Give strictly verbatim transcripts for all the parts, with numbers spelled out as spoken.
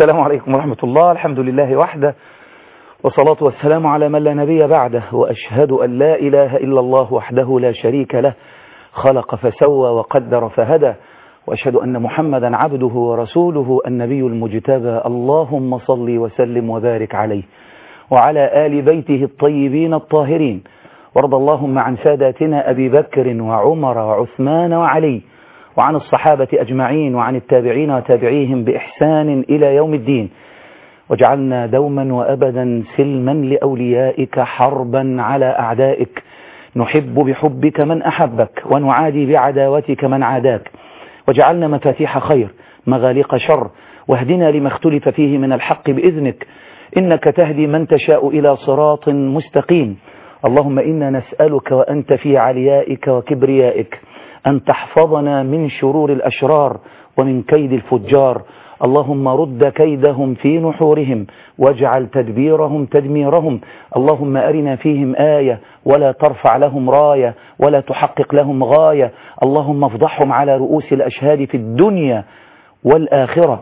السلام عليكم ورحمة الله. الحمد لله وحده، والصلاة والسلام على من لا نبي بعده، وأشهد أن لا إله إلا الله وحده لا شريك له، خلق فسوى وقدر فهدى، وأشهد أن محمدا عبده ورسوله النبي المجتبى. اللهم صل وسلم وبارك عليه وعلى آل بيته الطيبين الطاهرين، وارض اللهم عن ساداتنا أبي بكر وعمر وعثمان وعلي، وعن الصحابة أجمعين، وعن التابعين وتابعيهم بإحسان إلى يوم الدين، وجعلنا دوما وأبدا سلما لأوليائك، حربا على أعدائك، نحب بحبك من أحبك، ونعادي بعداوتك من عاداك، وجعلنا مفاتيح خير مغاليق شر، واهدنا لما اختلف فيه من الحق بإذنك، إنك تهدي من تشاء إلى صراط مستقيم. اللهم إنا نسألك وأنت في عليائك وكبريائك أن تحفظنا من شرور الأشرار ومن كيد الفجار. اللهم رد كيدهم في نحورهم، واجعل تدبيرهم تدميرهم. اللهم أرنا فيهم آية ولا ترفع لهم راية ولا تحقق لهم غاية. اللهم افضحهم على رؤوس الأشهاد في الدنيا والآخرة.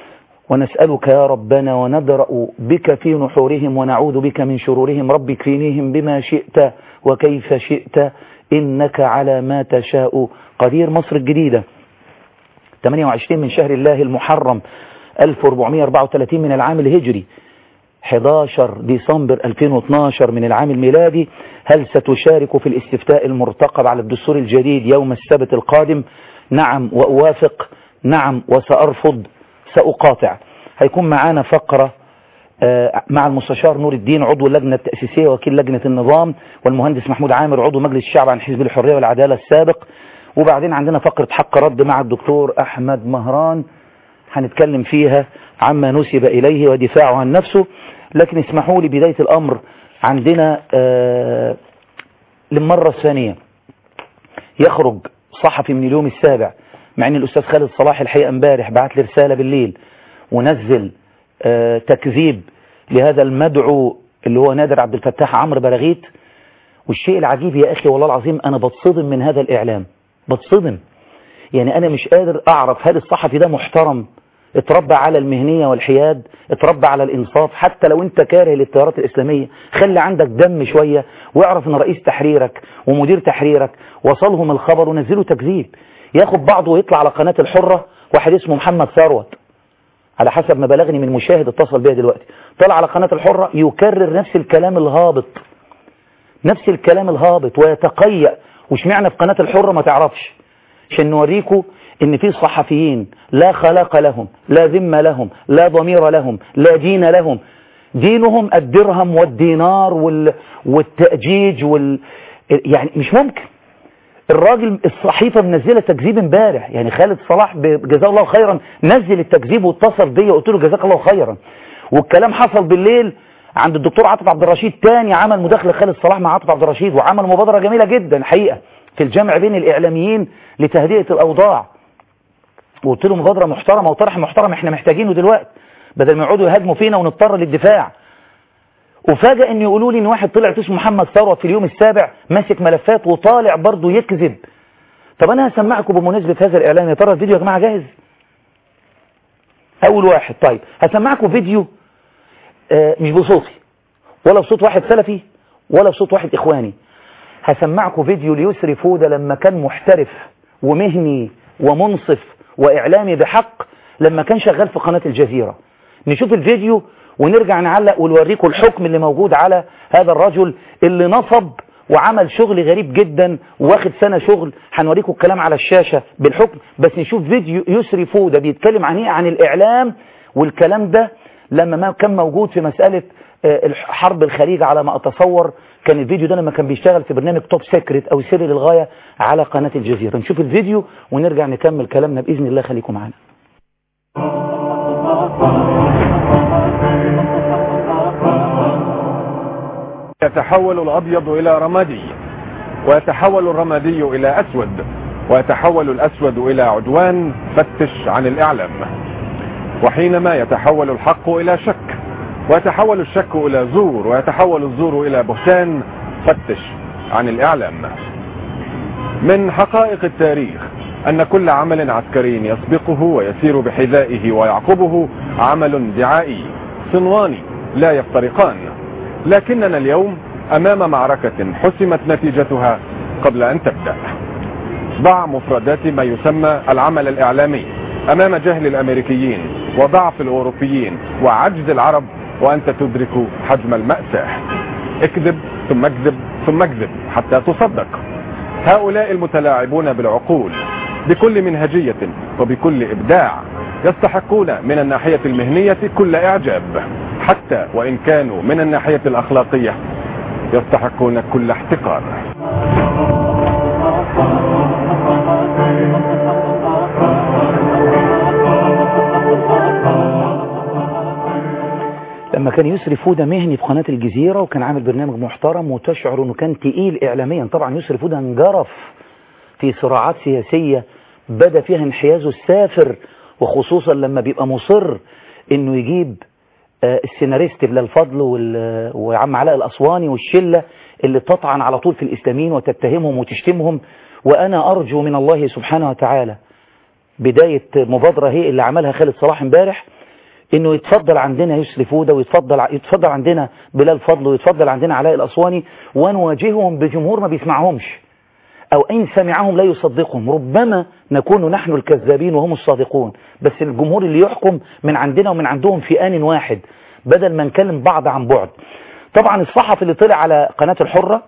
ونسألك يا ربنا ونبرأ بك في نحورهم ونعوذ بك من شرورهم. رب اكفينيهم بما شئت وكيف شئت، إنك على ما تشاء قدير. مصر الجديدة، ثمانية وعشرين من شهر الله المحرم ألف وأربعمائة وأربعة وثلاثين من العام الهجري، أحد عشر ديسمبر ألفين واثني عشر من العام الميلادي. هل ستشارك في الاستفتاء المرتقب على الدستور الجديد يوم السبت القادم؟ نعم وأوافق، نعم وسأرفض، سأقاطع. هيكون معانا فقرة مع المستشار نور الدين عضو اللجنة التأسيسية وكيل لجنة النظام، والمهندس محمود عامر عضو مجلس الشعب عن حزب الحرية والعدالة السابق. وبعدين عندنا فقرة حق رد مع الدكتور أحمد مهران، هنتكلم فيها عما نسب إليه ودفاعه عن نفسه. لكن اسمحوا لي بداية الأمر، عندنا آه للمرة الثانية يخرج صحفي من اليوم السابع، مع ان الأستاذ خالد صلاح الحقيقة امبارح بعت لي رسالة بالليل ونزل آه تكذيب لهذا المدعو اللي هو نادر عبد الفتاح عمرو براغيث. والشيء العجيب يا أخي والله العظيم أنا بتصدم من هذا الإعلام، بتصدم. يعني أنا مش قادر أعرف هل الصحفي ده محترم، اتربى على المهنية والحياد، اتربى على الإنصاف. حتى لو أنت كاره للتيارات الإسلامية خلي عندك دم شوية، واعرف أن رئيس تحريرك ومدير تحريرك وصلهم الخبر ونزلوا تكذيب. ياخد بعضه ويطلع على قناة الحرة، واحد اسمه محمد ثروت على حسب ما بلغني من مشاهد اتصل بيا دلوقتي، طلع على قناة الحرة يكرر نفس الكلام الهابط، نفس الكلام الهابط ويتقيأ. وشمعنا في قناة الحرة ما تعرفش، عشان نوريكم ان في صحفيين لا خلاق لهم، لا ذمة لهم، لا ضمير لهم، لا دين لهم. دينهم الدرهم والدينار وال... والتأجيج وال... يعني مش ممكن. الراجل الصحيفة منزلة تكذيب امبارح، يعني خالد صلاح جزاه الله خيرا نزل التكذيب واتصل بيا وقلت له جزاك الله خيرا. والكلام حصل بالليل عند الدكتور عاطف عبد الرشيد، تاني عمل مداخلة خالد صلاح مع عاطف عبد الرشيد، وعمل مبادرة جميلة جدا الحقيقة في الجمع بين الإعلاميين لتهدئة الأوضاع. وقلت له مبادرة محترمة وطرح محترم احنا محتاجينه دلوقتي، بدل ما يقعدوا يهاجموا فينا ونضطر للدفاع. وفاجأ ان يقولوا لي ان واحد طلع اسمه محمد ثروت في اليوم السابع ماسك ملفات وطالع برضه يكذب. طب انا هسمعكم بمناسبة هذا الإعلان، يا ترى الفيديو يا جماعة جاهز؟ أول واحد. طيب هسمعكم فيديو آه مش بصوتي ولا بصوت واحد سلفي ولا بصوت واحد إخواني. هسمعكم فيديو ليسري فودة لما كان محترف ومهني ومنصف وإعلامي بحق، لما كان شغال في قناة الجزيرة. نشوف الفيديو ونرجع نعلق ونوريكم الحكم اللي موجود على هذا الرجل اللي نصب وعمل شغل غريب جدا واخد سنة شغل. هنوريكم الكلام على الشاشة بالحكم، بس نشوف فيديو يسري فودة بيتكلم عن ايه، عن الإعلام. والكلام ده لما ما كان موجود في مسألة حرب الخليج على ما أتصور، كان الفيديو ده لما كان بيشتغل في برنامج توب سيكريت أو سري للغاية على قناة الجزيرة. نشوف الفيديو ونرجع نكمل كلامنا بإذن الله. خليكم معنا. يتحول الأبيض إلى رمادي، ويتحول الرمادي إلى أسود، ويتحول الأسود إلى عدوان. فتش عن الإعلام. وحينما يتحول الحق إلى شك، ويتحول الشك إلى زور، ويتحول الزور إلى بهتان، فتش عن الإعلام. من حقائق التاريخ أن كل عمل عسكري يسبقه ويسير بحذائه ويعقبه عمل دعائي صنواني لا يفترقان. لكننا اليوم أمام معركة حسمت نتيجتها قبل أن تبدأ. ضع مفردات ما يسمى العمل الإعلامي أمام جهل الأمريكيين وضعف الأوروبيين وعجز العرب وأنت تدرك حجم المأساة. اكذب ثم اكذب ثم اكذب حتى تصدق. هؤلاء المتلاعبون بالعقول بكل منهجية وبكل إبداع يستحقون من الناحية المهنية كل إعجاب، حتى وإن كانوا من الناحية الأخلاقية يستحقون كل احتقار. لما كان يسري فودة مهني في قناة الجزيرة وكان عامل برنامج محترم وتشعر انه كان تقيل اعلاميا، طبعا يسري فودة انجرف في صراعات سياسية بدا فيها انحيازه السافر، وخصوصا لما بيبقى مصر انه يجيب السيناريست بلا الفضل وعم علاء الأسواني والشلة اللي تطعن على طول في الإسلاميين وتتهمهم وتشتمهم. وأنا أرجو من الله سبحانه وتعالى بداية مبادرة هي اللي عملها خالد صلاح امبارح انه يتفضل عندنا يسري فودة ويتفضل يتفضل عندنا بلال فضل ويتفضل عندنا علاء الأسواني، ونواجههم بجمهور ما بيسمعهمش او ان سمعهم لا يصدقهم. ربما نكون نحن الكذابين وهم الصادقون، بس الجمهور اللي يحكم من عندنا ومن عندهم في آن واحد بدل ما نكلم بعض عن بعد. طبعا الصحفي اللي طلع على قناة الحرة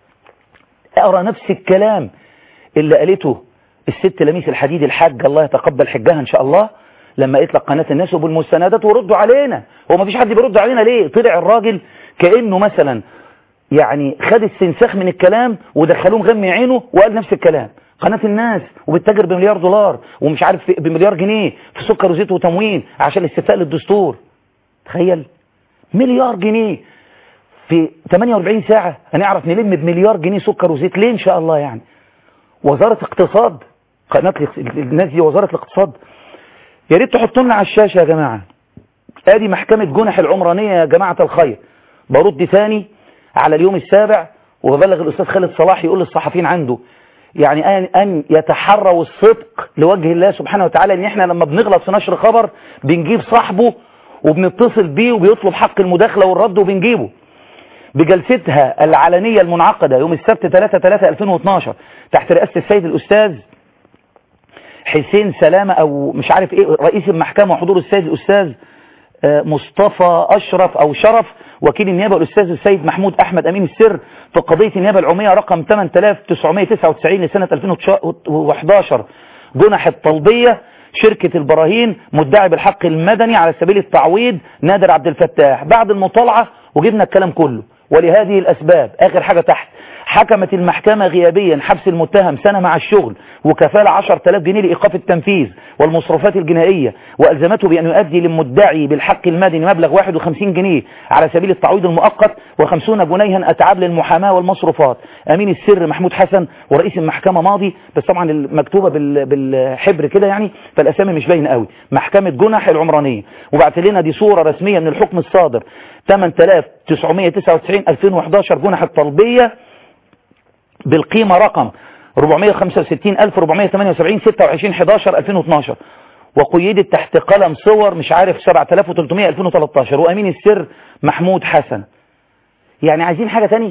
أرى نفس الكلام اللي قالته الست لميس الحديد الحاج الله يتقبل حجها ان شاء الله لما اطلق قناة الناس وبالمستندات وردوا علينا. هو ما فيش حد بيرد علينا ليه؟ طلع الراجل كأنه مثلا يعني خد السنساخ من الكلام ودخلوه مغمي عينه وقال نفس الكلام. قناة الناس وبتتاجر بمليار دولار ومش عارف بمليار جنيه في سكر وزيت وتموين عشان الاستفتاء للدستور. تخيل مليار جنيه في ثمانية وأربعين ساعة هنعرف نلم بمليار جنيه سكر وزيت ليه ان شاء الله؟ يعني وزارة اقتصاد، قناة الناس دي وزارة الاقتصاد. يا ريت تحطوا لنا على الشاشة يا جماعة. ادي محكمة جنح العمرانية يا جماعة الخير. برد ثاني على اليوم السابع وببلغ الأستاذ خالد صلاح يقول للصحفيين عنده يعني أن, أن يتحروا الصدق لوجه الله سبحانه وتعالى، ان احنا لما بنغلط في نشر خبر بنجيب صاحبه وبنتصل بيه وبيطلب حق المداخلة والرد وبنجيبه. بجلستها العلنية المنعقدة يوم السبت ثلاثة ثلاثة ألفين واثناشر تحت رئاسة السيد الأستاذ حسين سلامة او مش عارف ايه رئيس المحكمة وحضور السيد الأستاذ مصطفى أشرف أو شرف وكيل النيابة الأستاذ السيد محمود أحمد أمين السر في قضية النيابة العمومية رقم ثمانية آلاف وتسعمائة وتسعة وتسعين لسنة ألفين وأحد عشر جنح الطلبية شركة البراهين مدعي بالحق المدني على سبيل التعويض نادر عبد الفتاح. بعد المطالعة وجبنا الكلام كله ولهذه الأسباب آخر حاجة تحت حكمت المحكمة غيابيا حبس المتهم سنة مع الشغل وكفالة عشرة آلاف جنيه لإيقاف التنفيذ والمصروفات الجنائية، وألزمته بأن يؤدي للمدعي بالحق المدني مبلغ واحد وخمسين جنيه على سبيل التعويض المؤقت وخمسين جنيها أتعاب للمحاماة والمصروفات. أمين السر محمود حسن ورئيس المحكمة ماضي، بس طبعا المكتوبة بالحبر كده يعني فالأسامي مش باينه قوي. محكمة جنح العمرانية وبعت لنا دي صورة رسمية من الحكم الصادر ثمانية آلاف وتسعمائة وتسعة وتسعين ألفين وأحد عشر جنح الطلبية بالقيمة رقم أربعمائة وخمسة وستين ألف وأربعمائة وثمانية وسبعين ستة وعشرين أحد عشر ألفين واثناشر وقيدت تحت قلم صور مش عارف سبعة آلاف وثلاثمائة ألفين وثلاثة عشر وأمين السر محمود حسن. يعني عايزين حاجة تانية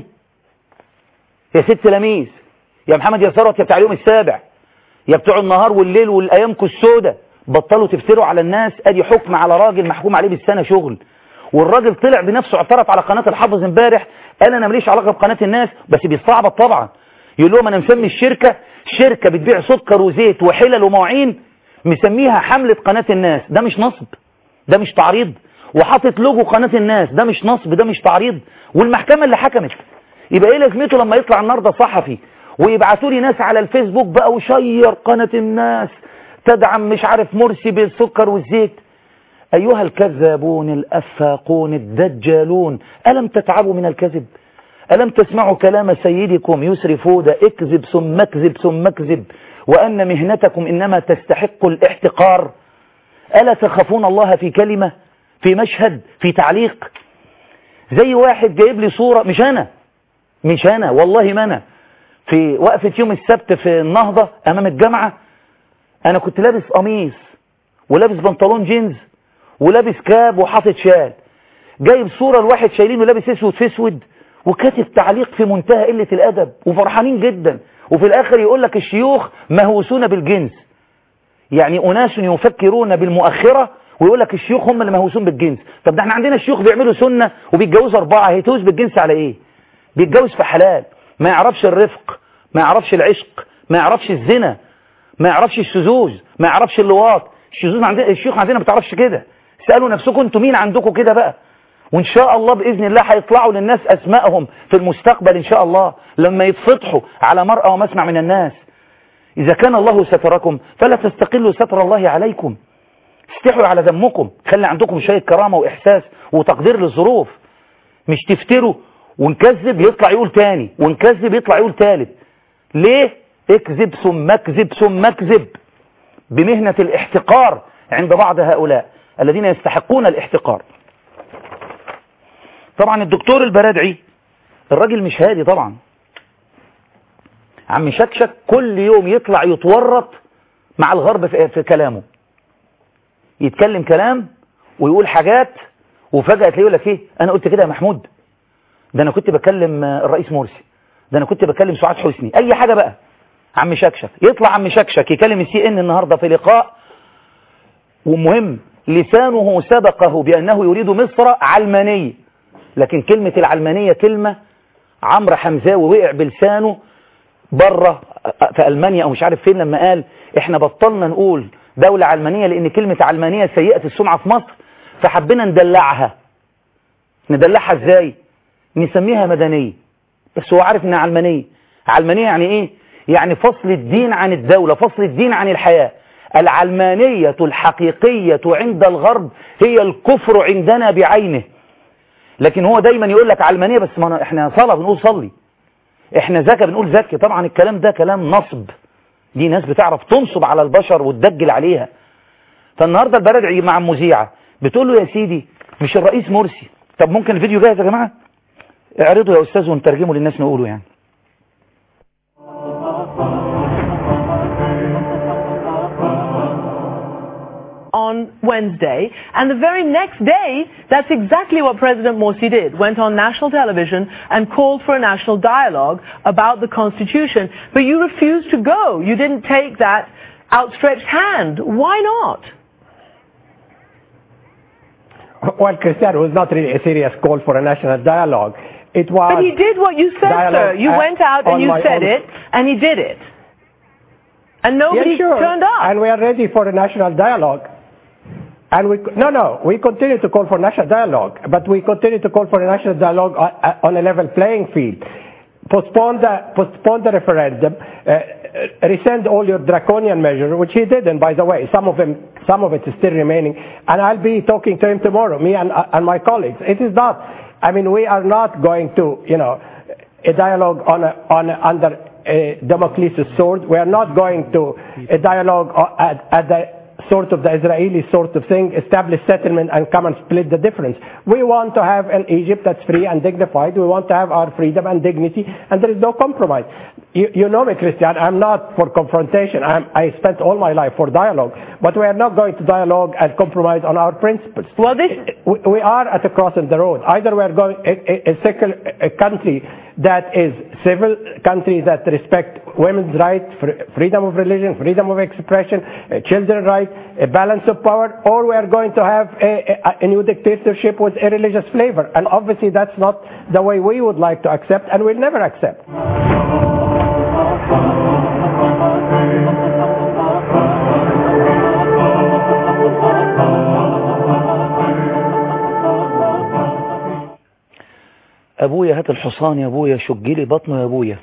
يا ست لميس يا محمد يا ثروت يا بتاع اليوم السابع يا بتوع النهار والليل والأيامكم السوداء، بطلوا تفتروا على الناس. ادي حكم على راجل محكوم عليه بالسنة شغل، والراجل طلع بنفسه اعترف على قناة الحافظ امبارح قال انا ماليش علاقة بقناة الناس، بس بيستعبط طبعا. يقول لهم انا مسمي الشركة شركة بتبيع سكر وزيت وحلل ومواعين مسميها حملة قناة الناس. ده مش نصب، ده مش تعريض، وحاطط لوجو قناة الناس. ده مش نصب، ده مش تعريض. والمحكمة اللي حكمت يبقى ايه لازمته لما يطلع النهارده صحفي ويبعثوا لي ناس على الفيسبوك بقى وشير قناة الناس تدعم مش عارف مرسي بالسكر والزيت. ايها الكذابون الافاقون الدجالون ألم تتعبوا من الكذب؟ ألم تسمعوا كلام سيدكم يسري فودة اكذب ثم اكذب ثم اكذب وأن مهنتكم إنما تستحق الاحتقار؟ ألا تخافون الله في كلمة في مشهد في تعليق؟ زي واحد جايب لي صورة مش أنا مش أنا والله ما أنا في وقفة يوم السبت في النهضة أمام الجامعة انا كنت لابس قميص ولابس بنطلون جينز ولابس كاب وحاطط شال، جايب صورة الواحد شايلينه لابس اسود في اسود وكاتب تعليق في منتهى قلة الادب وفرحانين جدا، وفي الاخر يقول لك الشيوخ مهووسون بالجنس. يعني اناس يفكرون بالمؤخرة ويقول لك الشيوخ هم اللي مهووسون بالجنس. طب ده احنا عندنا الشيوخ بيعملوا سنة وبيتجوزوا اربعة، هيتجوز بالجنس على ايه؟ بيتجوز في حلال، ما يعرفش الرفق، ما يعرفش العشق، ما يعرفش الزنا، ما يعرفش الشذوذ، ما يعرفش اللواط. الشذوذ عندنا، الشيوخ عندنا ما بتعرفش كده. سألوا نفسكم انتوا مين عندكم كده بقى، وان شاء الله بإذن الله هيطلعوا للناس اسمائهم في المستقبل ان شاء الله لما يتفتحوا على مرأى ومسمع من الناس. اذا كان الله ستركم فلا تستقلوا ستر الله عليكم، استحوا على دمكم، خلي عندكم شوية كرامة واحساس وتقدير للظروف، مش تفتروا ونكذب يطلع يقول تاني ونكذب يطلع يقول تالت. ليه؟ اكذب ثم اكذب ثم اكذب بمهنة الاحتقار عند بعض هؤلاء الذين يستحقون الاحتقار. طبعا الدكتور البرادعي الراجل مش هادي طبعا، عم شكشك كل يوم يطلع يتورط مع الغرب في, في كلامه، يتكلم كلام ويقول حاجات وفجأة تلاقيه يقول لك ايه، انا قلت كده يا محمود، ده انا كنت بكلم الرئيس مرسي، ده انا كنت بكلم سعاد حسني، اي حاجة بقى. عم شكشك يطلع عم شكشك يكلم السي ان النهاردة في لقاء، ومهم لسانه سبقه بأنه يريد مصر علمانية، لكن كلمة العلمانية كلمة عمرو حمزاوي وقع بلسانه بره في ألمانيا أو مش عارف فين لما قال احنا بطلنا نقول دولة علمانية لأن كلمة علمانية سيئة السمعة في مصر، فحبنا ندلعها. ندلعها ازاي؟ نسميها مدنية، بس هو عارف انها علمانية. علمانية يعني ايه؟ يعني فصل الدين عن الدولة، فصل الدين عن الحياة. العلمانية الحقيقية عند الغرب هي الكفر عندنا بعينه، لكن هو دايما يقول لك علمانية بس ما احنا صلاة بنقول صلي، احنا زكاة بنقول زكي. طبعا الكلام ده كلام نصب، دي ناس بتعرف تنصب على البشر وتدجل عليها. فالنهاردة البرادعي مع المذيعة بتقول له يا سيدي مش الرئيس مرسي، طب ممكن الفيديو جاهز يا جماعة؟ اعرضوا يا أستاذ ونترجمه للناس نقوله يعني. On Wednesday, and the very next day, that's exactly what President Morsi did, went on national television and called for a national dialogue about the Constitution. But you refused to go. You didn't take that outstretched hand. Why not? Well, Cristiano, it was not really a serious call for a national dialogue. It was. But he did what you said, sir. You went out and you said it, and he did it. And nobody yeah, sure. turned up. And we are ready for a national dialogue. And we, no, no, we continue to call for national dialogue, but we continue to call for a national dialogue on, on a level playing field. Postpone the, postpone the referendum, uh, rescind all your draconian measures, which he did, and by the way, some of them, some of it is still remaining, and I'll be talking to him tomorrow, me and, and my colleagues. It is not, I mean, we are not going to, you know, a dialogue on a, on a, under a Damocles' sword. We are not going to a dialogue at, at the sort of the Israeli sort of thing, establish settlement and come and split the difference. We want to have an Egypt that's free and dignified. We want to have our freedom and dignity, and there is no compromise. You, you know me, Christian, I'm not for confrontation. I'm, I spent all my life for dialogue, but we are not going to dialogue and compromise on our principles. Well, this... we, we are at a cross in the road. Either we are going a, a, a, secular, a country that is civil, country that respect women's rights, freedom of religion, freedom of expression, uh, children's rights, a balance of power, or we are going to have a, a, a new dictatorship with a religious flavor. And obviously that's not the way we would like to accept and will never accept. أبويا هات الحصان يا أبويا، شجلي بطنه يا أبويا.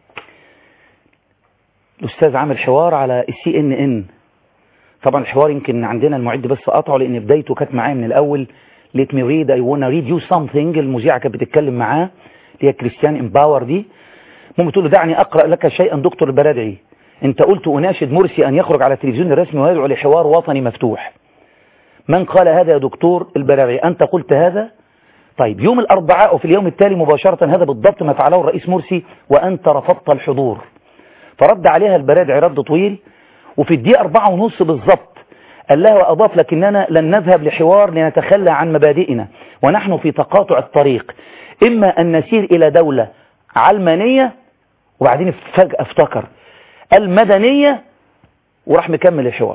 الأستاذ عامل حوار على السي ان ان. طبعا الحوار يمكن عندنا المعد بس قطعه لأن بدايته كانت معايا من الأول. let me read I wanna read you something. المذيعة كانت بتتكلم معاه اللي هي كريستيان امباور دي. ممكن تقول له دعني أقرأ لك شيئا دكتور البرادعي. أنت قلت أناشد مرسي أن يخرج على التلفزيون الرسمي ويدعو لحوار وطني مفتوح. من قال هذا يا دكتور البرادعي؟ أنت قلت هذا؟ طيب يوم الأربعاء وفي اليوم التالي مباشرة هذا بالضبط ما فعله الرئيس مرسي وأنت رفضت الحضور. فرد عليها البرادعي رد طويل وفي الدقيقة أربعة ونص بالظبط قال لها وأضاف لكننا لن نذهب لحوار لنتخلى عن مبادئنا ونحن في تقاطع الطريق، إما أن نسير إلى دولة علمانية، وبعدين فجأة افتكر المدنية وراح مكمل الحوار.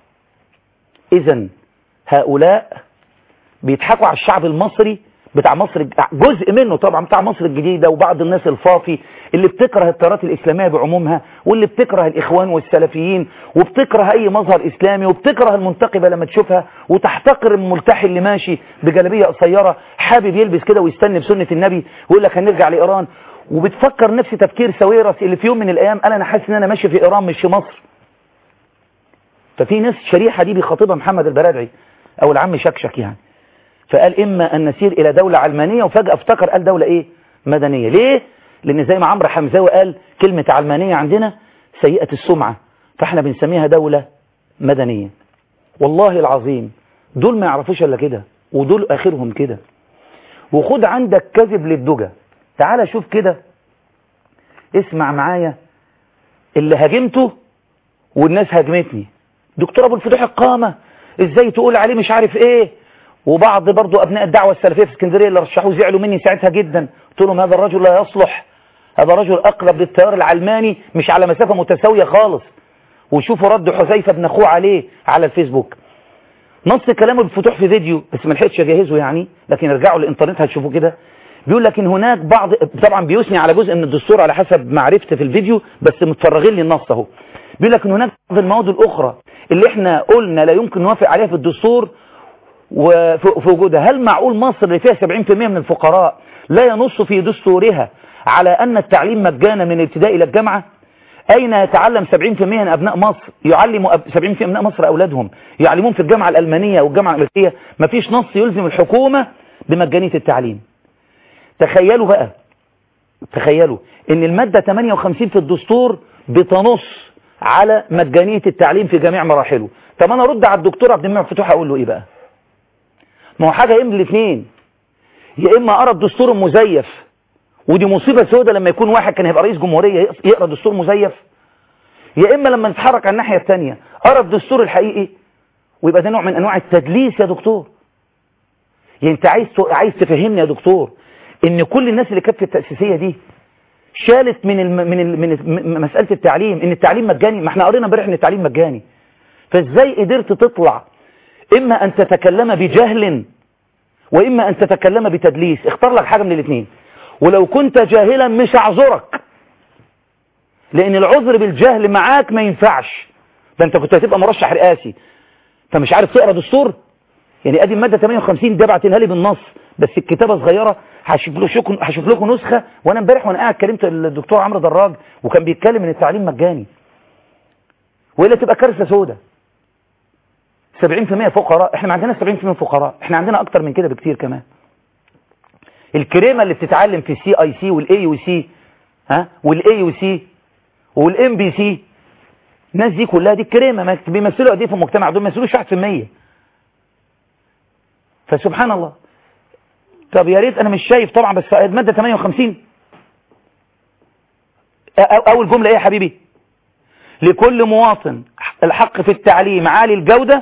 إذن هؤلاء بيضحكوا على الشعب المصري بتاع مصر، جزء منه طبعا بتاع مصر الجديدة وبعض الناس الفاضي اللي بتكره التيارات الإسلامية بعمومها، واللي بتكره الإخوان والسلفيين، وبتكره أي مظهر إسلامي، وبتكره المنتقبة لما تشوفها، وتحتقر الملتحي اللي ماشي بجلبية قصيرة حابب يلبس كده ويستنى بسنة النبي ويقول لك هنرجع لإيران، وبتفكر نفس تفكير سويرس اللي في يوم من الأيام قال أنا حاسس إن أنا ماشي في إيران مش في مصر. ففي ناس شريحة دي بيخاطبها محمد البرادعي أو العم شكشك يعني، فقال إما أن نسير إلى دولة علمانية، وفجأة افتكر قال دولة إيه؟ مدنية. ليه؟ لأن زي ما عمرو حمزاوي قال كلمة علمانية عندنا سيئة السمعة، فإحنا بنسميها دولة مدنية. والله العظيم دول ما يعرفوش إلا كده، ودول آخرهم كده. وخد عندك كذب للدجى. تعال شوف كده، اسمع معايا اللي هاجمته والناس هاجمتني. دكتور أبو الفتوح القامة إزاي تقول عليه مش عارف إيه، وبعض برضو أبناء الدعوة السلفية في اسكندرية اللي رشحوه زعلوا مني ساعتها جدا. قلت لهم هذا الرجل لا يصلح، هذا رجل أقرب للتيار العلماني مش على مسافة متساوية خالص. وشوفوا رد حذيفة بن أخوه عليه على الفيسبوك، نص كلامه الفتوح في فيديو بس ما لحقتش اجهزه يعني، لكن ارجعوا للإنترنت هتشوفوا كده. بيقول لكن هناك بعض، طبعا بيثني على جزء من الدستور على حسب معرفتي في الفيديو بس متفرغين لي النص اهو. بيقول لك ان هناك بعض المواد الأخرى اللي احنا قلنا لا يمكن نوافق عليها في الدستور وفي وجودها. هل معقول مصر اللي فيها سبعين بالمئة من الفقراء لا ينص في دستورها على أن التعليم مجانا من الابتدائي إلى الجامعة؟ أين يتعلم سبعين بالمئة من أبناء مصر، يعلموا سبعين بالمئة من أبناء مصر أولادهم يعلمون في الجامعة الألمانية والجامعة الأمريكية؟ مفيش نص يلزم الحكومة بمجانية التعليم. تخيلوا بقى، تخيلوا ان المادة ثمانية وخمسين في الدستور بتنص على مجانية التعليم في جميع مراحله. طب انا ارد على الدكتور عبد المنعم فتوح اقول له ايه بقى؟ ما هو حاجة يا اما الاثنين، يا اما ارى الدستور مزيف، ودي مصيبة سودة لما يكون واحد كان هيبقى رئيس جمهورية يقرأ دستور مزيف، يا اما لما نتحرك على الناحية الثانية ارى الدستور الحقيقي، ويبقى ده نوع من انواع التدليس يا دكتور. يعني انت عايز عايز تفهمني يا دكتور ان كل الناس اللي كانت في التأسيسية دي شالت من الم... من ال... من مسألة التعليم ان التعليم مجاني؟ ما احنا قرينا امبارح ان التعليم مجاني. فازاي قدرت تطلع اما ان تتكلم بجهل واما ان تتكلم بتدليس؟ اختار لك حاجة من الاثنين. ولو كنت جاهلا مش اعذرك، لان العذر بالجهل معاك ما ينفعش. ده انت كنت هتبقى مرشح رئاسي فمش عارف تقرا دستور؟ يعني ادي المادة ثمانية وخمسين ده بعتنها لي بالنص بس الكتابة صغيرة، هشوف لكم هشوف لكم نسخة. وانا امبارح وانا قاعد كلمت الدكتور عمرو دراج وكان بيتكلم ان التعليم مجاني، والا تبقى كارثة سودة. سبعين بالمئة فقراء، احنا ما عندنا سبعين بالمئة فقراء، احنا عندنا اكتر من كده بكتير كمان. الكريمة اللي بتتعلم في السي اي سي والاي يو سي ها والاي يو سي والام بي سي، الناس دي كلها دي الكريمة ما بيمثلوا قد ايه في المجتمع؟ دول ما يمثلوش واحد بالمية. فسبحان الله. طب يا ريت، انا مش شايف طبعا بس المادة ثمانية وخمسين اول جملة ايه يا حبيبي؟ لكل مواطن الحق في التعليم عالي الجودة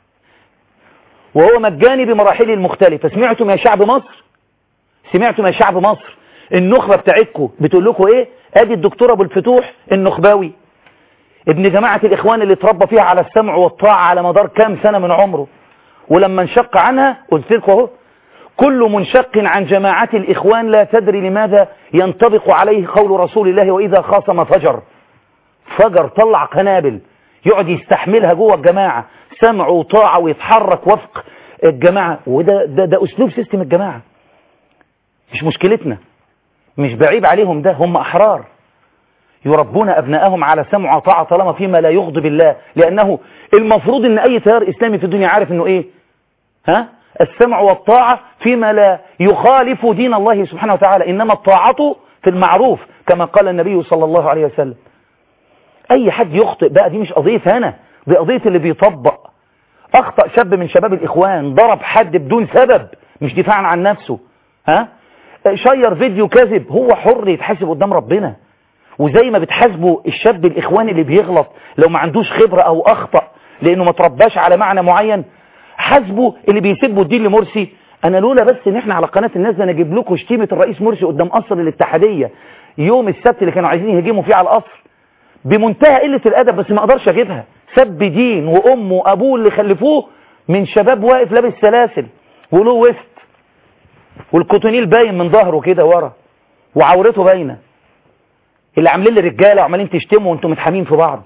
وهو مجاني بمراحله المختلفة. سمعتم يا شعب مصر؟ سمعتم يا شعب مصر؟ النخبة بتاعتكم بتقول لكم ايه؟ ادي الدكتور ابو الفتوح النخباوي ابن جماعة الاخوان اللي اتربى فيها على السمع والطاعة على مدار كام سنة من عمره، ولما انشق عنها قلت لكم اهو كل منشق عن جماعة الإخوان لا تدري لماذا ينطبق عليه قول رسول الله وإذا خاصم فجر. فجر طلع قنابل يقعد يستحملها جوه الجماعة، سمع وطاعة ويتحرك وفق الجماعة. وده ده, ده أسلوب سيستم الجماعة. مش مشكلتنا، مش بعيب عليهم، ده هم أحرار يربون أبنائهم على سمع وطاعة طالما فيما لا يغضب الله، لأنه المفروض أن أي تيار إسلامي في الدنيا عارف أنه إيه؟ ها؟ السمع والطاعة فيما لا يخالف دين الله سبحانه وتعالى، إنما الطاعة في المعروف كما قال النبي صلى الله عليه وسلم. أي حد يخطئ بقى، دي مش قضية أنا، دي قضية اللي بيطبق. أخطأ شاب من شباب الإخوان، ضرب حد بدون سبب مش دفاعا عن نفسه، ها؟ شير فيديو كذب، هو حر يتحاسب قدام ربنا. وزي ما بتحاسبوا الشاب الإخواني اللي بيغلط لو ما عندوش خبرة أو أخطأ لأنه ما ترباش على معنى معين، حاسبوا اللي بيسبوا الدين لمرسي. أنا لولا بس إن إحنا على قناة الناس ده نجيب لكم شتيمة الرئيس مرسي قدام قصر الاتحادية يوم السبت اللي كانوا عايزين يهجموا فيه على القصر بمنتهى قلة الأدب، بس ما أقدرش أجيبها. سب دين وأمه وأبوه اللي خلفوه من شباب واقف لابس سلاسل وله وسط والكوتونيل باين من ظهره كده ورا وعورته باينه، اللي عاملين لي رجاله وعمالين تشتموا وانتم متحامين في بعض.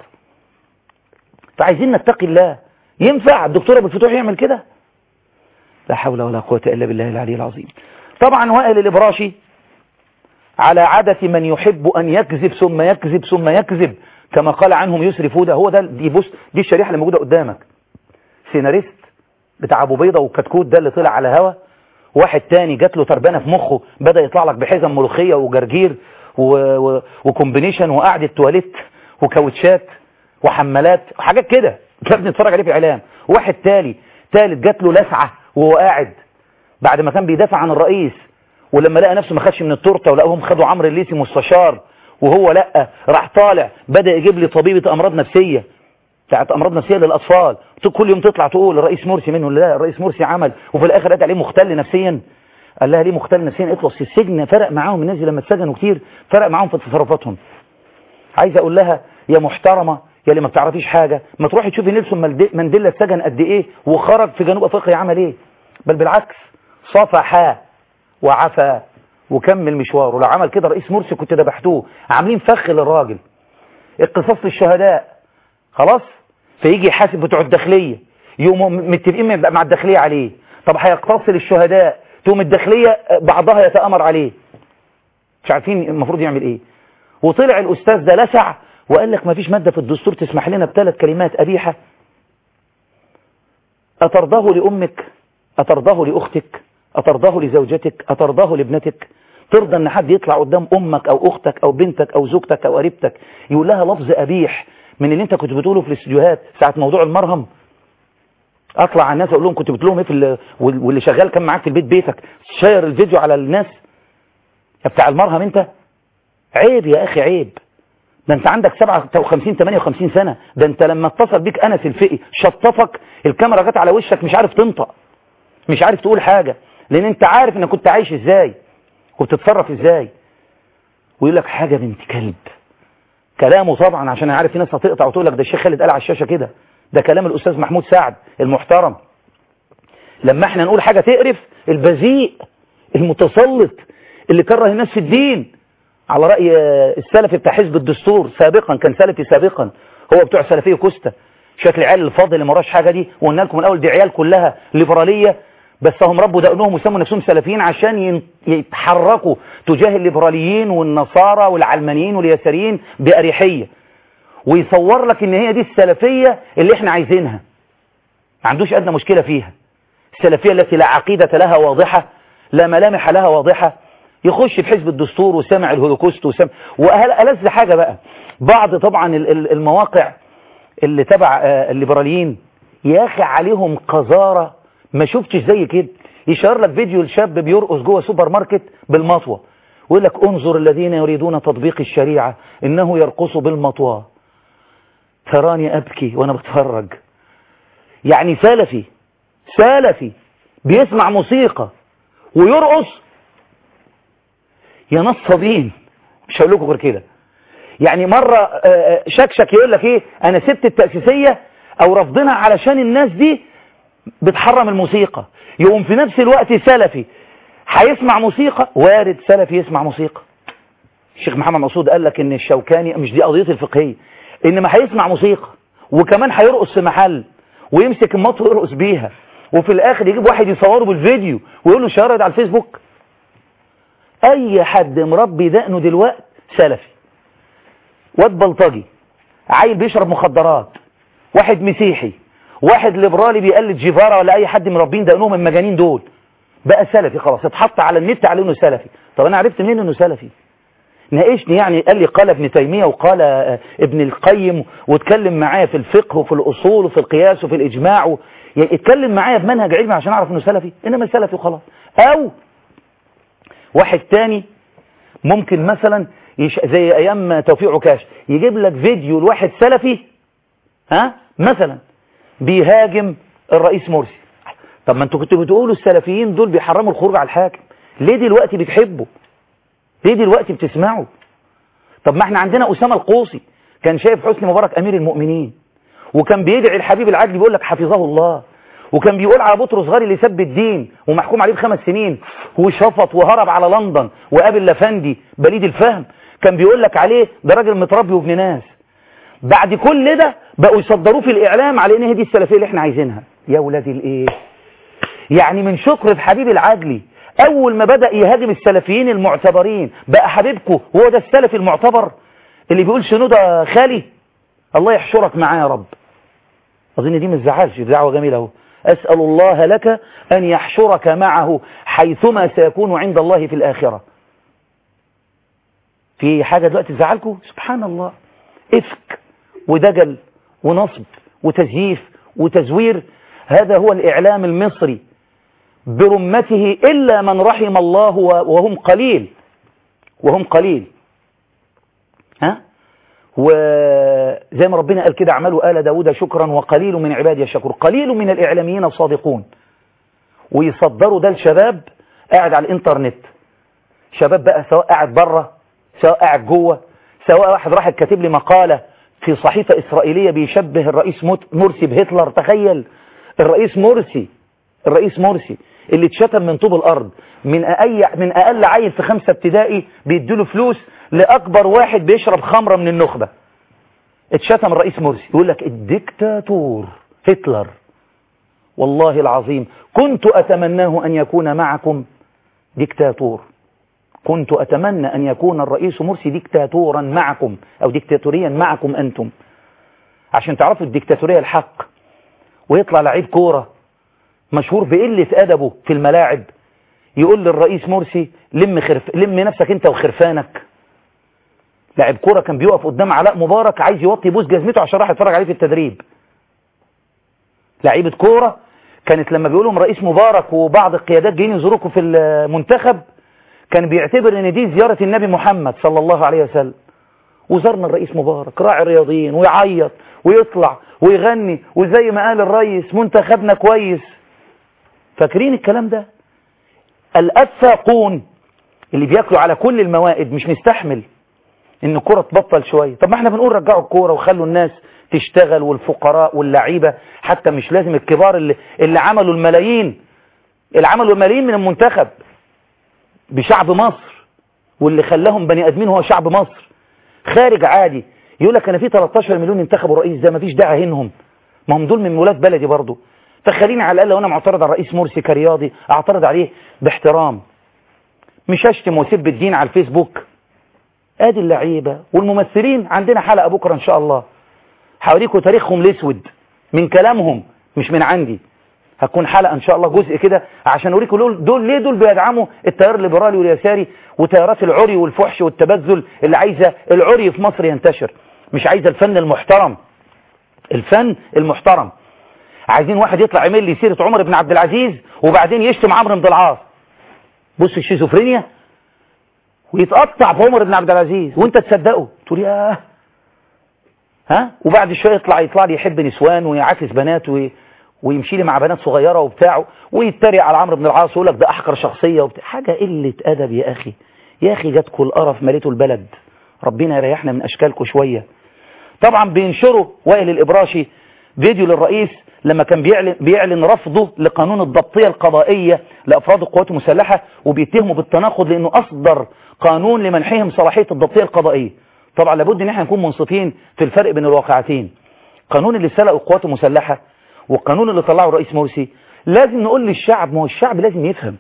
فعايزين نتقي الله. ينفع الدكتور ابو الفتوح يعمل كده؟ لا حول ولا قوه الا بالله العلي العظيم. طبعا وائل الابراشي على عاده من يحب ان يكذب ثم يكذب ثم يكذب كما قال عنهم يسري فوده. هو ده، دي بص دي الشريحه اللي موجوده قدامك. سيناريست بتاع ابو بيضه والكتكوت ده اللي طلع على هوا، واحد تاني جات له تربانه في مخه بدا يطلع لك بحزم ملوخيه وجرجير وكومبينيشن وقعدة تواليت وكاوتشات وحمالات وحاجات كده كيف نتفرج عليه في الاعلام. واحد تالي تالت جات له لسعه وهو قاعد بعد ما كان بيدافع عن الرئيس، ولما لقى نفسه ما خدش من التورته ولقاهم خدوا عمرو الليثي مستشار وهو لا، راح طالع بدا يجيب لي طبيبه امراض نفسيه بتاعت امراض نفسيه للاطفال. كل يوم تطلع تقول الرئيس مرسي منه، لا الرئيس مرسي عمل، وفي الاخر قالت عليه مختل نفسيا. قال لها ليه مختل نفسيا؟ اطلص في السجن فرق معاهم الناس لما اتسجنوا كتير، فرق معاهم في تصرفاتهم. عايز اقول لها يا محترمه يا اللي ما بتعرفيش حاجه، ما تروحي تشوفي نيلسون مانديلا اتسجن قد ايه وخرج في جنوب افريقيا عمل ايه، بل بالعكس صفح وعفى وكمل مشواره. لو عمل كده رئيس مرسي كنت ذبحتوه. عاملين فخ للراجل، القصاص للشهداء خلاص، فيجي يحاسب بتوع الداخليه يقوموا متفقين مع الداخليه عليه. طب هيقتص للشهداء تقوم الداخليه بعضها يتامر عليه. مش عارفين المفروض يعمل ايه. وطلع الاستاذ ده لسع وقال لك ما فيش ماده في الدستور تسمح لنا بثلاث كلمات قبيحه. اترضاه لامك، اترضاه لاختك، اترضاه لزوجتك، اترضاه لابنتك؟ ترضى ان حد يطلع قدام امك او اختك او بنتك او زوجتك او قريبتك يقول لها لفظ قبيح من اللي انت كنت بتقوله في الاستديوهات ساعه موضوع المرهم؟ اطلع على الناس اقول لهم كنت بتقول لهم ايه في واللي شغال كان معاك في البيت بيتك شاير الفيديو على الناس يا بتاع المرهم انت؟ عيب يا اخي عيب. ده انت عندك سبعة وخمسين ثمانية وخمسين سنه، ده انت لما اتصل بيك انس الفقي شطفك الكاميرا جت على وشك مش عارف تنطق، مش عارف تقول حاجه، لان انت عارف انك كنت عايش ازاي وبتتصرف ازاي. ويقول لك حاجه بنت كلب. كلامه طبعا عشان عارف في ناس هتقطع وتقول لك ده الشيخ خالد قال على الشاشه كده، ده كلام الاستاذ محمود سعد المحترم. لما احنا نقول حاجه تقرف البذيء المتسلط اللي كره الناس في الدين على راي السلفي بتاع حزب الدستور سابقا، كان سلفي سابقا، هو بتوع سلفيه كوستا، شكل العيال الفاضل اللي مراش حاجه دي. وقلنا لكم من الاول دي عيال كلها ليبراليه، بس هم ربوا دقنهم وسموا نفسهم سلفيين عشان يتحركوا تجاه الليبراليين والنصارى والعلمانيين واليساريين بأريحية، ويصور لك ان هي دي السلفية اللي احنا عايزينها. ما عندوش ادنى مشكلة فيها. السلفية التي لا عقيدة لها واضحة، لا ملامح لها واضحة، يخش في حزب الدستور وسمع الهولوكوست وسمع. وألذ حاجة بقى بعض طبعا المواقع اللي تبع الليبراليين يا اخي عليهم قذارة ما شفتش زي كده. يشير لك فيديو الشاب بيرقص جوه سوبر ماركت بالمطوة ويقول لك انظر الذين يريدون تطبيق الشريعة انه يرقص بالمطوة. تراني ابكي وانا بتفرج. يعني سلفي سلفي بيسمع موسيقى ويرقص يا نصابين. مش هقول لكم غير كده. يعني مرة شكشك يقول لك ايه انا سبت التأسيسية او رفضنا علشان الناس دي بتحرم الموسيقى. يقوم في نفس الوقت سلفي هيسمع موسيقى، وارد سلفي يسمع موسيقى. الشيخ محمد مسعود قال لك ان الشوكاني مش دي قضيتي الفقهية، انما هيسمع موسيقى وكمان هيرقص في محل ويمسك المطوه ويرقص بيها، وفي الاخر يجيب واحد يصوره بالفيديو ويقول له شارد على الفيسبوك. اي حد مربي دقنه دلوقتي سلفي. واد بلطجي، عيل بيشرب مخدرات، واحد مسيحي، واحد ليبرالي بيقلد جيفارا ولا اي حد مربين دقنهم المجانين دول، بقى سلفي خلاص، اتحط على النت على انه سلفي. طب انا عرفت منين انه سلفي؟ ناقشني يعني، قال لي قال ابن تيمية وقال ابن القيم واتكلم معايا في الفقه وفي الاصول وفي القياس وفي الاجماع و... يعني اتكلم معايا بمنهج علمي عشان اعرف انه سلفي، انما سلفي وخلاص. او واحد تاني ممكن مثلا يش... زي ايام توفيق عكاش يجيب لك فيديو لواحد سلفي ها مثلا بيهاجم الرئيس مرسي. طب ما انتوا كنتوا بتقولوا السلفيين دول بيحرموا الخروج على الحاكم، ليه دلوقتي بتحبوا؟ ليه دلوقتي بتسمعوا؟ طب ما احنا عندنا أسامة القوصي كان شايف حسني مبارك أمير المؤمنين، وكان بيدعي الحبيب العدلي بيقول لك حفظه الله، وكان بيقول على بطرس غاري اللي سب الدين ومحكوم عليه بخمس سنين وشفط وهرب على لندن وقابل لفندي بليد الفهم، كان بيقول لك عليه ده راجل متربي وابن ناس. بعد كل ده بقوا يصدروه في الإعلام على ان هي دي السلفية اللي احنا عايزينها. يا ولادي الايه، يعني من شكر الحبيب العدلي اول ما بدأ يهاجم السلفيين المعتبرين بقى حبيبكم هو ده السلفي المعتبر اللي بيقول شنو ده خالي. الله يحشرك معاه يا رب. اظن دي ما تزعلش، دعوه جميله اهو. اسال الله لك ان يحشرك معه حيثما سيكون عند الله في الاخره. في حاجه دلوقتي تزعلكم؟ سبحان الله، افك ودجل ونصب وتزييف وتزوير، هذا هو الاعلام المصري برمته إلا من رحم الله وهم قليل، وهم قليل. ها؟ وزي ما ربنا قال كده اعملوا آل داود شكرا وقليل من عبادي الشكور. قليل من الإعلاميين الصادقون ويصدروا ده الشباب قاعد على الإنترنت، شباب بقى سواء قاعد بره سواء قاعد جوه، سواء واحد راح كاتب لي مقالة في صحيفة إسرائيلية بيشبه الرئيس مرسي بهتلر. تخيل الرئيس مرسي الرئيس مرسي اللي اتشتم من طوب الأرض، من أقل من أقل عيل في خمسة ابتدائي بيديله فلوس لأكبر واحد بيشرب خمرة من النخبة. اتشتم الرئيس مرسي، يقول لك الدكتاتور هتلر. والله العظيم كنت أتمناه أن يكون معكم دكتاتور، كنت أتمنى أن يكون الرئيس مرسي دكتاتورا معكم أو دكتاتوريا معكم أنتم، عشان تعرفوا الدكتاتورية الحق. ويطلع لعيب كورة مشهور بقلة أدبه في الملاعب يقول للرئيس مرسي لم, خرف... لم نفسك انت وخرفانك. لاعب كورة كان بيقف قدام علاء مبارك عايز يوطي بوس جزمته عشان راح يتفرج عليه في التدريب. لعيبة كورة كانت لما بيقولهم رئيس مبارك وبعض القيادات جايين يزوروكم في المنتخب كان بيعتبر ان دي زيارة النبي محمد صلى الله عليه وسلم. وزارنا الرئيس مبارك راعي رياضيين ويعيط ويطلع ويغني وزي ما قال الرئيس منتخبنا كويس. فاكرين الكلام ده؟ الأفاقون اللي بياكلوا على كل الموائد مش مستحمل ان الكرة تبطل شوية. طب ما احنا بنقول رجعوا الكرة وخلوا الناس تشتغل والفقراء واللعيبة، حتى مش لازم الكبار اللي, اللي عملوا الملايين اللي عملوا الملايين من المنتخب بشعب مصر، واللي خلاهم بني ادمين هو شعب مصر. خارج عادي يقول لك انا في ثلاثة عشر مليون انتخبوا الرئيس ده، مفيش داعي هنهم، ما هم دول من ولاد بلدي برضه. فخليني على الاقل وانا معترض على الرئيس مرسي كرياضي اعترض عليه باحترام، مش اشتم واسب الدين على الفيسبوك. ادي اللعيبه والممثلين عندنا حلقه بكره ان شاء الله هوريكم تاريخهم الاسود من كلامهم مش من عندي. هتكون حلقه ان شاء الله جزء كده عشان اوريكم دول, دول ليه دول بيدعموا التيار الليبرالي واليساري وتيارات العري والفحش والتبذل اللي عايزه العري في مصر ينتشر، مش عايزه الفن المحترم. الفن المحترم عايزين واحد يطلع يعمل لي سيره عمر بن عبد العزيز وبعدين يشتم عمرو بن العاص. بص الشيزوفرينيا، ويتقطع في عمر بن عبد العزيز وانت تصدقه تقول ياه ها، وبعد شويه يطلع يطلع لي يحب نسوان ويعاكس بنات وي... ويمشي لي مع بنات صغيره وبتاعه ويتريق على عمرو بن العاص ويقول لك ده احقر شخصيه وبتاع. حاجه قله ادب يا اخي. يا اخي جاتكم القرف مليتوا البلد، ربنا يريحنا من اشكالكم شويه. طبعا بينشروا وائل الابراشي فيديو للرئيس لما كان بيعلن, بيعلن رفضه لقانون الضبطيه القضائيه لافراد القوات المسلحه، وبيتهموا بالتناقض لانه اصدر قانون لمنحهم صلاحيه الضبطيه القضائيه. طبعا لابد ان احنا نكون منصفين في الفرق بين الواقعتين. القانون اللي سلقه القوات المسلحه والقانون اللي طلعه الرئيس مرسي لازم نقول للشعب، ما هو الشعب لازم يفهم،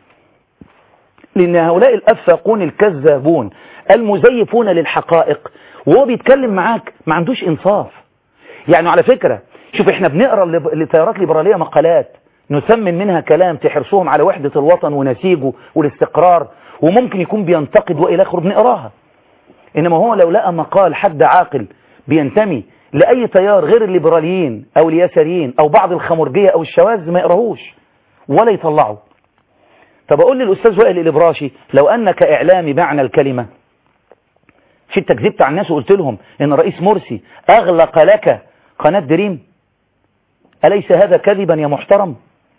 لان هؤلاء الافاقون الكذابون المزيفون للحقائق وهو بيتكلم معاك ما عندوش انصاف. يعني على فكره شوف احنا بنقرا لتيارات ليبراليه مقالات نثمن منها كلام في حرصهم على وحده الوطن ونسيجه والاستقرار، وممكن يكون بينتقد والى اخره بنقراها. انما هو لو لقى مقال حد عاقل بينتمي لاي تيار غير الليبراليين او اليساريين او بعض الخمرجيه او الشواذ ما يقراهوش ولا يطلعه. طب اقول للاستاذ وائل الابراشي لو انك اعلامي معنى الكلمه مش انت كذبت على الناس وقلت لهم ان الرئيس مرسي اغلق لك قناة دريم؟ أليس هذا كذبا يا محترم؟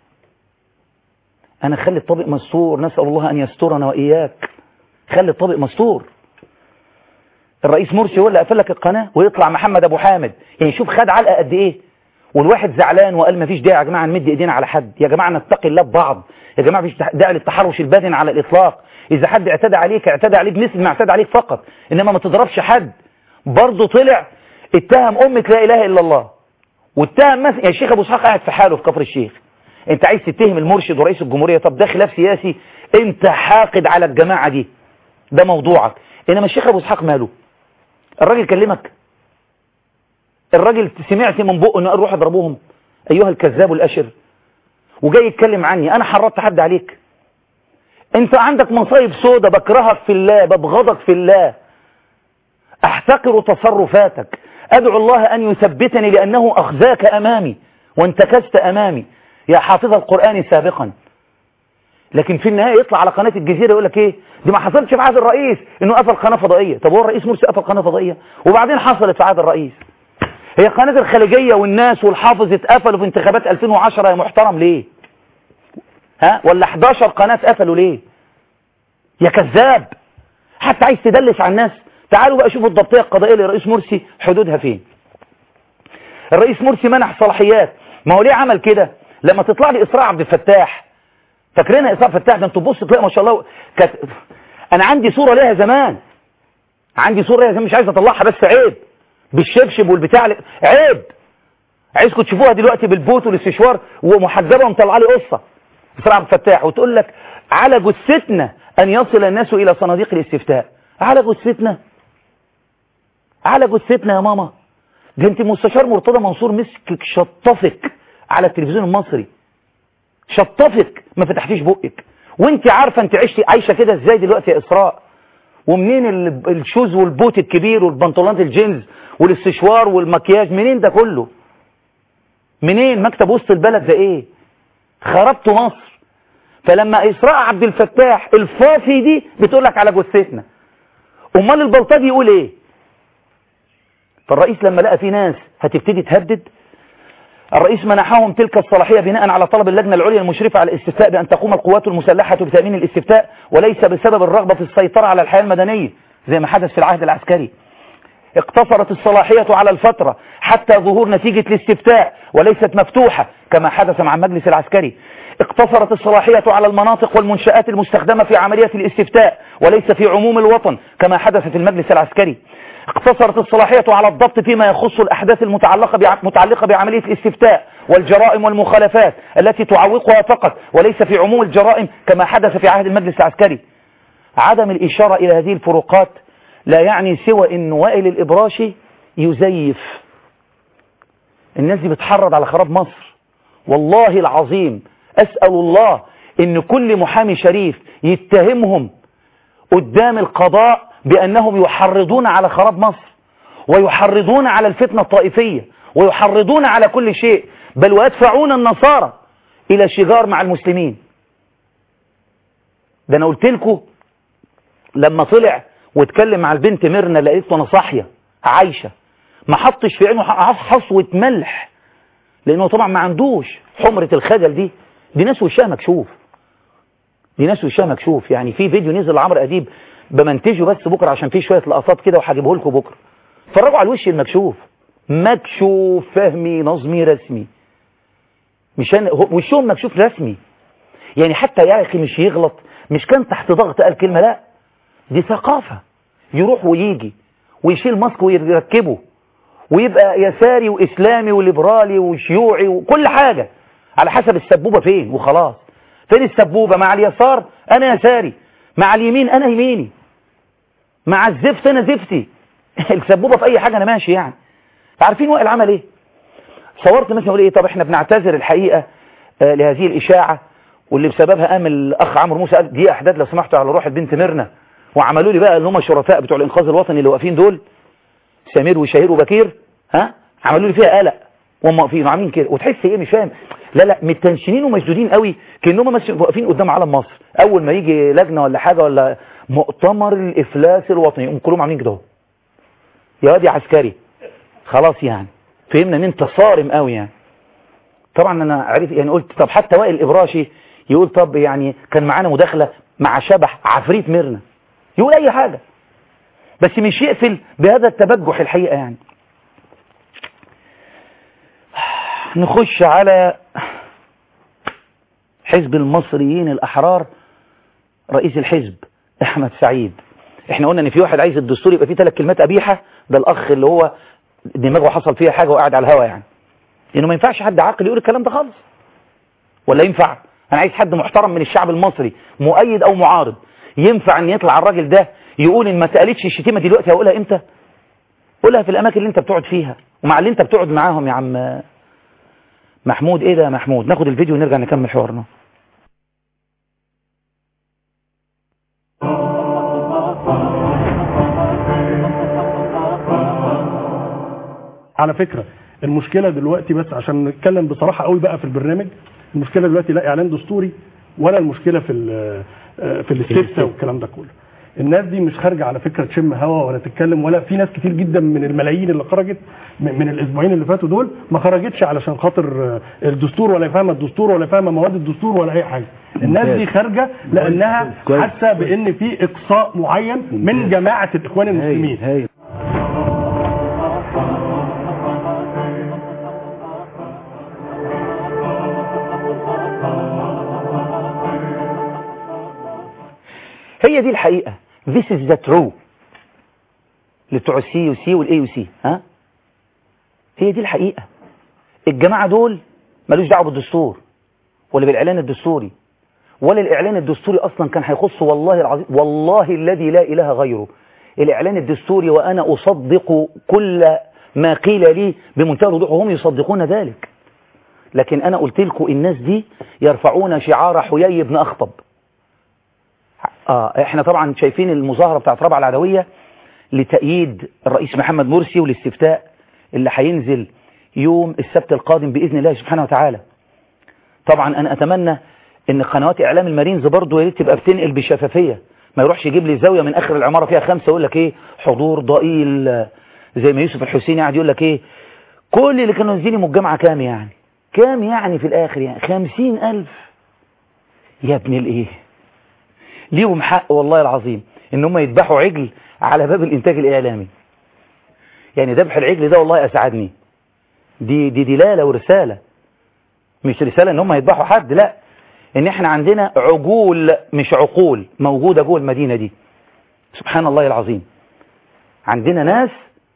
انا خلي الطابق مستور، نسأل الله ان يسترنا واياك. خلي الطابق مستور. الرئيس مرسي هو اللي قفل لك القناة، ويطلع محمد ابو حامد يعني شوف خد علقة قد ايه، والواحد زعلان وقال ما فيش داعي يا جماعة نمد ايدينا على حد، يا جماعة نتقي الله ببعض، يا جماعة مفيش داعي للتحرش الباذن على الاطلاق. اذا حد اعتدى عليك اعتدى عليك مثل ما اعتدى عليك فقط، انما ما تضربش حد. برضه طلع اتهم امة لا اله الا الله، واتهم مثلا يا الشيخ ابو اسحاق قاعد في حاله في كفر الشيخ. انت عايز تتهم المرشد ورئيس الجمهورية، طب ده خلاف سياسي، انت حاقد على الجماعة دي، ده موضوعك. انما الشيخ ابو اسحاق ماله؟ الراجل كلمك؟ الراجل سمعت من بقه انه قال روح اضربوهم ايها الكذاب الاشر، وجاي يتكلم عني؟ انا حرضت حد عليك؟ انت عندك مصايب سودة، بكرهك في الله، ببغضك في الله، احتقر تصرفاتك، ادعو الله ان يثبتني لانه اخزاك امامي وانتكست امامي يا حافظ القرآن سابقا. لكن في النهاية يطلع على قناة الجزيرة يقول لك ايه؟ دي ما حصلتش في عهد الرئيس انه قفل قناة فضائية. طب هو الرئيس مرسي قفل قناة فضائية؟ وبعدين حصلت في عهد الرئيس. هي قناة الخليجية والناس والحافظ اتقفلوا في انتخابات ألفين وعشرة يا محترم ليه؟ ها؟ ولا إحداشر قناة قفلوا ليه؟ يا كذاب، حتى عايز تدلس على الناس. تعالوا بقى شوفوا الضبطية القضائية لرئيس مرسي حدودها فين. الرئيس مرسي منح صلاحيات. ما هو ليه عمل كده؟ لما تطلع لي إسراء عبد الفتاح، فاكرينها إسراء عبد الفتاح؟ ده انتوا تبص تلاقي ما شاء الله كت... انا عندي صورة ليها زمان، عندي صورة ليها زمان مش عايز اطلعها بس عيب، بالشبشب والبتاع ل... عيب. عايزكم تشوفوها دلوقتي بالبوت والاستشوار ومحجبة ومطلعه لي قصة إسراء عبد الفتاح، وتقول لك على جثتنا ان يصل الناس الى صناديق الاستفتاء. على جثتنا، على جثتنا يا ماما. ده انت مستشار مرتضى منصور مسكك شطفك على التلفزيون المصري، شطفك ما فتحتيش بقك، وانت عارفه انت عشتي عايشه كده ازاي دلوقتي يا اسراء. ومنين الشوز والبوت الكبير والبنطلونات الجينز والاستشوار والمكياج؟ منين ده كله؟ منين؟ مكتب وسط البلد ده ايه؟ خربتوا مصر. فلما اسراء عبد الفتاح الفافي دي بتقول لك على جثتنا، امال البلطجي يقول ايه؟ فالرئيس لما لقى في ناس هتبتدي تهدد، الرئيس منحهم تلك الصلاحية بناء على طلب اللجنة العليا المشرفة على الاستفتاء بأن تقوم القوات المسلحة بتأمين الاستفتاء، وليس بسبب الرغبة في السيطرة على الحياة المدنية زي ما حدث في العهد العسكري. اقتصرت الصلاحية على الفترة حتى ظهور نتيجة الاستفتاء وليست مفتوحة كما حدث مع المجلس العسكري. اقتصرت الصلاحية على المناطق والمنشآت المستخدمة في عملية الاستفتاء وليس في عموم الوطن كما حدث في المجلس العسكري. اقتصرت الصلاحية على الضبط فيما يخص الأحداث المتعلقة متعلقة بعملية الاستفتاء والجرائم والمخالفات التي تعوقها فقط وليس في عموم الجرائم كما حدث في عهد المجلس العسكري. عدم الإشارة إلى هذه الفروقات لا يعني سوى أن وائل الإبراشي يزيف. الناس دي بتحرض على خراب مصر. والله العظيم أسأل الله أن كل محامي شريف يتهمهم قدام القضاء بأنهم يحرضون على خراب مصر ويحرضون على الفتنة الطائفية ويحرضون على كل شيء، بل ويدفعون النصارى إلى شجار مع المسلمين. ده أنا قلت لكم لما طلع واتكلم مع البنت ميرنا لقيته أنا صاحية عايشة، ما حطش في عينه حصوة ملح، لأنه طبعا ما عندوش حمرة الخجل دي. دي ناس وشها مكشوف، دي ناس وشها مكشوف. يعني في فيديو نزل لعمرو أديب بمنتجه بس بكرة عشان فيه شوية لقطات كده وهجيبه لكم بكرة، اتفرجوا على الوش المكشوف، مكشوف فهمي نظمي رسمي، مش أنا وشهم مكشوف رسمي. يعني حتى يا أخي مش يغلط، مش كان تحت ضغط قال كلمة، لا دي ثقافة، يروح ويجي ويشيل ماسك ويركبه ويبقى يساري وإسلامي وليبرالي وشيوعي وكل حاجة على حسب السبوبة فين وخلاص. فين السبوبة؟ مع اليسار أنا يساري، مع اليمين أنا يميني، مع الزفت أنا زفتي. السبوبة في أي حاجة أنا ماشي. يعني عارفين وائل عمل إيه؟ صورت مثلا يقول إيه؟ طب إحنا بنعتذر الحقيقة آه لهذه الإشاعة واللي بسببها قام الأخ عمرو موسى قال دي أحداث لو سمحتوا على روح البنت ميرنا، وعملوا لي بقى اللي هم الشرفاء بتوع الإنقاذ الوطني اللي واقفين دول سمير وشهير وبكير، ها عملوا لي فيها قلق وهم واقفين وعاملين كده، وتحس ايه مش فاهم، لا لا متنشنين ومشدودين قوي كانهم واقفين قدام علم مصر. اول ما يجي لجنه ولا حاجه ولا مؤتمر الافلاس الوطني يقوم كلهم عاملين كده اهو يا واد يا عسكري خلاص يعني فهمنا ان انت صارم قوي يعني. طبعا انا عرف يعني قلت طب حتى وائل الابراشي يقول طب يعني كان معانا مداخله مع شبح عفريت ميرنا، يقول اي حاجه بس مش يقفل بهذا التبجح الحقيقه يعني. نخش على حزب المصريين الأحرار. رئيس الحزب أحمد سعيد، احنا قلنا ان في واحد عايز الدستور يبقى فيه ثلاث كلمات قبيحة، ده الأخ اللي هو دماغه حصل فيها حاجة وقاعد على الهوا يعني، لأنه ما ينفعش حد عاقل يقول الكلام ده خالص، ولا ينفع؟ أنا عايز حد محترم من الشعب المصري مؤيد أو معارض، ينفع ان يطلع الراجل ده يقول ان ما اتقالتش الشتيمة دلوقتي هقولها امتى؟ قولها في الأماكن اللي انت بتقعد فيها ومع اللي انت بتقعد معاهم يا عم محمود. ايه ده يا محمود؟ ناخد الفيديو ونرجع نكمل حوارنا. على فكرة المشكلة دلوقتي بس عشان نتكلم بصراحة قوي بقى في البرنامج، المشكلة دلوقتي لا اعلان دستوري ولا المشكلة في في الاستفتاء والكلام ده كله. الناس دي مش خارجه على فكره تشم هوا ولا تتكلم، ولا في ناس كتير جدا من الملايين اللي خرجت من الاسبوعين اللي فاتوا دول ما خرجتش علشان خاطر الدستور ولا فاهمه الدستور ولا فاهمه مواد الدستور ولا اي حاجه. الناس دي خارجه لانها حاسه بان في اقصاء معين من جماعه الاخوان المسلمين. هي دي الحقيقة. This is the true. لبتوع السي وسي والاي وسي ها؟ هي دي الحقيقة. الجماعة دول ملوش دعوه بالدستور ولا بالإعلان الدستوري ولا الإعلان الدستوري أصلا كان هيخص والله العظيم والله الذي لا إله غيره الإعلان الدستوري، وأنا أصدق كل ما قيل لي بمنتهى الوضوح وهم يصدقون ذلك. لكن أنا قلت لكم الناس دي يرفعون شعار حيي بن أخطب. آه احنا طبعا شايفين المظاهرة بتاعت رابعة العدوية لتأييد الرئيس محمد مرسي والاستفتاء اللي هينزل يوم السبت القادم بإذن الله سبحانه وتعالى. طبعا أنا أتمنى ان قنوات إعلام المارينز برضو ياريت تبقى بتنقل بشفافية، ما يروحش يجيب لي زاوية من آخر العمارة فيها خمسة يقول لك ايه حضور ضئيل زي ما يوسف الحسيني قاعد يقول لك ايه كل اللي كانوا نزيلي من الجامعة كام يعني كام يعني في الآخر يعني خمسين ألف. يا ابن الايه ليهم حق والله العظيم ان هم يذبحوا عجل على باب الانتاج الاعلامي. يعني ذبح العجل ده والله اسعدني. دي دي دلالة ورسالة، مش رسالة ان هم يذبحوا حد، لا، ان احنا عندنا عجول مش عقول موجودة جوه المدينة دي. سبحان الله العظيم. عندنا ناس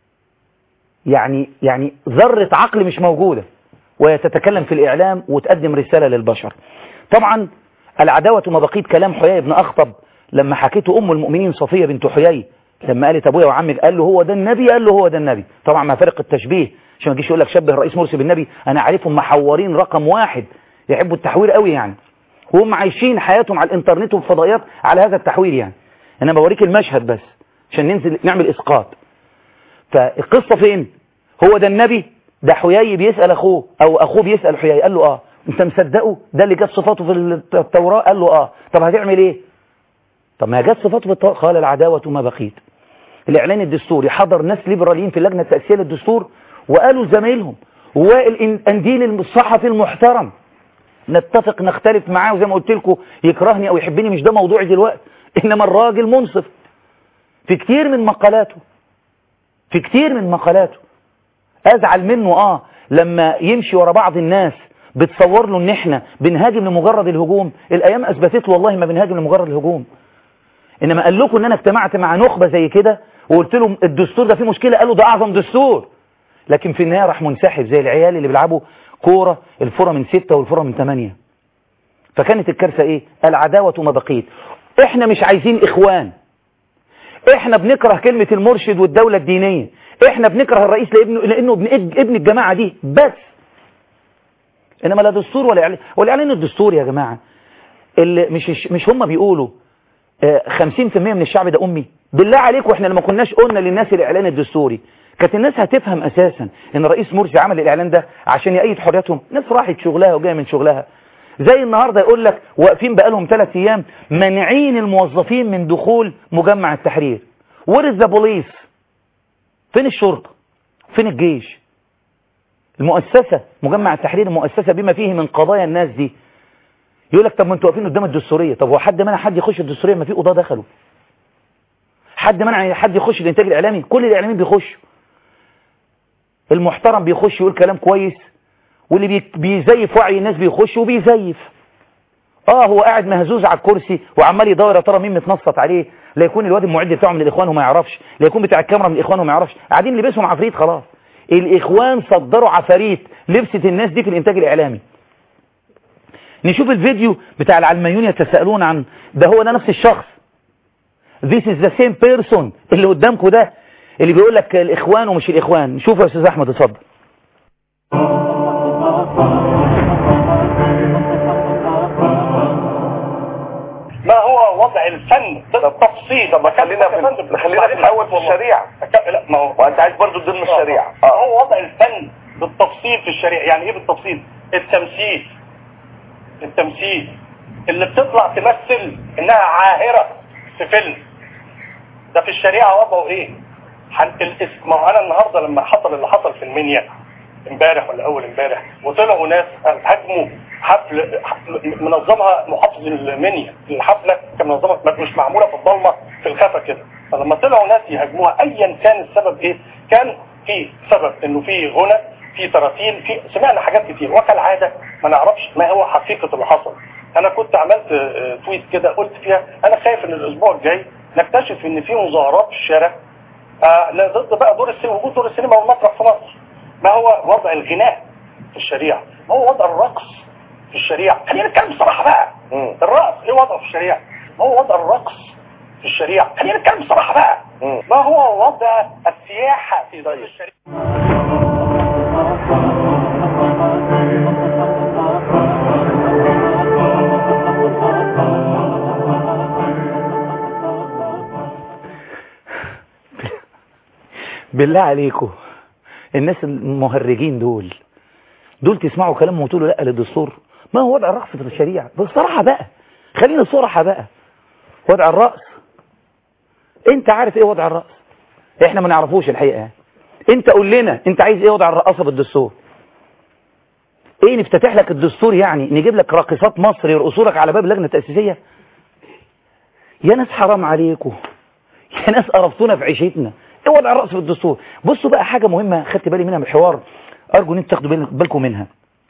يعني يعني ذرة عقل مش موجودة وتتكلم في الاعلام وتقدم رسالة للبشر. طبعا العداوة ما بقيت كلام حيي بن أخطب لما حكيته أم المؤمنين صفية بنت حيي لما قالت أبويا وعمك قال له هو ده النبي قال له هو ده النبي. طبعا ما فرق التشبيه عشان ما تجيش يقول لك شبه الرئيس مرسي بالنبي. أنا عارفهم محورين رقم واحد يحبوا التحوير قوي يعني، وهم عايشين حياتهم على الإنترنت والفضائيات على هذا التحوير يعني. أنا بوريك المشهد بس عشان ننزل نعمل إسقاط. فالقصة فين؟ هو ده النبي؟ ده حيي بيسأل أخوه أو أخوه بيسأل حيي قال له آه. انت مصدقه؟ ده اللي جت صفاته في التوراة قال له اه. طب هتعمل ايه؟ طب ما جت صفاته في التوراة. قال العداوة ما بقيت. الاعلان الدستوري حضر ناس ليبراليين في اللجنة التأسيسية للدستور وقالوا لزمايلهم وائل انديل الصحفي المحترم نتفق نختلف معاه وزي ما قلت لكم يكرهني او يحبني مش ده موضوعي دلوقتي، انما الراجل منصف في كتير من مقالاته في كتير من مقالاته ازعل منه اه لما يمشي ورا بعض الناس بتصور له ان احنا بنهاجم لمجرد الهجوم. الايام اثبتت له والله ما بنهاجم لمجرد الهجوم، انما قال لكم ان انا اجتمعت مع نخبه زي كده وقلت لهم الدستور ده فيه مشكله قالوا ده اعظم دستور، لكن في النهايه راح منسحب زي العيال اللي بيلعبوا كوره الفره من ستة والفره من ثمانية. فكانت الكارثه ايه؟ العداوه ما بقيت. احنا مش عايزين اخوان، احنا بنكره كلمه المرشد والدوله الدينيه، احنا بنكره الرئيس لابنه لانه ابن ابن الجماعه دي بس، انما لا دستور ولا اعلان. والاعلان الدستوري يا جماعه اللي مش مش هم بيقولوا خمسين في المية من الشعب ده امي. بالله عليكم احنا لما كناش قلنا للناس الاعلان الدستوري كانت الناس هتفهم اساسا ان الرئيس مرسي عمل الاعلان ده عشان يأيد حرياتهم. ناس راحت شغلها وجايه من شغلها زي النهارده يقول لك واقفين بقالهم ثلاث ايام مانعين الموظفين من دخول مجمع التحرير. وير از ذا بوليس؟ فين الشرطة؟ فين الجيش؟ المؤسسة مجمع التحرير المؤسسة بما فيه من قضايا الناس دي. يقول لك طب ما انتوا واقفين قدام الدستورية. طب هو حد منع حد يخش الدستورية؟ ما في قضاة دخلوا. حد منع حد يخش الانتاج الاعلامي؟ كل الاعلاميين بيخشوا. المحترم بيخش يقول كلام كويس، واللي بيزيف وعي الناس بيخش وبيزيف. اه هو قاعد مهزوز على الكرسي وعمال يدور يا ترى مين متنصت عليه، لا يكون الواد المعد بتاعه من الاخوان وما يعرفش، لا يكون بتاع الكاميرا من الاخوان وما يعرفش، قاعدين لبسهم عفريت خلاص. الاخوان صدروا عفاريت لبست الناس دي في الانتاج الاعلامي. نشوف الفيديو بتاع العلمانيون يتساءلون عن ده، هو ده نفس الشخص. This is the same person اللي قدامكم ده، اللي بيقول لك الاخوان ومش الاخوان. شوفوا يا استاذ احمد اتفضل. ما هو وضع الفن بالتفصيل؟ طب خلينا في خلينا في الاول في الشريعه. لا ما هو وانت عايز برضه ضمن الشريعه. اه هو وضع الفن بالتفصيل في الشريعه. يعني ايه بالتفصيل؟ التمثيل التمثيل اللي بتطلع تمثل انها عاهره في فيلم، ده في الشريعه وضعه ايه؟ ما هو انا النهارده لما حصل اللي حصل في المنيا امبارح ولا اول امبارح، وطلعوا ناس هاجموا حفل منظمها محافظ المنيا. الحفله كان منظمه مش معموله في الضلمه في الخفا كده، فلما طلعوا ناس يهاجموها ايا كان السبب ايه، كان في سبب انه في غنى، في تراتيل، في سمعنا حاجات كتير، وكالعاده ما نعرفش ما هو حقيقه اللي حصل. انا كنت عملت تويت كده قلت فيها انا خايف ان الاسبوع الجاي نكتشف ان في مظاهرات في الشارع آه ضد بقى دور السينما، وجود دور السينما والمسرح في مصر. ما هو وضع الغناء في الشريعه؟ ما هو وضع الرقص في الشريعه؟ خلينا نتكلم بصراحه بقى. مم. الرقص ايه وضعه في الشريعه؟ ما هو وضع الرقص في الشريعه؟ خلينا نتكلم بصراحه بقى. مم. ما هو وضع السياحه في ضمن الشريعه؟ بالله عليكم الناس المهرجين دول دول تسمعوا كلامهم وتقولوا لا للدستور؟ ما هو وضع الرقص في الشريعه؟ بصراحه بقى خلينا صراحه بقى. وضع الرقص انت عارف ايه وضع الرقص؟ احنا ما نعرفوش الحقيقه. انت قول لنا انت عايز ايه وضع الرقصه بالدستور؟ ايه نفتتح لك الدستور يعني نجيب لك راقصات مصر يرقصوا لك على باب اللجنه التاسيسيه؟ يا ناس حرام عليكم، يا ناس قرفتونا في عيشتنا. ايه وضع الرقص في الدستور؟ بصوا بقى حاجه مهمه خدت بالي منها من الحوار، ارجو ان انتوا تاخدوا بالكم منها.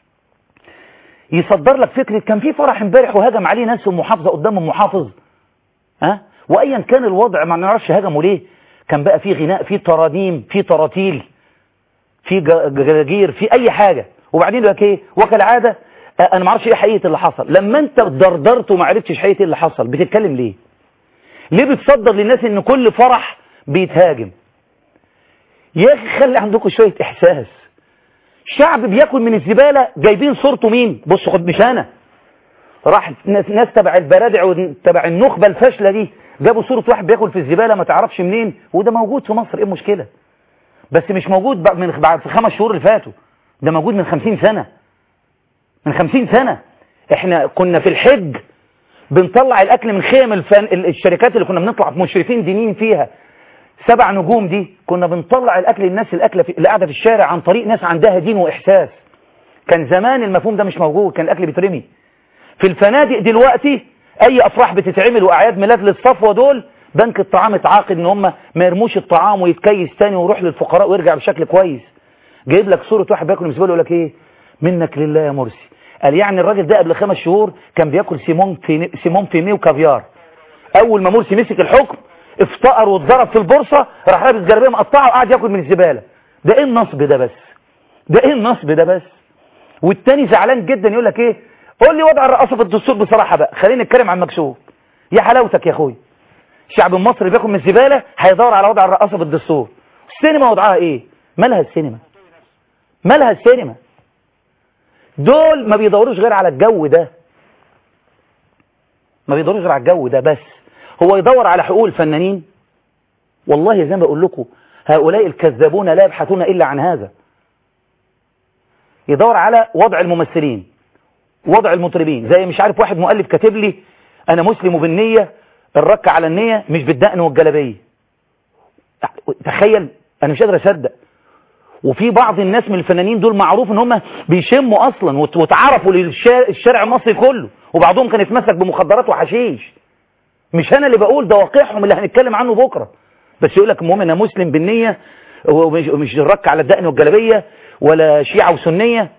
يصدر لك فكره كان في فرح امبارح وهجم عليه ناس في المحافظه قدام المحافظ، ها وايا كان الوضع ما نعرفش هجموا ليه، كان بقى في غناء، في ترانيم، في تراتيل، في جراجير، في اي حاجه، وبعدين يقول لك ايه وكالعاده انا ما اعرفش ايه حقيقه اللي حصل. لما انت دردرت وما عرفتش حقيقه اللي حصل بتتكلم ليه؟ ليه بتصدر للناس ان كل فرح بيتهاجم؟ يا اخي خلي عندكم شويه احساس. شعب بياكل من الزباله جايبين صورته مين؟ بص خد مش انا، راح ناس, ناس تبع البرادع وتبع النخبه الفاشله دي جابوا صوره واحد بياكل في الزباله ما تعرفش منين، وده موجود في مصر. ايه المشكله؟ بس مش موجود من بعد في خمس شهور اللي فاتوا، ده موجود من خمسين سنه. من خمسين سنه احنا كنا في الحج بنطلع الاكل من خيم الفن... الشركات اللي كنا بنطلع مشرفين دينيين فيها سبع نجوم دي، كنا بنطلع الاكل للناس الاكله في... اللي قاعده في الشارع عن طريق ناس عندها دين واحساس. كان زمان المفهوم ده مش موجود، كان الاكل بيترمي في الفنادق. دلوقتي اي افراح بتتعمل واعياد ميلاد للصفوه دول بنك الطعام اتعاقد ان هم ما يرموش الطعام ويتكيس تاني ويروح للفقراء ويرجع بشكل كويس. جايب لك صوره واحد بياكل مسبله يقول لك ايه منك لله يا مرسي. قال يعني الراجل ده قبل خمس شهور كان بياكل سيمون في سيمون فيمي وكافيار. اول ما مرسي مسك الحكم افتقر واتضرب في البورصه راح لابس جلابيه مقطعه وقعد ياكل من الزباله. ده ايه النصب ده بس؟ ده ايه النصب ده بس؟ والتاني زعلان جدا يقول لك ايه قول لي وضع الرقاصه في الدستور بصراحه بقى، خلينا نتكلم عن مكشوف. يا حلاوتك يا اخويا، الشعب المصري بياكل من الزباله هيدور على وضع الرقاصه في الدستور. السينما وضعها ايه؟ مالها السينما؟ مالها السينما؟ دول ما بيدوروش غير على الجو ده، ما بيدوروش غير على الجو ده بس. هو يدور على حقوق الفنانين؟ والله زي ما بقول لكم هؤلاء الكذابون لا يبحثون الا عن هذا. يدور على وضع الممثلين، وضع المطربين. زي مش عارف واحد مؤلف كاتب لي انا مسلم بالنيه، الرك على النيه مش بالدقن والجلابيه. تخيل انا مش قادر اصدق. وفي بعض الناس من الفنانين دول معروف ان هم بيشموا اصلا وتعرفوا للشارع المصري كله، وبعضهم كان يتمسك بمخدرات وحشيش. مش انا اللي بقول، ده واقعهم اللي هنتكلم عنه بكره. بس يقول لك المهم انا مسلم بالنيه ومش الرك على الدقن والجلابيه ولا شيعه وسنيه.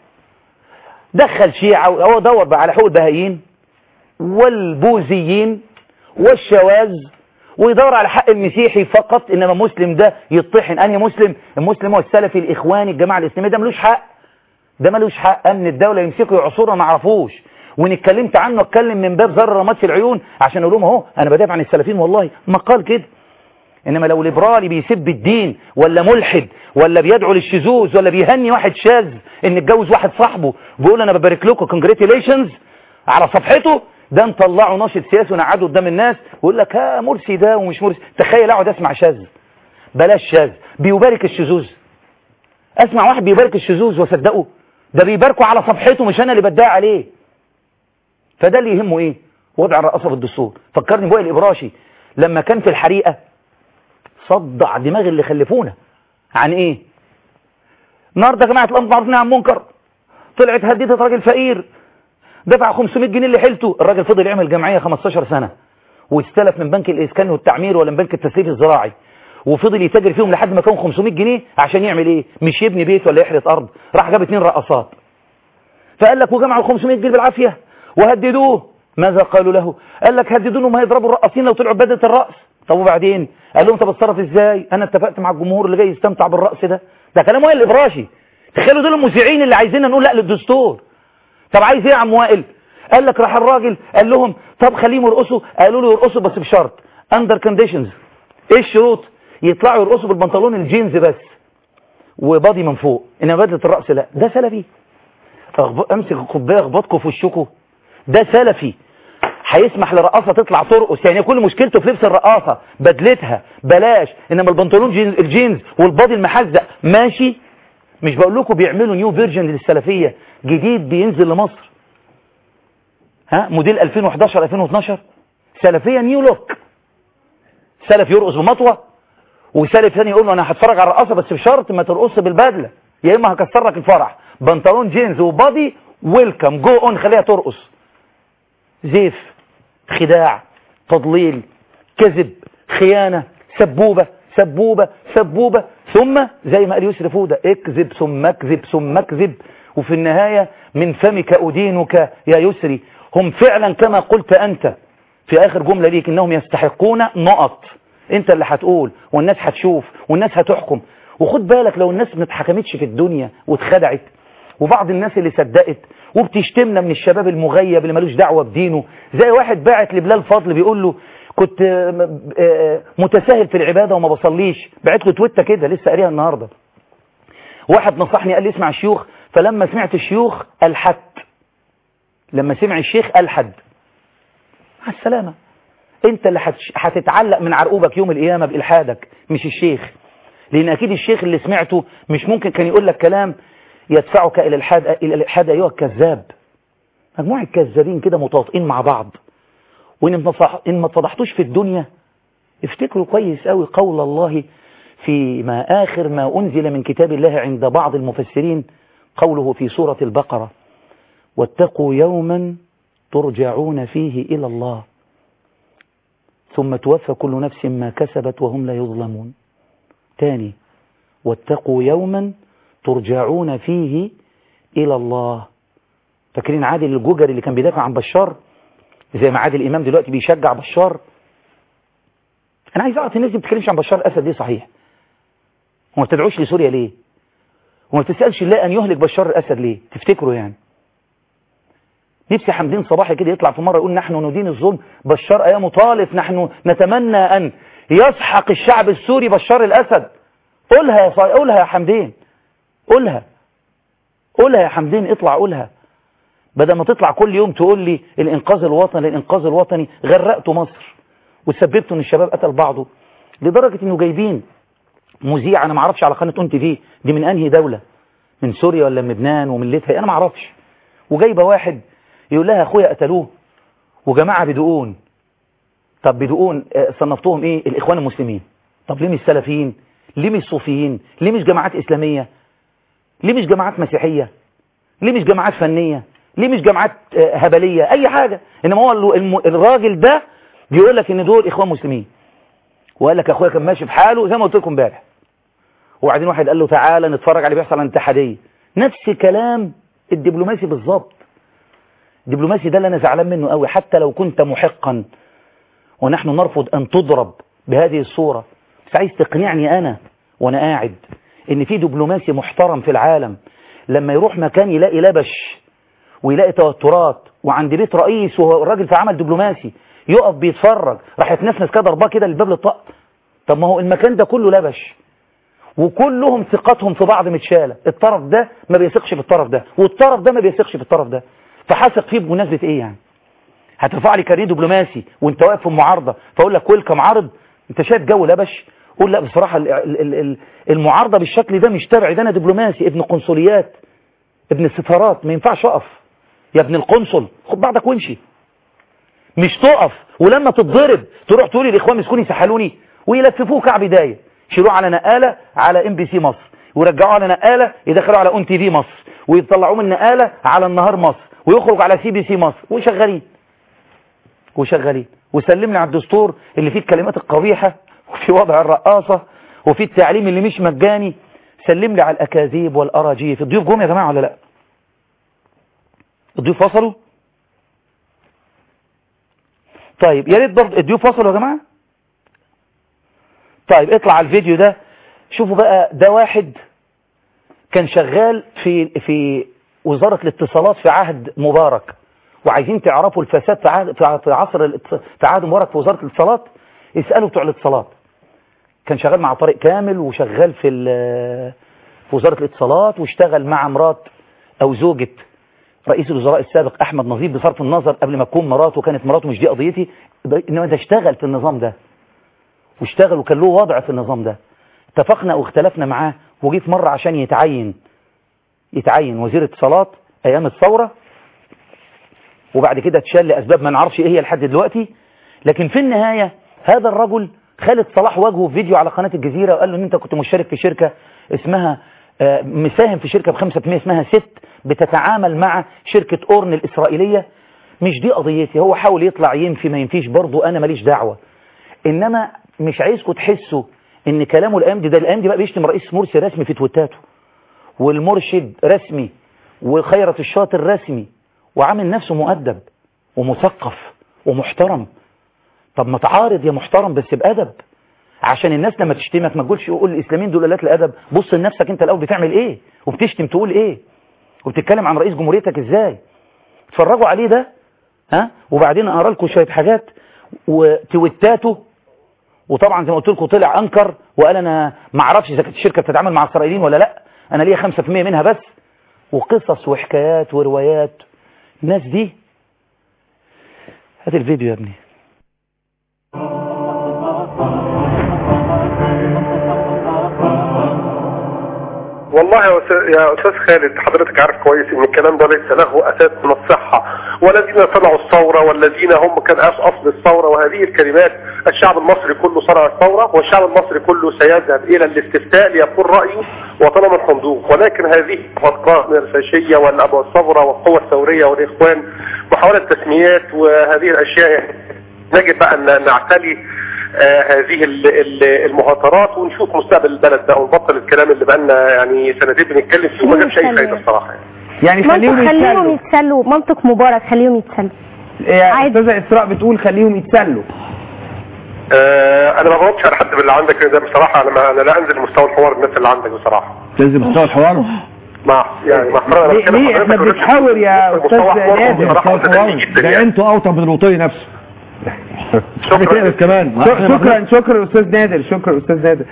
دخل شيعه، هو دور بقى على حقوق البهائيين والبوذيين والشواذ، ويدور على حق المسيحي فقط. انما مسلم ده يطحن. انهي مسلم؟ المسلم هو السلفي الاخواني الجماعه الاسلاميه. ده ملوش حق، ده ملوش حق. امن الدوله يمسكوا يعصروا ما عرفوش. وان اتكلمت عنه اتكلم من باب زر رماد في العيون عشان اقول لهم اهو انا بدافع عن السلفيين، والله ما قال كده. انما لو ليبرالي بيسب الدين ولا ملحد ولا بيدعو للشذوذ ولا بيهني واحد شاذ ان اتجوز واحد صاحبه بيقول انا ببارك لكم كونجراتيليشنز على صفحته، ده نطلعه ناشط سياسي ونقعده قدام الناس ويقول لك ها مرسي ده ومش مرسي. تخيل اقعد اسمع شاذ، بلاش شاذ، بيبارك الشذوذ. اسمع واحد بيبارك الشذوذ وصدقه؟ ده بيباركوا على صفحته، مش انا اللي بدعي عليه. فده اللي يهمه ايه؟ وضع الرئاسه في الدستور. فكرني بوائل الابراشي لما كان في الحريقه صدع دماغ اللي خلفونا عن ايه؟ النهارده يا جماعه الامر معروف عن منكر، طلعت هديت راجل فقير دفع خمسمية جنيه اللي حيلته. الراجل فضل يعمل جمعيه خمستاشر سنه واستلف من بنك الاسكان والتعمير ولا من بنك التسليف الزراعي، وفضل يتاجر فيهم لحد ما كان خمسمية جنيه عشان يعمل ايه؟ مش يبني بيت ولا يحرث ارض. راح جاب اتنين رقصات فقال لك وجمعوا خمسمية جنيه بالعافيه وهددوه. ماذا قالوا له؟ قال لك هددوه ما هيضربوا الرقاصين لو طلعوا بدله الرقص. طب وبعدين؟ قال لهم طب اتصرف ازاي؟ انا اتفقت مع الجمهور اللي جاي يستمتع بالرقص ده. ده كلام وائل الابراشي. تخيلوا دول المذيعين اللي عايزين نقول لا للدستور. طب عايز ايه يا عم وائل؟ قال لك راح الراجل قال لهم طب خليهم يرقصوا. قالوا له يرقصوا بس بشرط اندر كونديشنز. ايه الشروط؟ يطلعوا يرقصوا بالبنطلون الجينز بس وبادي من فوق، انما بدله الرقص لا. ده سلفي؟ امسك الكوبايه اخبطكم في وشكم. ده سلفي هيسمح لرقاصه تطلع ترقص؟ يعني كل مشكلته في لبس الرقاصه بدلتها بلاش، انما البنطلون جينز الجينز والبادي المحزق ماشي. مش بقول لكم بيعملوا نيو فيرجن للسلفيه جديد بينزل لمصر، ها موديل ألفين وحداشر ألفين واثناشر سلفيه نيو لوك. سلف يرقص بمطوه وسلف ثاني يقول له انا هتفرج على الرقاصه بس بشرط ما ترقص بالبدله، يا اما هكسر لك الفرح. بنطلون جينز وبادي ويلكم جو اون، خليها ترقص. زيف، خداع، تضليل، كذب، خيانه، سبوبه سبوبه سبوبه، ثم زي ما قال يسري فوده اكذب ثم اكذب ثم اكذب، وفي النهايه من فمك ادينك يا يسري. هم فعلا كما قلت انت في اخر جمله ليك انهم يستحقون نقط. انت اللي هتقول والناس هتشوف والناس هتحكم. وخد بالك لو الناس ما اتحكمتش في الدنيا واتخدعت، وبعض الناس اللي صدقت وبتشتمنا من الشباب المغيب اللي ملوش دعوه بدينه، زي واحد باعت لبلال فضل بيقول له كنت متساهل في العباده وما بصليش، بعت له تويته كده لسه قاريها النهارده. واحد نصحني قال لي اسمع الشيوخ، فلما سمعت الشيوخ الحدت، لما سمع الشيخ الحد. على السلامه. انت اللي هتتعلق من عرقوبك يوم القيامه بالحادك مش الشيخ، لان اكيد الشيخ اللي سمعته مش ممكن كان يقول لك كلام يدفعك الى الالحاد الى الالحاد ايها الكذاب. مجموعه كذابين كده متواطئين مع بعض. وان ان ما اتفضحتوش في الدنيا افتكروا كويس قوي قول الله في ما آخر ما أنزل من كتاب الله عند بعض المفسرين، قوله في سورة البقرة واتقوا يوما ترجعون فيه إلى الله ثم توفى كل نفس ما كسبت وهم لا يظلمون. تاني واتقوا يوما ترجعون فيه إلى الله. فاكرين عادل الجوجري اللي كان بيدافع عن بشار؟ زي ما عادل الإمام دلوقتي بيشجع بشار. أنا عايز أعرف الناس دي ما بتتكلمش عن بشار الأسد ليه صحيح؟ وما بتدعوش لسوريا ليه؟ وما بتسألش الله أن يهلك بشار الأسد ليه؟ تفتكروا يعني؟ نفسي حمدين صباحي كده يطلع في مرة يقول نحن ندين الظلم، بشار أيامه طالت، نحن نتمنى أن يسحق الشعب السوري بشار الأسد. قولها يا صا... قولها يا حمدين، قولها قولها يا حمدين، اطلع قولها، بدل ما تطلع كل يوم تقول لي الإنقاذ الوطني الإنقاذ الوطني. غرقتوا مصر وسببتوا ان الشباب قتل بعضه، لدرجة انه جايبين مذيع انا ما اعرفش على قناه اون تي في دي من انهي دولة، من سوريا ولا من لبنان ومن ليبيا انا ما اعرفش، وجايبه واحد يقول لها اخويا قتلوه وجماعه بدقون. طب بدقون صنفتوهم ايه؟ الاخوان المسلمين. طب ليه مش السلفيين؟ ليه مش صوفيين؟ ليه مش جماعات إسلامية؟ ليه مش جماعات مسيحية؟ ليه مش جماعات فنية؟ ليه مش جماعات هبلية؟ أي حاجة. إنما هو الراجل ده بيقول لك إن دول إخوان مسلمين، وقال لك أخويا كان ماشي في حاله زي ما قلت لكم امبارح، وبعدين واحد قال له تعالى نتفرج على اللي بيحصل على الاتحادية. نفس كلام الدبلوماسي بالظبط. الدبلوماسي ده اللي أنا زعلان منه قوي، حتى لو كنت محقا ونحن نرفض أن تضرب بهذه الصورة، بس عايز تقنعني أنا وأنا قاعد إن في دبلوماسي محترم في العالم لما يروح مكان يلاقي لبش ويلاقي توترات وعند بيت رئيس وهو الراجل في عمل دبلوماسي يقف بيتفرج راح يتنفس كده ضرباه كده للباب للطق. طب ما هو المكان ده كله لبش وكلهم ثقتهم في بعض متشالة، الطرف ده ما بيثقش في الطرف ده والطرف ده ما بيثقش في الطرف ده، فحثق فيه بمناسبة ايه يعني؟ هترفع لي كارنيه دبلوماسي وانت واقف في المعارضة فاقول لك ويلكم عرض؟ انت شايف جو لبش؟ قول لا بصراحة المعارضة بالشكل ده مش تبعي، ده انا دبلوماسي ابن قنصليات ابن السفارات، ما ينفعش اقف يا ابن القنصل، خد بعضك وامشي. مش تقف ولما تتضرب تروح تقولي الاخوان مسكوني سحلوني ويلففوه كعب دايه، يشيلوه على نقاله على ام بي سي مصر ويرجعوه على نقاله يدخلوه على اون تي في مصر ويطلعوه من نقاله على النهار مصر ويخرج على سي بي سي مصر وشغالين وشغالين وسلمني على الدستور اللي فيه الكلمات القبيحه وفي وضع الرقاصه وفي التعليم اللي مش مجاني، سلم لي على الاكاذيب والاراجيف. الضيوف جم يا جماعه ولا لا؟ الضيوف وصلوا؟ طيب يا ريت برضه الضيوف وصلوا يا جماعه. طيب اطلع على الفيديو ده شوفوا بقى. ده واحد كان شغال في في وزارة الاتصالات في عهد مبارك، وعايزين تعرفوا الفساد في عهد في عصر في عهد مبارك في وزارة الاتصالات، اسألوا بتوع الاتصالات. كان شغال مع طارق كامل وشغال في في وزارة الاتصالات واشتغل مع مرات او زوجة رئيس الوزراء السابق احمد نظيف، بصرف النظر قبل ما تكون مراته كانت مراته مش دي قضيتي، انما ده اشتغل في النظام ده واشتغل وكان له وضع في النظام ده. اتفقنا واختلفنا معاه وجيت مرة عشان يتعين يتعين وزير اتصالات ايام الثورة، وبعد كده اتشال لاسباب ما نعرفش ايه هي لحد دلوقتي. لكن في النهاية هذا الرجل خالد صلاح واجهه في فيديو على قناة الجزيرة وقال له ان انت كنت مشترك في شركة اسمها آه مساهم في شركة بخمسة في المية اسمها ست بتتعامل مع شركة اورن الاسرائيلية. مش دي قضيتي. هو حاول يطلع ينفي ما ينفيش برضه، انا ماليش دعوة. انما مش عايزكم تحسوا ان كلامه الايام دي ده الايام دي بقى بيشتم رئيس مرسي رسمي في تويتاته والمرشد رسمي وخيرت الشاطر رسمي وعامل نفسه مؤدب ومثقف ومحترم. طب ما تعارض يا محترم بس بأدب عشان الناس لما تشتمك ما تقولش يقول الاسلاميين دول قلات الادب. بص لنفسك انت الاول بتعمل ايه وبتشتم تقول ايه وبتتكلم عن رئيس جمهوريتك ازاي. اتفرجوا عليه ده ها وبعدين اقرا لكم شويه حاجات وتويتاته. وطبعا زي ما قلت لكم طلع انكر وقال انا ما اعرفش اذا كانت الشركه بتتعامل مع اسرائيليين ولا لا، انا ليا خمسة في المية منها بس، وقصص وحكايات وروايات. الناس دي هات الفيديو يا ابني. والله يا أستاذ خالد حضرتك عارف كويس ان الكلام ده ليس له اساس من الصحة، والذين صنعوا الثورة والذين هم كان اصل الثورة وهذه الكلمات. الشعب المصري كله صنع الثورة والشعب المصري كله سيذهب الى الاستفتاء ليقول رأيه وطلب الصندوق، ولكن هذه الافكار الفاشية والثورة والقوة الثورية والاخوان محاولة تسميات وهذه الاشياء نجد بقى ان نعتلي آه هذه المهاترات ونشوف مستقبل البلد ده ونبطل الكلام اللي بقالنا يعني سنتين بنتكلم فيه وما جابش اي فايده الصراحه يعني. يعني خليهم خليهم يتسلوا. منطق مبارك خليهم يتسلوا. يا استاذه اسراء بتقول خليهم يتسلوا. آه انا ما بغضش على حد من اللي عندك ده بصراحه. انا ما انا لا انزل مستوى الحوار الناس اللي عندك بصراحه. تنزل مستوى الحوار؟ مع يعني مع احترامي ليه, ليه احنا بنحاول يا استاذ نادر مستوى الحوار ده انتوا اوطن من الوطني نفسه. شكرا كمان. شكرا شكرا استاذ نادر. شكرا استاذ نادر.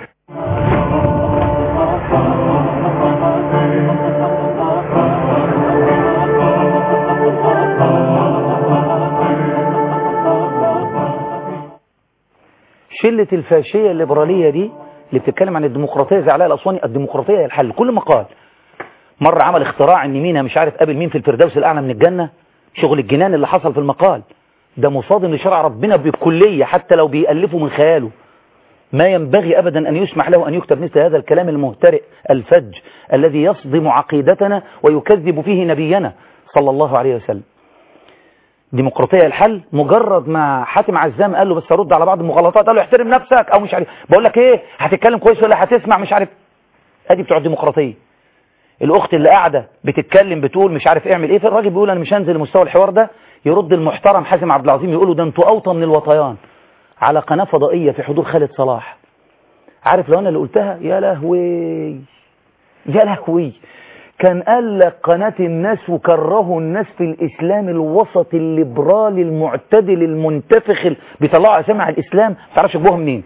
شلة الفاشية الليبرالية دي اللي بتتكلم عن الديمقراطية زي علاء الأسواني، الديمقراطية هي الحل. كل ما قال مرة عمل اختراع ان مين مش عارف قابل مين في الفردوس الأعلى من الجنة، شغل الجنان اللي حصل في المقال ده مصادم لشرع ربنا بالكلية حتى لو بيألفوا من خياله. ما ينبغي أبدا أن يسمح له أن يكتب مثل هذا الكلام المهترئ الفج الذي يصدم عقيدتنا ويكذب فيه نبينا صلى الله عليه وسلم. ديمقراطية الحل، مجرد ما حاتم عزام قال له بس ارد على بعض المغالطات، قال له احترم نفسك او مش عارف، بقول لك ايه هتتكلم كويس ولا هتسمع مش عارف. ادي بتوع الديمقراطية. الاخت اللي قاعدة بتتكلم بتقول مش عارف اعمل ايه، فالراجل بيقول انا مش هنزل لمستوى الحوار ده، يرد المحترم حازم عبد العظيم يقول له ده انتوا اوطى من الوطيان، على قناة فضائية في حضور خالد صلاح. عارف لو انا اللي قلتها يا لهوي يا لهوي، كان قال لك قناة الناس وكرهوا الناس في الإسلام الوسط الليبرالي المعتدل المنتفخ، بيطلعوا أسامي على الإسلام ما تعرفش جابوها منين.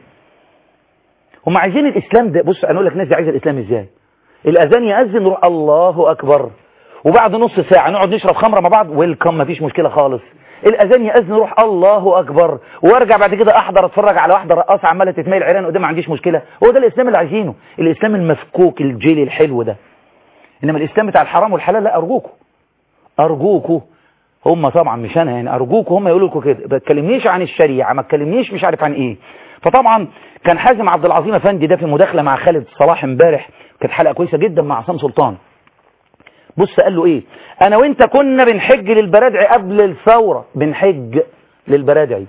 هم عايزين الإسلام ده، بص أنا أقول لك الناس دي عايزة الإسلام إزاي. الأذان يأذن نروح الله أكبر، وبعد نص ساعة نقعد نشرب خمرة مع بعض ويلكم مفيش مشكلة خالص. الأذان يأذن نروح الله أكبر، وارجع بعد كده أحضر أتفرج على واحدة رقاصة عمالة تتميل عريان قدام ما عنديش مشكلة. هو ده الإسلام اللي عايزينه، الإسلام المفكوك الجيلي الحلو ده. إنما الإسلام بتاع الحرام والحلال لا، أرجوكوا أرجوكوا هم طبعا مش أنا يعني، أرجوكوا هم يقولوا لكم كده، ما تكلمنيش عن الشريعة، ما تكلمنيش مش عارف عن إيه. فطبعا كان حازم عبد العظيم أفندي ده في مداخلة مع خالد صلاح امبارح، كانت حلقة كويسة جدا مع عصام سلطان. بص قال له إيه، أنا وإنت كنا بنحج للبرادعي قبل الثورة، بنحج للبرادعي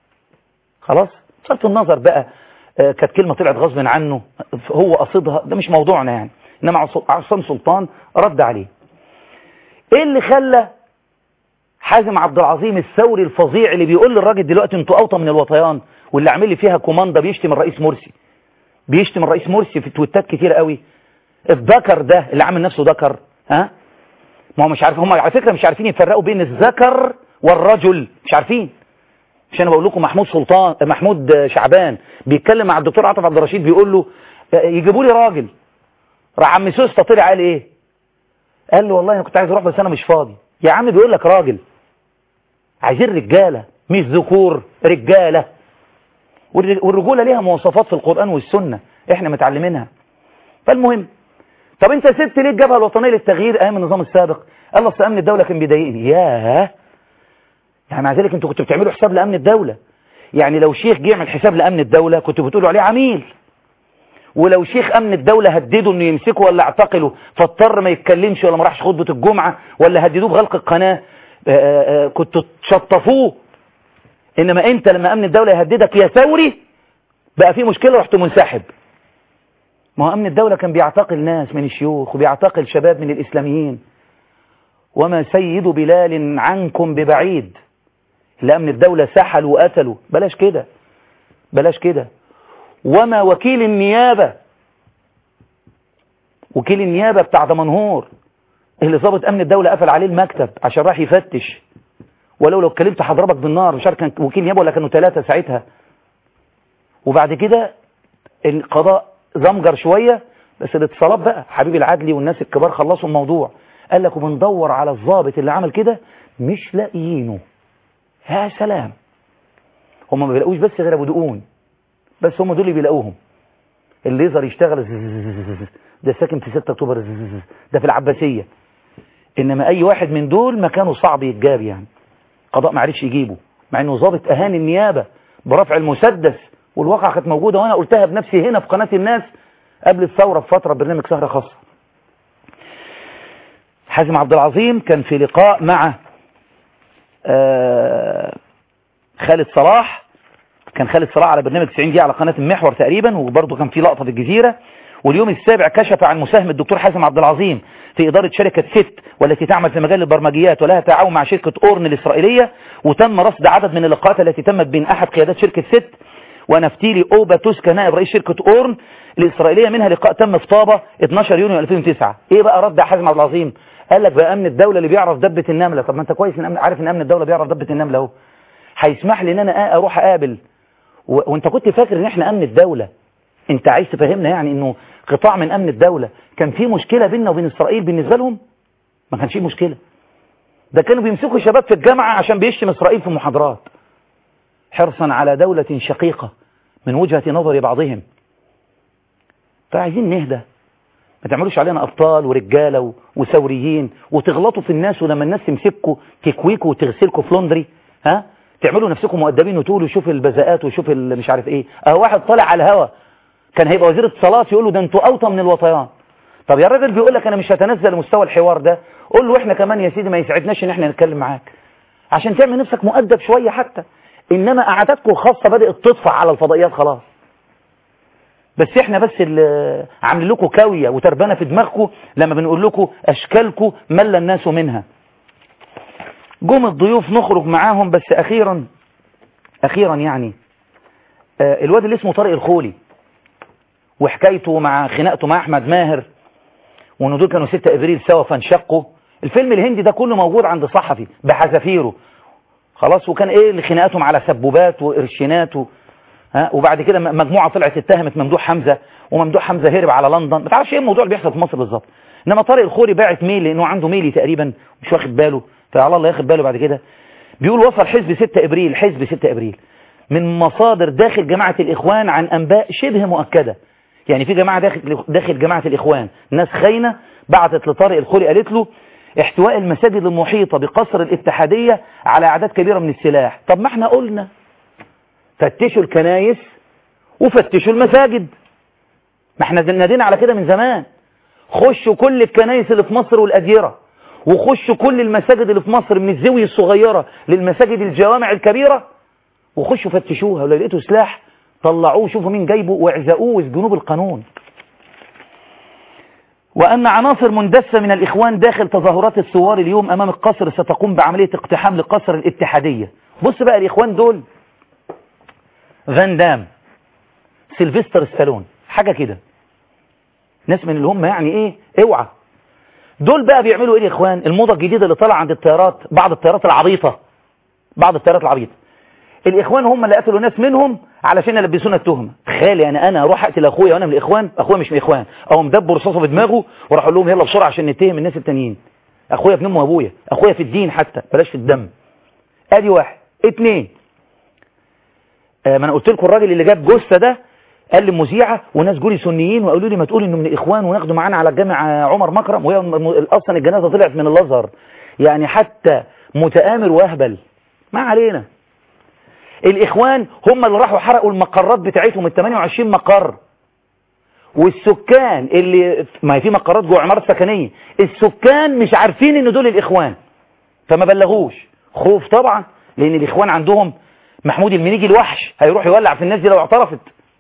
خلاص. بصرف النظر بقى آه كانت كلمة طلعت غصب عنه هو قصدها، ده مش موضوعنا يعني. إنما عصام سلطان رد عليه. إيه اللي خلى حازم عبد العظيم الثوري الفظيع اللي بيقول للراجل دلوقتي انتوا أوطى من الوطيان، واللي عامل لي فيها كوماندا بيشتم الرئيس مرسي، بيشتم الرئيس مرسي في تويتات كتير قوي، الذكر ده اللي عامل نفسه ذكر، ها ما هو مش عارف، هم على فكرة مش عارفين يفرقوا بين الذكر والرجل، مش عارفين. مش انا بقول لكم محمود سلطان محمود شعبان بيتكلم مع الدكتور عاطف عبد الرشيد بيقول له يجيبوا لي راجل، راح عم سوسته طلع قال ايه، قال له والله انا كنت عايز اروح بس انا مش فاضي. يا عم بيقول لك راجل، عايزين رجاله مش ذكور، رجاله. والرجوله ليها مواصفات في القرآن والسنة احنا متعلمينها. فالمهم، طب انت سبت ليه الجبهه الوطنيه للتغيير ايام النظام السابق؟ قال اصل امن الدوله كان بيضايقني. ياه، يعني مع ذلك انتوا كنتوا بتعملوا حساب لامن الدوله. يعني لو شيخ جه يعمل حساب لامن الدوله كنتوا بتقولوا عليه عميل، ولو شيخ امن الدوله هدده انه يمسكه ولا اعتقله فاضطر ما يتكلمش ولا ما راحش خطبه الجمعه ولا هددوه بغلق القناه كنتوا تشطفوه. انما انت لما امن الدوله يهددك يا ثوري بقى في مشكله رحت منسحب. ما هو امن الدوله كان بيعتقل ناس من الشيوخ وبيعتقل شباب من الاسلاميين. وما سيد بلال عنكم ببعيد، لأمن الدولة سحل وقتلوا. بلاش كده بلاش كده. وما وكيل النيابة، وكيل النيابة بتاع دمنهور اللي ضابط أمن الدولة قفل عليه المكتب عشان راح يفتش، ولو لو اتكلمت هضربك بالنار. مش عارف كان وكيل نيابة ولا كانوا ثلاثة ساعتها. وبعد كده القضاء زمجر شوية، بس الاتصالات بقى حبيب العدلي والناس الكبار خلصوا الموضوع. قال لك وبندور على الضابط اللي عمل كده مش لاقيينه. يا سلام، هم ما بيلاقوش بس غير ابو دقون، بس هم دول اللي بيلاقوهم. الليزر يشتغل ده ساكن في ستة اكتوبر، ده في العباسية. انما اي واحد من دول مكانه صعب يتجاب يعني. قضاء ما عرفش يجيبه مع انه ضابط اهان النيابة برفع المسدس، والواقعة كانت موجودة وانا قلتها بنفسي هنا في قناة الناس قبل الثورة بفترة برنامج سهرة خاصة. حازم عبد العظيم كان في لقاء مع آه خالد صلاح، كان خالد صلاح على برنامج تسعين دقيقة على قناة المحور تقريبا، وبرضه كان في لقطة في الجزيرة. واليوم السابع كشف عن مساهمة الدكتور حازم عبد العظيم في إدارة شركة ست والتي تعمل في مجال البرمجيات ولها تعاون مع شركة أورن الإسرائيلية. وتم رصد عدد من اللقاءات التي تمت بين أحد قيادات شركة ست ونفتيلي أوبا توسكا نائب رئيس شركة أورن الإسرائيلية، منها لقاء تم في طابة اثناشر يونيو ألفين وتسعة. إيه بقى رد حازم عبد العظيم؟ قال لك بقى امن الدولة اللي بيعرف دبة النملة. طب ما انت كويس ان أمن عارف ان امن الدولة بيعرف دبة النملة اهو، هيسمح لي ان انا اروح اقابل و... وانت كنت فاكر ان احنا امن الدولة؟ انت عايز تفهمنا يعني انه قطاع من امن الدولة كان في مشكلة بيننا وبين اسرائيل؟ بالنسبة لهم ما كانش فيه مشكلة، ده كانوا بيمسكوا شباب في الجامعة عشان بيشتم اسرائيل في محاضرات حرصا على دولة شقيقة من وجهة نظر بعضهم. فعايزين نهدى، ما تعملوش علينا أبطال ورجالة وثوريين وتغلطوا في الناس، ولما الناس تمسكوا تكويكوا وتغسلكوا في لندري ها تعملوا نفسكم مؤدبين وتقولوا شوف البذاءات وشوف مش عارف ايه. اه واحد طالع على الهوا كان هيبقى وزير اتصالات يقول له ده انتوا اوطى من الوطيان. طب يا راجل بيقول لك انا مش هتنزل مستوى الحوار ده، قول له احنا كمان يا سيدي ما يسعدناش ان احنا نتكلم معاك عشان تعمل نفسك مؤدب شويه حتى. انما قعداتكم الخاصه بدات تطفى على الفضائيات خلاص. بس احنا بس اللي عاملين لكم كاويه وتربانه في دماغكم لما بنقول لكم اشكالكم مل الناس منها. جم الضيوف نخرج معاهم بس اخيرا اخيرا يعني آه الواد اللي اسمه طارق الخولي وحكايته مع خناقته مع احمد ماهر وانه دول كانوا ستة ابريل سوا فانشقوا. الفيلم الهندي ده كله موجود عند صحفي بحذافيره خلاص. وكان ايه اللي خناقاتهم على سبوبات وقرشينات و... ها وبعد كده مجموعه طلعت اتهمت ممدوح حمزه وممدوح حمزه هرب على لندن. ما تعرفش ايه الموضوع اللي بيحصل في مصر بالظبط. انما طارق الخولي باعت ميل لانه عنده ميلي تقريبا مش واخد باله فعلى الله ياخد باله بعد كده. بيقول وصل حزب ستة ابريل حزب ستة ابريل من مصادر داخل جماعه الاخوان عن انباء شبه مؤكده. يعني في جماعه داخل داخل جماعه الاخوان ناس خاينه بعتت لطارق الخولي قالت له احتواء المساجد المحيطه بقصر الاتحاديه على اعداد كبيره من السلاح. طب ما احنا قلنا فتشوا الكنايس وفتشوا المساجد. ما احنا نادينا على كده من زمان. خشوا كل الكنايس اللي في مصر والأديرة وخشوا كل المساجد اللي في مصر من الزاوية الصغيرة للمساجد الجوامع الكبيرة وخشوا فتشوها ولو لقيتوا سلاح طلعوه شوفوا مين جايبه واعزقوه واسجنوه بالقانون. وأن عناصر مندسة من الإخوان داخل تظاهرات الثوار اليوم أمام القصر ستقوم بعملية اقتحام لقصر الاتحادية. بص بقى الإخوان دول فان دام سيلفستر ستالون حاجة كده ناس من اللي هم يعني ايه اوعى. دول بقى بيعملوا ايه الإخوان؟ الموضة الجديدة اللي طلع عند الطيارات بعض الطيارات العبيطة بعض الطيارات العبيطة الإخوان هم اللي قتلوا ناس منهم علشان يلبسونا التهمة. خالي أنا أنا أروح أقتل أخويا وأنا من الإخوان؟ أخويا مش من الإخوان. أو مدبر رصاصه في دماغه وراح أقول لهم يلا بسرعة عشان نتهم الناس التانيين. أخويا ابن أمه وأبويا أخويا في الدين حتى بلاش في الدم. أدي واحد. اتنين آه ما أنا قلت لكم الراجل اللي جاب جثة ده قال لي مذيعة وناس جولي سنيين وقالوا لي ما تقولي إنه من الإخوان وناخده معانا على الجامع عمر مكرم وهي أصلا الجنازة طلعت من الأزهر. يعني حتى متآمر وأهبل. ما علينا. الإخوان هم اللي راحوا حرقوا المقرات بتاعتهم ال ثمانية وعشرين مقر والسكان اللي ما هي في مقرات جوه عمارات سكنية السكان مش عارفين ان دول الإخوان فما بلغوش خوف طبعا لان الإخوان عندهم محمود المنيجي الوحش هيروح يولع في الناس دي لو اعترفت.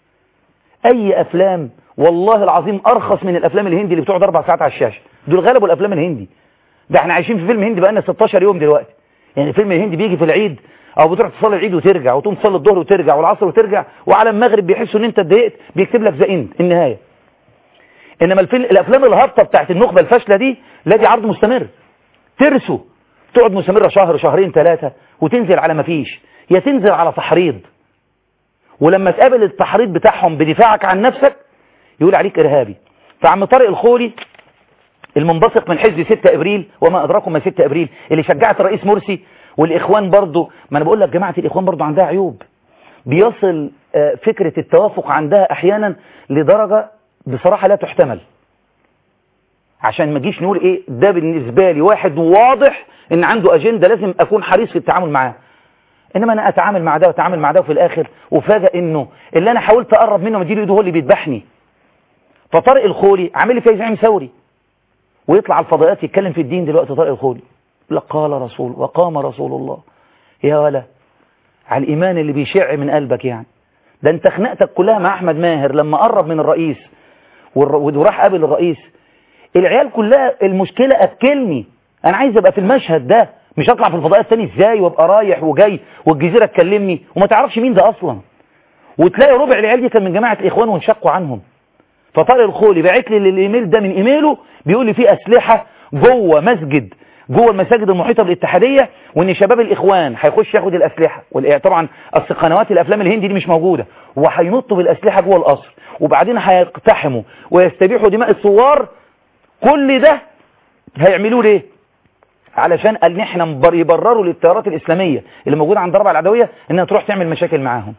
اي افلام والله العظيم ارخص من الافلام الهندي اللي بتقعد اربع ساعات على الشاشة. دول غلبوا الافلام الهندي. ده احنا عايشين في فيلم هندي بقالنا ستاشر يوم دلوقتي. يعني الفيلم الهندي بيجي في العيد او بتروح تصلي العيد وترجع وتقوم تصلي الظهر وترجع والعصر وترجع وعلى المغرب بيحسوا ان انت اتضايقت بيكتب لك ذا اند النهايه. انما الفيلم الافلام الهابطه بتاعت النخبه الفاشله دي لا دي عرض مستمر ترسو تقعد مستمره شهر شهرين ثلاثه وتنزل على ما فيش يا تنزل على تحريض ولما تقابل التحريض بتاعهم بدفاعك عن نفسك يقول عليك ارهابي. فعم طارق الخولي المنبثق من حزب ستة ابريل وما ادراكم ما ستة ابريل اللي شجعت الرئيس مرسي والإخوان برضو ما أنا بقول لك جماعة الإخوان برضو عندها عيوب بيصل فكرة التوافق عندها أحيانا لدرجة بصراحة لا تحتمل. عشان ما جيش نقول إيه ده بالنسبة لي واحد واضح إن عنده أجندة لازم أكون حريص في التعامل معاه. إنما أنا أتعامل مع ده وأتعامل مع ده وفي الآخر وفاجأ إنه اللي أنا حاولت أقرب منه مدير إيده هو اللي بيذبحني. فطارق الخولي عامل لي فيها زعيم ثوري ويطلع على الفضائيات يتكلم في الدين دلوقتي. طارق الخولي قال رسول وقام رسول الله يا ولا على الإيمان اللي بيشع من قلبك. يعني ده انت خناقتك كلها مع أحمد ماهر لما قرب من الرئيس وراح قابل الرئيس العيال كلها المشكلة أكلني أنا عايز أبقى في المشهد ده مش أطلع في الفضائيات تاني إزاي وأبقى رايح وجاي والجزيرة تكلمني وما تعرفش مين ده أصلا وتلاقي ربع العيال دي كان من جماعة الإخوان وانشقوا عنهم. فطارق الخولي بعت لي الإيميل ده من إيميله بيقول لي فيه أسلحة جوه مسجد جوه المساجد المحيطة بالاتحادية وان شباب الاخوان هيخش ياخد الاسلحة طبعا اصل قنوات الافلام الهندي دي مش موجودة وهينطوا بالاسلحة جوه القصر وبعدين هيقتحموا ويستبيحوا دماء الثوار. كل ده هيعملوه ليه؟ علشان قال احنا يبرروا للتيارات الاسلامية اللي موجودة عند ربع العدوية انها تروح تعمل مشاكل معاهم.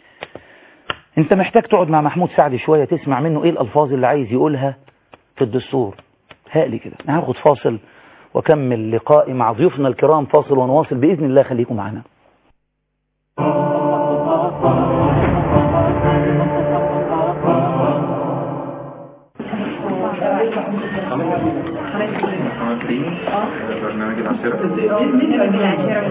انت محتاج تقعد مع محمود سعد شوية تسمع منه ايه الالفاظ اللي عايز يقولها في الدستور. هقلي كده انا هاخد فاصل وكمل لقائي مع ضيوفنا الكرام. فاصل ونواصل بإذن الله. خليكم معنا. عشرين برنامج العشرة. برنامج العشرة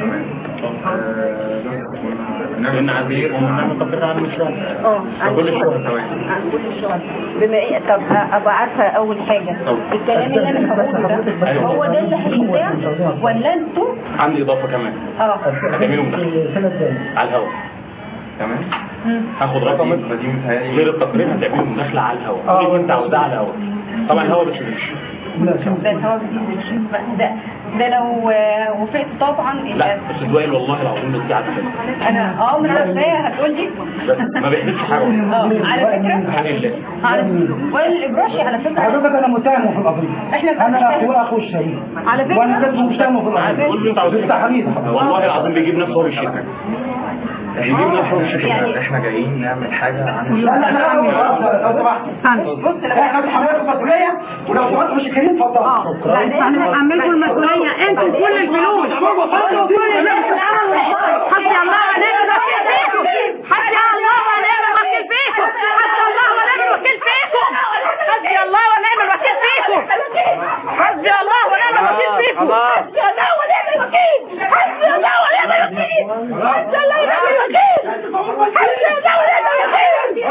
برنامج عزيز وبرنامج تقرير عن المشروع. اه عن كل الشغل سواء. عن كل الشغل. بما ايه طب ابقى عارفه اول حاجه الكلام اللي انا هقوله ده هو ده اللي هيتباع ولا انتوا؟ عندي اضافه كمان. اه هتعملوا مداخله على الهواء. تمام. هاخد رقم غير التقرير هتعملوا مداخله على الهواء. اللي انت عاوزاه على الهواء. طبعا الهواء مش ده الهواء ده ده لو وافقت طبعا. لا بس دوائل والله العظيم بس عارفه انا اه من عارفاها هتقول لي ما بيحدثش حاجه. اه على فكره على والابراشي على فكره حضرتك انا متهم في القضيه. احنا انا اخو اخو الشهيد على فكره وانا كنت متهم في القضيه. قول له انت عاوز والله العظيم بيجيب نفسه هو بالشتاء. بيجيب نفسه بالشتاء. احنا جايين نعمل حاجه عن لا لا لا لو سمحت بص احنا بنحملكم المسؤوليه ولو سمحتوا مش كريم اتفضلوا. لا احنا هنحملكم المسؤوليه انتوا كل الفلوس انتوا كل الفلوس. حسبي الله ونعم الوكيل فيكم. حسبي الله ونعم الوكيل فيكم. حسبي الله ونعم الوكيل فيكم. حسبي الله ونعم الوكيل فيكم. حسبي الله ونعم الوكيل فيكم. حسبي الله ونعم الوكيل. حسبي الله ونعم الوكيل. حسبي الله ونعم الوكيل. حسبي الله ونعم الوكيل.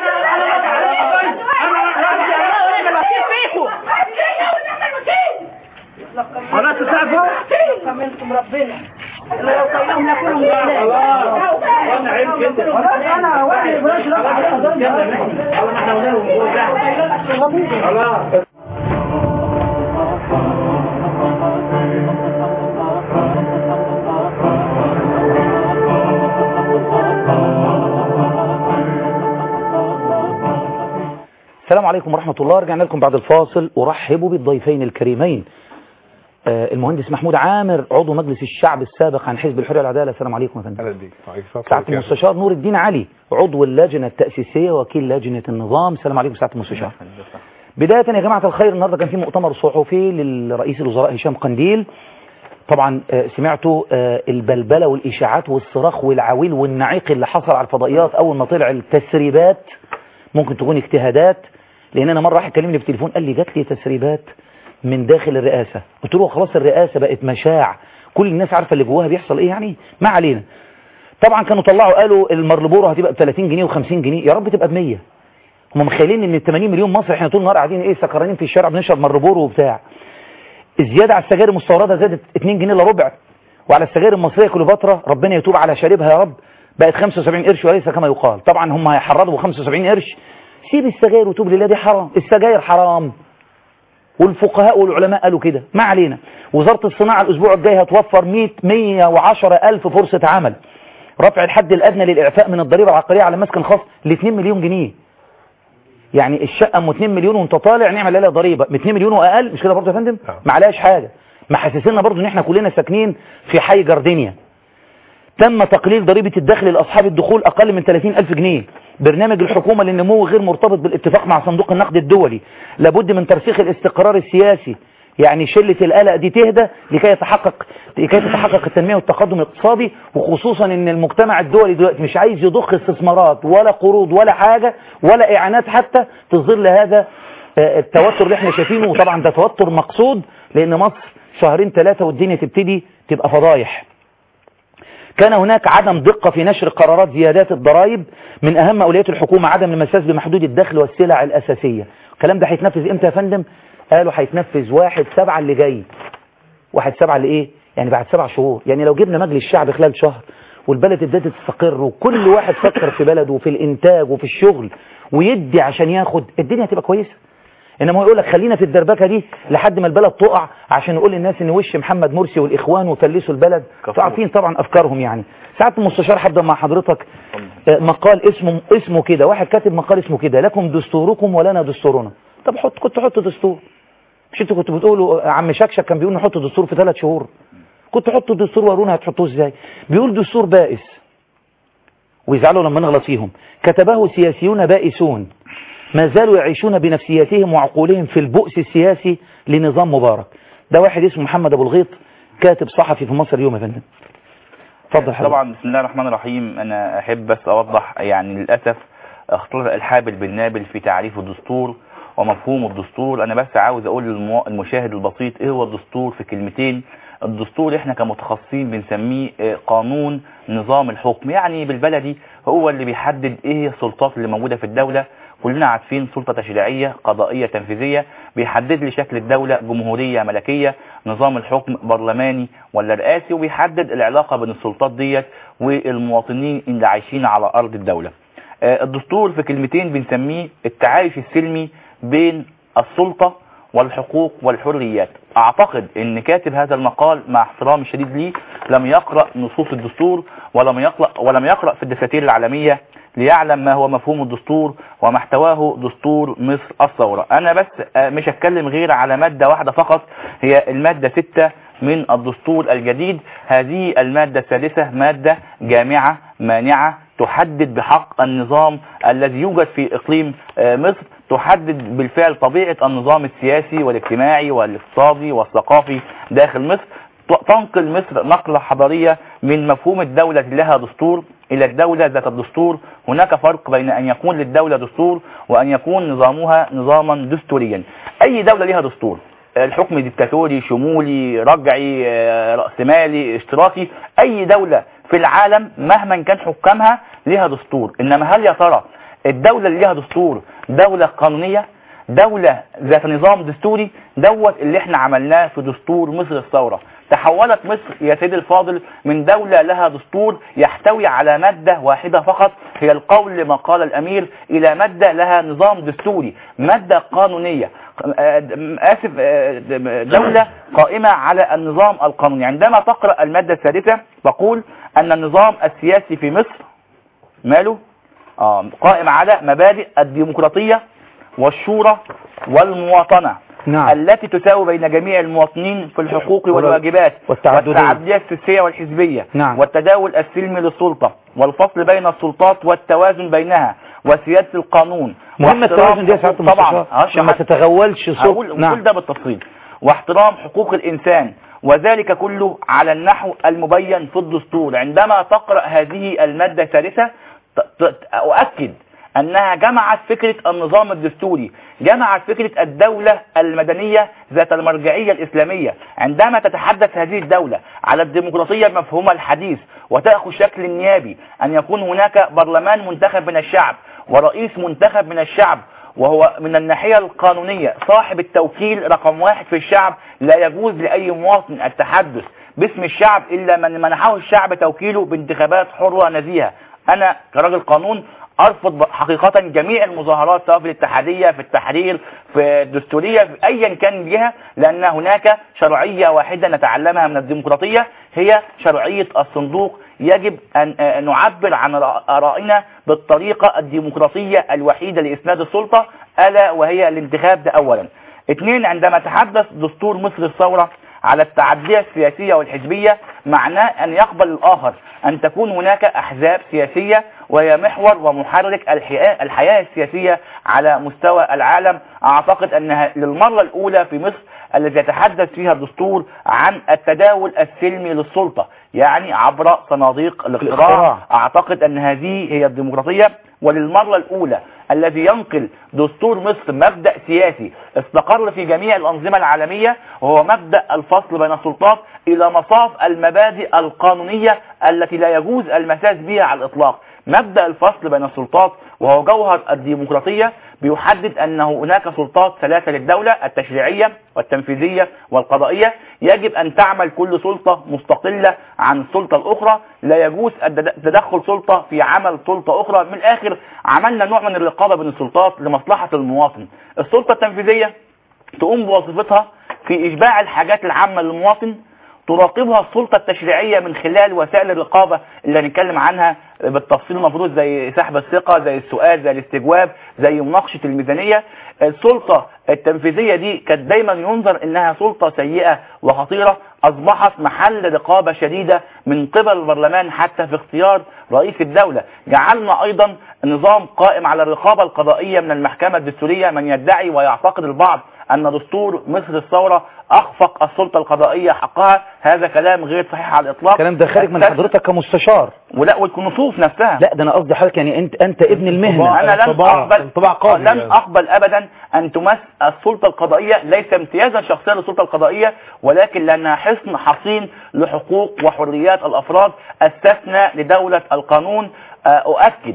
خلاص تعرفوا كملتم ربنا لو طيلهم ناكلهم خلاص انا عيب كده خلاص انا واحد بلاش رفع على قدرنا خلاص احنا وناهم خلاص. السلام عليكم ورحمة الله. رجعنا لكم بعد الفاصل. أرحب بالضيفين الكريمين آه المهندس محمود عامر عضو مجلس الشعب السابق عن حزب الحرية والعدالة. السلام عليكم يا فندم. اهلا بيك. سعادة المستشار نور الدين علي عضو اللجنة التأسيسية وكيل لجنة النظام. السلام عليكم سعادة المستشار. بداية يا جماعة الخير، النهارده كان في مؤتمر صحفي للرئيس الوزراء هشام قنديل. طبعا آه سمعتوا آه البلبلة والإشاعات والصراخ والعويل والنعيق اللي حصل على الفضائيات أول ما طلع التسريبات، ممكن تكون اجتهادات، لان انا مره واحد كلمني بالتليفون قال لي جات لي تسريبات من داخل الرئاسه. قلت له خلاص الرئاسه بقت مشاع، كل الناس عارفه اللي جواها بيحصل ايه، يعني ما علينا. طبعا كانوا طلعوا قالوا المرلبوره هتبقى ب ثلاثين جنيه و50 جنيه، يا رب تبقى ب مية. هم متخيلين ان ثمانين مليون مصري احنا طول النهار قاعدين ايه سكرانين في الشارع بنشرب مرلبورو وبتاع. الزياده على السجاير المستورده زادت اتنين جنيه الا ربع، وعلى السجاير المصريه كليوباترا ربنا يتوب على شاربها يا رب بقت خمسة وسبعين قرش وليس كما يقال. طبعا هم هيحرضوا خمسة وسبعين قرش. سيب السجاير وتوب لله، دي حرام، السجاير حرام والفقهاء والعلماء قالوا كده، ما علينا. وزارة الصناعة الأسبوع الجاي هتوفر مية مية وعشرة ألف فرصة عمل. رفع الحد الأدنى للإعفاء من الضريبة العقارية على مسكن خاص ل اتنين مليون جنيه. يعني الشقة ام اتنين مليون وانت طالع نعمل عليها ضريبة اتنين مليون وأقل، مش كده برضه يا فندم؟ ما عليهاش حاجة. محسسنا برضه ان احنا كلنا ساكنين في حي جاردينيا. تم تقليل ضريبة الدخل لأصحاب الدخول أقل من ثلاثين ألف جنيه. برنامج الحكومة للنمو غير مرتبط بالاتفاق مع صندوق النقد الدولي. لابد من ترسيخ الاستقرار السياسي، يعني شلة القلق دي تهدى لكي يتحقق لكي تتحقق التنمية والتقدم الاقتصادي، وخصوصا ان المجتمع الدولي دلوقتي مش عايز يضخ استثمارات ولا قروض ولا حاجة ولا اعانات حتى في ظل هذا التوتر اللي احنا شايفينه. وطبعا ده توتر مقصود لان مصر شهرين ثلاثة والدنيا تبتدي تبقى فضايح. كان هناك عدم دقة في نشر قرارات زيادات الضرائب. من أهم أولويات الحكومة عدم المساس بمحدود الدخل والسلع الأساسية. الكلام ده هيتنفذ إمتى يا فندم؟ قالوا هيتنفذ واحد سبعة اللي جاي. واحد سبعة اللي إيه؟ يعني بعد سبع شهور. يعني لو جبنا مجلس الشعب خلال شهر والبلد ابتدت تستقر وكل واحد فكر في بلده وفي الإنتاج وفي الشغل ويدي عشان ياخد، الدنيا هتبقى كويسة. انما هو يقول لك خلينا في الدربكه دي لحد ما البلد تقع عشان يقول للناس ان وش محمد مرسي والاخوان وفلسوا البلد. عارفين طبعا افكارهم. يعني ساعه المستشار هبدا مع حضرتك مقال اسمه اسمه كده، واحد كاتب مقال اسمه كده، لكم دستوركم ولنا دستورنا. طب حط كنت حط دستور، مش انتوا كنتوا بتقولوا عم شكشك كان بيقول نحط دستور في ثلاث شهور؟ كنت حطوا الدستور ورونا هتحطوه ازاي. بيقول دستور بائس ويزعلوا لما نغلط فيهم. كتبه سياسيون بائسون ما زالوا يعيشون بنفسياتهم وعقولهم في البؤس السياسي لنظام مبارك. ده واحد اسمه محمد أبو الغيط كاتب صحفي في مصر اليوم يا فندم. اتفضل حضرتك. طبعا بسم الله الرحمن الرحيم. انا احب بس اوضح يعني للاسف اختلط الحابل بالنابل في تعريف الدستور، ومفهوم الدستور. انا بس عاوز اقول للمشاهد البسيط ايه هو الدستور في كلمتين. الدستور احنا كمتخصصين بنسميه قانون نظام الحكم، يعني بالبلدي هو اللي بيحدد ايه هي السلطات اللي موجودة في الدولة. كلنا عارفين سلطة تشريعية، قضائية، تنفيذية، بيحدد لي شكل الدولة، جمهورية، ملكية، نظام الحكم برلماني ولا رئاسي، وبيحدد العلاقة بين السلطات ديت والمواطنين اللي عايشين على أرض الدولة. الدستور في كلمتين بنسميه التعايش السلمي بين السلطة والحقوق والحريات. اعتقد ان كاتب هذا المقال مع احترامي الشديد ليه لم يقرأ نصوص الدستور ولم يقرأ ولم يقرأ في الدساتير العالمية ليعلم ما هو مفهوم الدستور ومحتواه دستور مصر الثورة. انا بس مش هتكلم غير على مادة واحدة فقط، هي المادة ستة من الدستور الجديد. هذه المادة الثالثة مادة جامعة مانعة تحدد بحق النظام الذي يوجد في اقليم مصر، تحدد بالفعل طبيعة النظام السياسي والاجتماعي والاقتصادي والثقافي داخل مصر، تنقل مصر نقلة حضارية من مفهوم الدولة لها دستور إلى الدولة ذات الدستور. هناك فرق بين أن يكون للدولة دستور وأن يكون نظامها نظاما دستوريا. أي دولة لها دستور، الحكم ديكتاتوري، شمولي، رجعي، رأسمالي، اشتراكي، أي دولة في العالم مهما كان حكامها لها دستور. إنما هل يا ترى الدولة اللي لها دستور دولة قانونية، دولة ذات نظام دستوري؟ دوت اللي احنا عملناه في دستور مصر الثورة. تحولت مصر يا سيدي الفاضل من دولة لها دستور يحتوي على مادة واحدة فقط هي القول لما قال الأمير، إلى مادة لها نظام دستوري، مادة قانونية، آسف، دولة قائمة على النظام القانوني. عندما تقرأ المادة الثالثة تقول أن النظام السياسي في مصر ماله آه قائم على مبادئ الديمقراطية والشورى والمواطنة، نعم. التي تساوي بين جميع المواطنين في الحقوق والواجبات والتعددية السياسية والحزبية، نعم. والتداول السلمي للسلطة والفصل بين السلطات والتوازن بينها وسيادة القانون. مهم التوازن دي يا سعادة المستشار عشان ما تتغولش صوت، نعم. كل ده بالتفصيل. واحترام حقوق الإنسان، وذلك كله على النحو المبين في الدستور. عندما تقرأ هذه المادة الثالثة أؤكد أنها جمعت فكرة النظام الدستوري، جمعت فكرة الدولة المدنية ذات المرجعية الإسلامية. عندما تتحدث هذه الدولة على الديمقراطية بمفهومها الحديث وتأخذ شكل النيابي، أن يكون هناك برلمان منتخب من الشعب ورئيس منتخب من الشعب، وهو من الناحية القانونية صاحب التوكيل رقم واحد في الشعب، لا يجوز لأي مواطن التحدث باسم الشعب إلا من منحه الشعب توكيله بانتخابات حرة نزيهة. أنا كراجل قانون أرفض حقيقة جميع المظاهرات سواء في الاتحادية، في التحرير، في الدستورية، في أيا كان الجهة، لأن هناك شرعية واحدة نتعلمها من الديمقراطية هي شرعية الصندوق. يجب أن نعبر عن آرائنا بالطريقة الديمقراطية الوحيدة لإسناد السلطة، ألا وهي الانتخاب. ده أولا. اثنين، عندما تحدث دستور مصر الثورة على التعدية السياسية والحزبية، معناه أن يقبل الآخر أن تكون هناك أحزاب سياسية وهي محور ومحرك الحياة, الحياة السياسية على مستوى العالم. أعتقد أنها للمرة الأولى في مصر التي يتحدث فيها الدستور عن التداول السلمي للسلطة، يعني عبر صناديق الاقتراع. أعتقد أن هذه هي الديمقراطية، وللمرة الأولى الذي ينقل دستور مصر مبدأ سياسي استقر في جميع الأنظمة العالمية، وهو مبدأ الفصل بين السلطات إلى مصاف المبادئ القانونية التي لا يجوز المساس بها على الإطلاق. مبدأ الفصل بين السلطات وهو جوهر الديمقراطية بيحدد أن هناك سلطات ثلاثة للدولة: التشريعية والتنفيذية والقضائية. يجب أن تعمل كل سلطة مستقلة عن السلطة الأخرى، لا يجوز تدخل سلطة في عمل سلطة أخرى. من الآخر عملنا نوع من الرقابة بين السلطات لمصلحة المواطن. السلطة التنفيذية تقوم بوظيفتها في إشباع الحاجات العامة للمواطن، تراقبها السلطة التشريعية من خلال وسائل الرقابة اللي هنتكلم عنها بالتفصيل المفروض، زي سحب الثقة، زي السؤال، زي الاستجواب، زي مناقشة الميزانية. السلطة التنفيذية دي كانت دايما ينظر انها سلطة سيئة وخطيرة، اصبحت محل رقابة شديدة من قبل البرلمان حتى في اختيار رئيس الدولة. جعلنا ايضا نظام قائم على الرقابة القضائية من المحكمة الدستورية. من يدعي ويعتقد البعض ان دستور مصر الثورة اخفق السلطة القضائية حقها، هذا كلام غير صحيح على الاطلاق. كلام ده خارج من حضرتك كمستشار. ولا والنصوص نفسها. لا ده انا قصدي حضرتك يعني انت انت ابن المهنه. انا لن اقبل لن اقبل ابدا ان تمس السلطه القضائيه، ليس امتيازا شخصيا للسلطه القضائيه، ولكن لانها حصن حصين لحقوق وحريات الافراد، استثنى لدوله القانون. أؤكد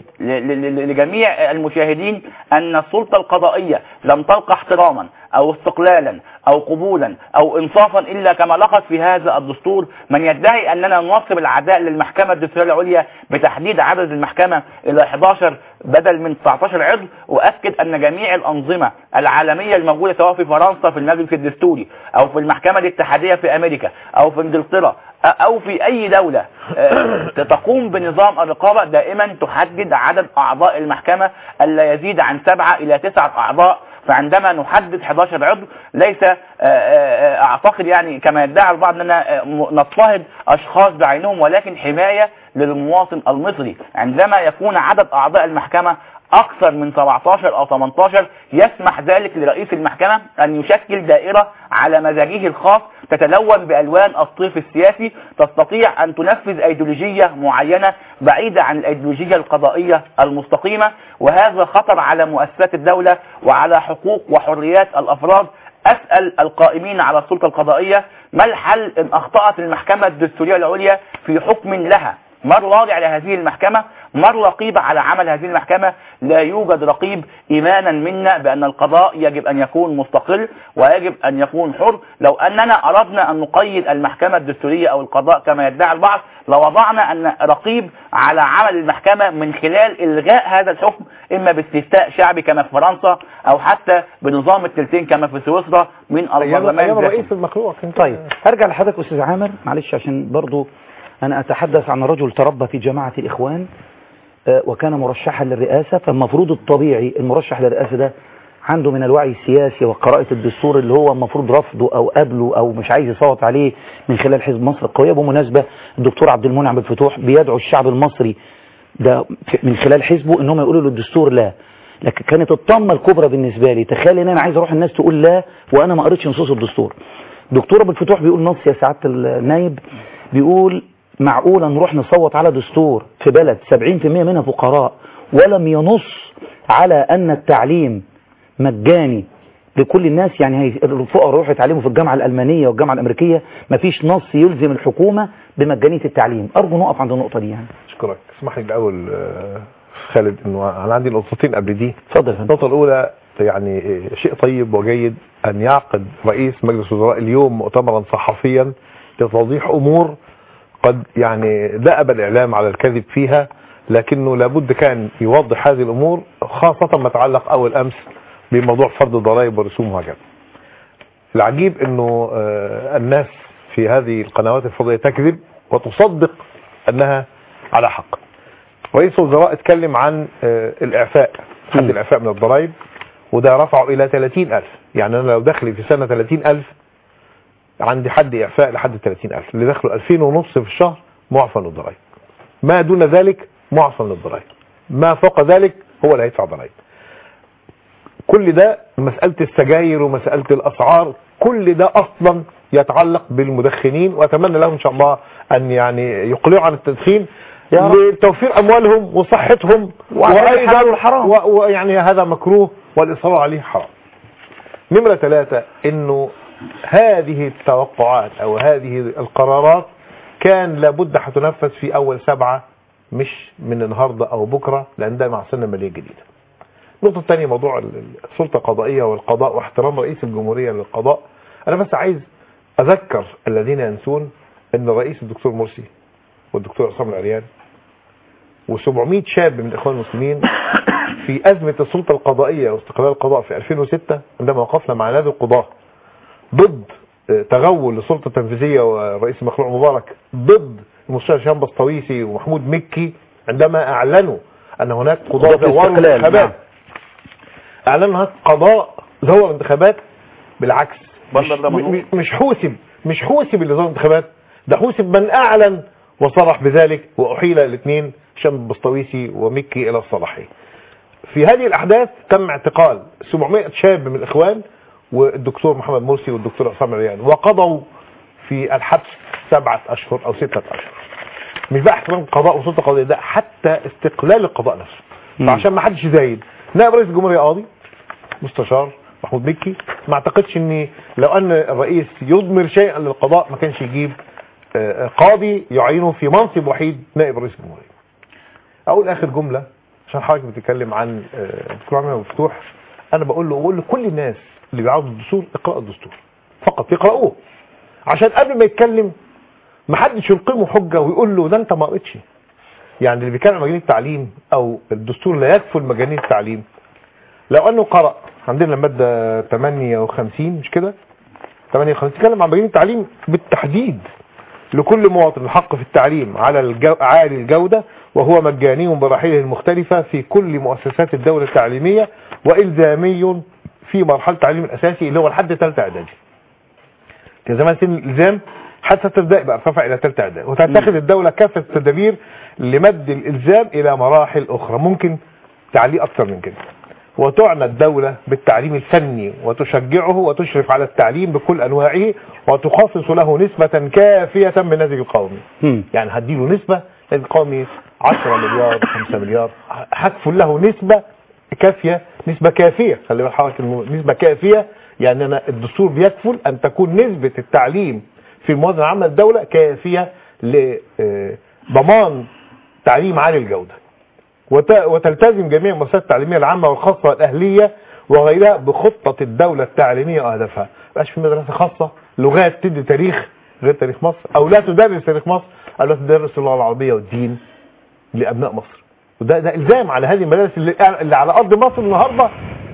لجميع المشاهدين أن السلطة القضائية لم تلقى احتراما أو استقلالا أو قبولا أو إنصافا إلا كما لقت في هذا الدستور. من يدعي أننا ننصب العداء للمحكمة الدستورية العليا بتحديد عدد المحكمة إلى إحدى عشر بدل من تسعة عشر عضو، أؤكد أن جميع الأنظمة العالمية الموجودة سواء في فرنسا في المجلس الدستوري أو في المحكمة الاتحادية في أمريكا أو في إنجلترا أو في أي دولة تقوم بنظام الرقابة دائما تحدد عدد أعضاء المحكمة ألا يزيد عن سبعة إلى تسعة أعضاء. فعندما نحدد إحدى عشر عضو ليس أعتقد يعني كما يدعي البعض أننا نضطهد أشخاص بعينهم، ولكن حماية للمواطن المصري. عندما يكون عدد أعضاء المحكمة أكثر من سبعة عشر أو ثمانية عشر يسمح ذلك لرئيس المحكمة أن يشكل دائرة على مزاجه الخاص تتلون بألوان الصيف السياسي، تستطيع أن تنفذ أيديولوجية معينة بعيدة عن الأيديولوجية القضائية المستقيمة، وهذا خطر على مؤسسات الدولة وعلى حقوق وحريات الأفراد. أسأل القائمين على السلطة القضائية ما الحل إن أخطأت المحكمة الدستورية العليا في حكم لها؟ من راضع لهذه المحكمة؟ من رقيب على عمل هذه المحكمة؟ لا يوجد رقيب إيمانا منا بأن القضاء يجب أن يكون مستقل ويجب أن يكون حر. لو أننا أردنا أن نقيد المحكمة الدستورية أو القضاء كما يدعي البعض لوضعنا أن رقيب على عمل المحكمة من خلال إلغاء هذا الحكم، إما باستفتاء شعبي كما في فرنسا أو حتى بنظام التلتين كما في سويسرا من البرلمان رئيس المخلوق. طيب هرجع لحضرتك أستاذ عامر معلش عشان برضو أنا أتحدث عن رجل تربى في جماعة الإخوان وكان مرشحا للرئاسة، فالمفروض الطبيعي المرشح للرئاسة ده عنده من الوعي السياسي وقراءة الدستور اللي هو المفروض رفضه أو قبله أو مش عايز يصوت عليه من خلال حزب مصر القوية. بمناسبة الدكتور عبد المنعم بالفتوح بيدعو الشعب المصري ده من خلال حزبه إنهم يقولوا للدستور لا. لكن كانت الطامة الكبرى بالنسبة لي تخيل إن أنا عايز أروح الناس تقول لا وأنا ما قريتش نصوص الدستور. دكتور بالفتوح بيقول نص يا سعادة النايب، بيقول معقولة نروح نصوت على دستور في بلد سبعين بالمئة منها فقراء ولم ينص على أن التعليم مجاني لكل الناس، يعني الفقراء يروحوا يتعلموا في الجامعة الألمانية والجامعة الأمريكية، مفيش نص يلزم الحكومة بمجانية التعليم. أرجو نقف عند النقطة دي. يعني أشكرك. اسمح لي الأول خالد إنه أنا عندي نقطتين قبل دي. اتفضل. النقطة الأولى يعني شيء طيب وجيد أن يعقد رئيس مجلس الوزراء اليوم مؤتمرا صحفيا لتوضيح أمور قد يعني دأب الإعلام على الكذب فيها، لكنه لابد كان يوضح هذه الأمور، خاصة ما تعلق أول أمس بموضوع فرض الضرائب والرسوم وهكذا. العجيب أنه الناس في هذه القنوات الفضائية تكذب وتصدق أنها على حق. رئيس الوزراء اتكلم عن الإعفاء، حد الإعفاء من الضرائب، وده رفعه إلى ثلاثين ألف. يعني أنا لو دخلي في سنة ثلاثين ألف عندي حد إعفاء لحد ثلاثين ألف، اللي دخلوا ألفين ونص في الشهر معفى من الضرائب، ما دون ذلك معفى من الضرائب، ما فوق ذلك هو اللي هيدفع ضرائب. كل ده مسألة السجاير ومسألة الأسعار كل ده أصلا يتعلق بالمدخنين، وأتمنى لهم إن شاء الله أن يعني يقلعوا عن التدخين لتوفير أموالهم وصحتهم، وأيضا ويعني هذا مكروه والإصرار عليه حرام. نمرة ثلاثة إنه هذه التوقعات أو هذه القرارات كان لابد هتنفذ في أول سبعة، مش من النهاردة أو بكرة، لأن ده مع سنة مالية جديدة. النقطة الثانية موضوع السلطة القضائية والقضاء واحترام رئيس الجمهورية للقضاء. أنا بس عايز أذكر الذين ينسون أن الرئيس الدكتور مرسي والدكتور عصام العريان وسبعمائة شاب من الإخوان المسلمين في أزمة السلطة القضائية واستقلال القضاء في ألفين وستة عندما وقفنا مع نادي القضاة ضد تغول للسلطة التنفيذية ورئيس المخلوع مبارك، ضد المستشار هشام بسطويسي ومحمود مكي عندما أعلنوا أن هناك قضاء زوروا الانتخابات. أعلنوا هناك قضاء زور الانتخابات. بالعكس مش, مش حوسب مش حوسب اللي زور الانتخابات، ده حوسب من أعلن وصرح بذلك، وأحيل الاثنين هشام بسطويسي ومكي إلى الصلاحية. في هذه الأحداث تم اعتقال سبعمائة شاب من الإخوان والدكتور محمد مرسي والدكتور عصام العريان، وقضوا في الحبس سبعة أشهر أو ستة أشهر. مش بقى احترام القضاء وسلطه قضائيه، ده حتى استقلال القضاء نفسه. فعشان ما حدش يزايد، نائب رئيس الجمهوريه قاضي، مستشار محمود مكي، ما اعتقدش ان لو ان الرئيس يضمر شيئا للقضاء ما كانش يجيب قاضي يعينه في منصب وحيد نائب رئيس الجمهوريه. اقول اخر جمله عشان حضرتك بتتكلم عن دكتور عمرو مفتوح، انا بقول له بقول لكل الناس اللي بيعرضوا الدستور اقرأوا الدستور فقط، يقرأوه عشان قبل ما يتكلم ما حدش يلقمه حجه ويقول له ده انت ما قريتش. يعني اللي بيتكلم عن مجانين التعليم او الدستور لا يكفل مجانين التعليم، لو انه قرأ عندنا الماده ثمانية وخمسين مش كده؟ ثمانية وخمسين تتكلم عن مجانين التعليم بالتحديد، لكل مواطن الحق في التعليم على الجو... عالي الجوده وهو مجاني بمراحله المختلفه في كل مؤسسات الدوله التعليميه، والزامي في مرحله التعليم الاساسي اللي هو لحد ثالثه اعدادي. كان زمان سن الالزام حتى ابتدائي بقى ارتفع الى ثالثه اعدادي، وتتخذ الدوله كافه التدابير لمد الالزام الى مراحل اخرى ممكن تعليق اكثر من كده. وتعنى الدولة بالتعليم الفني وتشجعه وتشرف على التعليم بكل أنواعه وتخصص له نسبة كافية من الناتج القومي. يعني هديله نسبة الناتج القومي عشرة مليار خمسة مليار، هكفل له نسبة كافية، نسبة كافية، خلي بالك حضرتك نسبة كافية، يعني أنا الدستور بيكفل أن تكون نسبة التعليم في الموازنة العامة للدولة كافية لضمان تعليم عالي الجودة، وتلتزم جميع المؤسسات التعليميه العامه والخاصه والاهليه وغيرها بخطه الدوله التعليميه واهدافها. ما يبقاش في مدرسه خاصه لغات تدي تاريخ غير تاريخ مصر، او لا تدرس تاريخ مصر، او لا تدرس اللغه العربيه والدين لابناء مصر. وده ده الزام على هذه المدارس اللي, اللي على ارض مصر النهارده،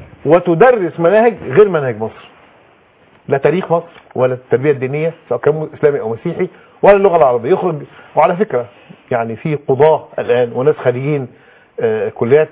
وتدرس مناهج غير منهج مصر، لا تاريخ مصر ولا التربيه الدينيه سواء كان اسلامي او مسيحي ولا اللغه العربيه. يخرج. وعلى فكره يعني في قضاه الان وناس خارجين آه كليات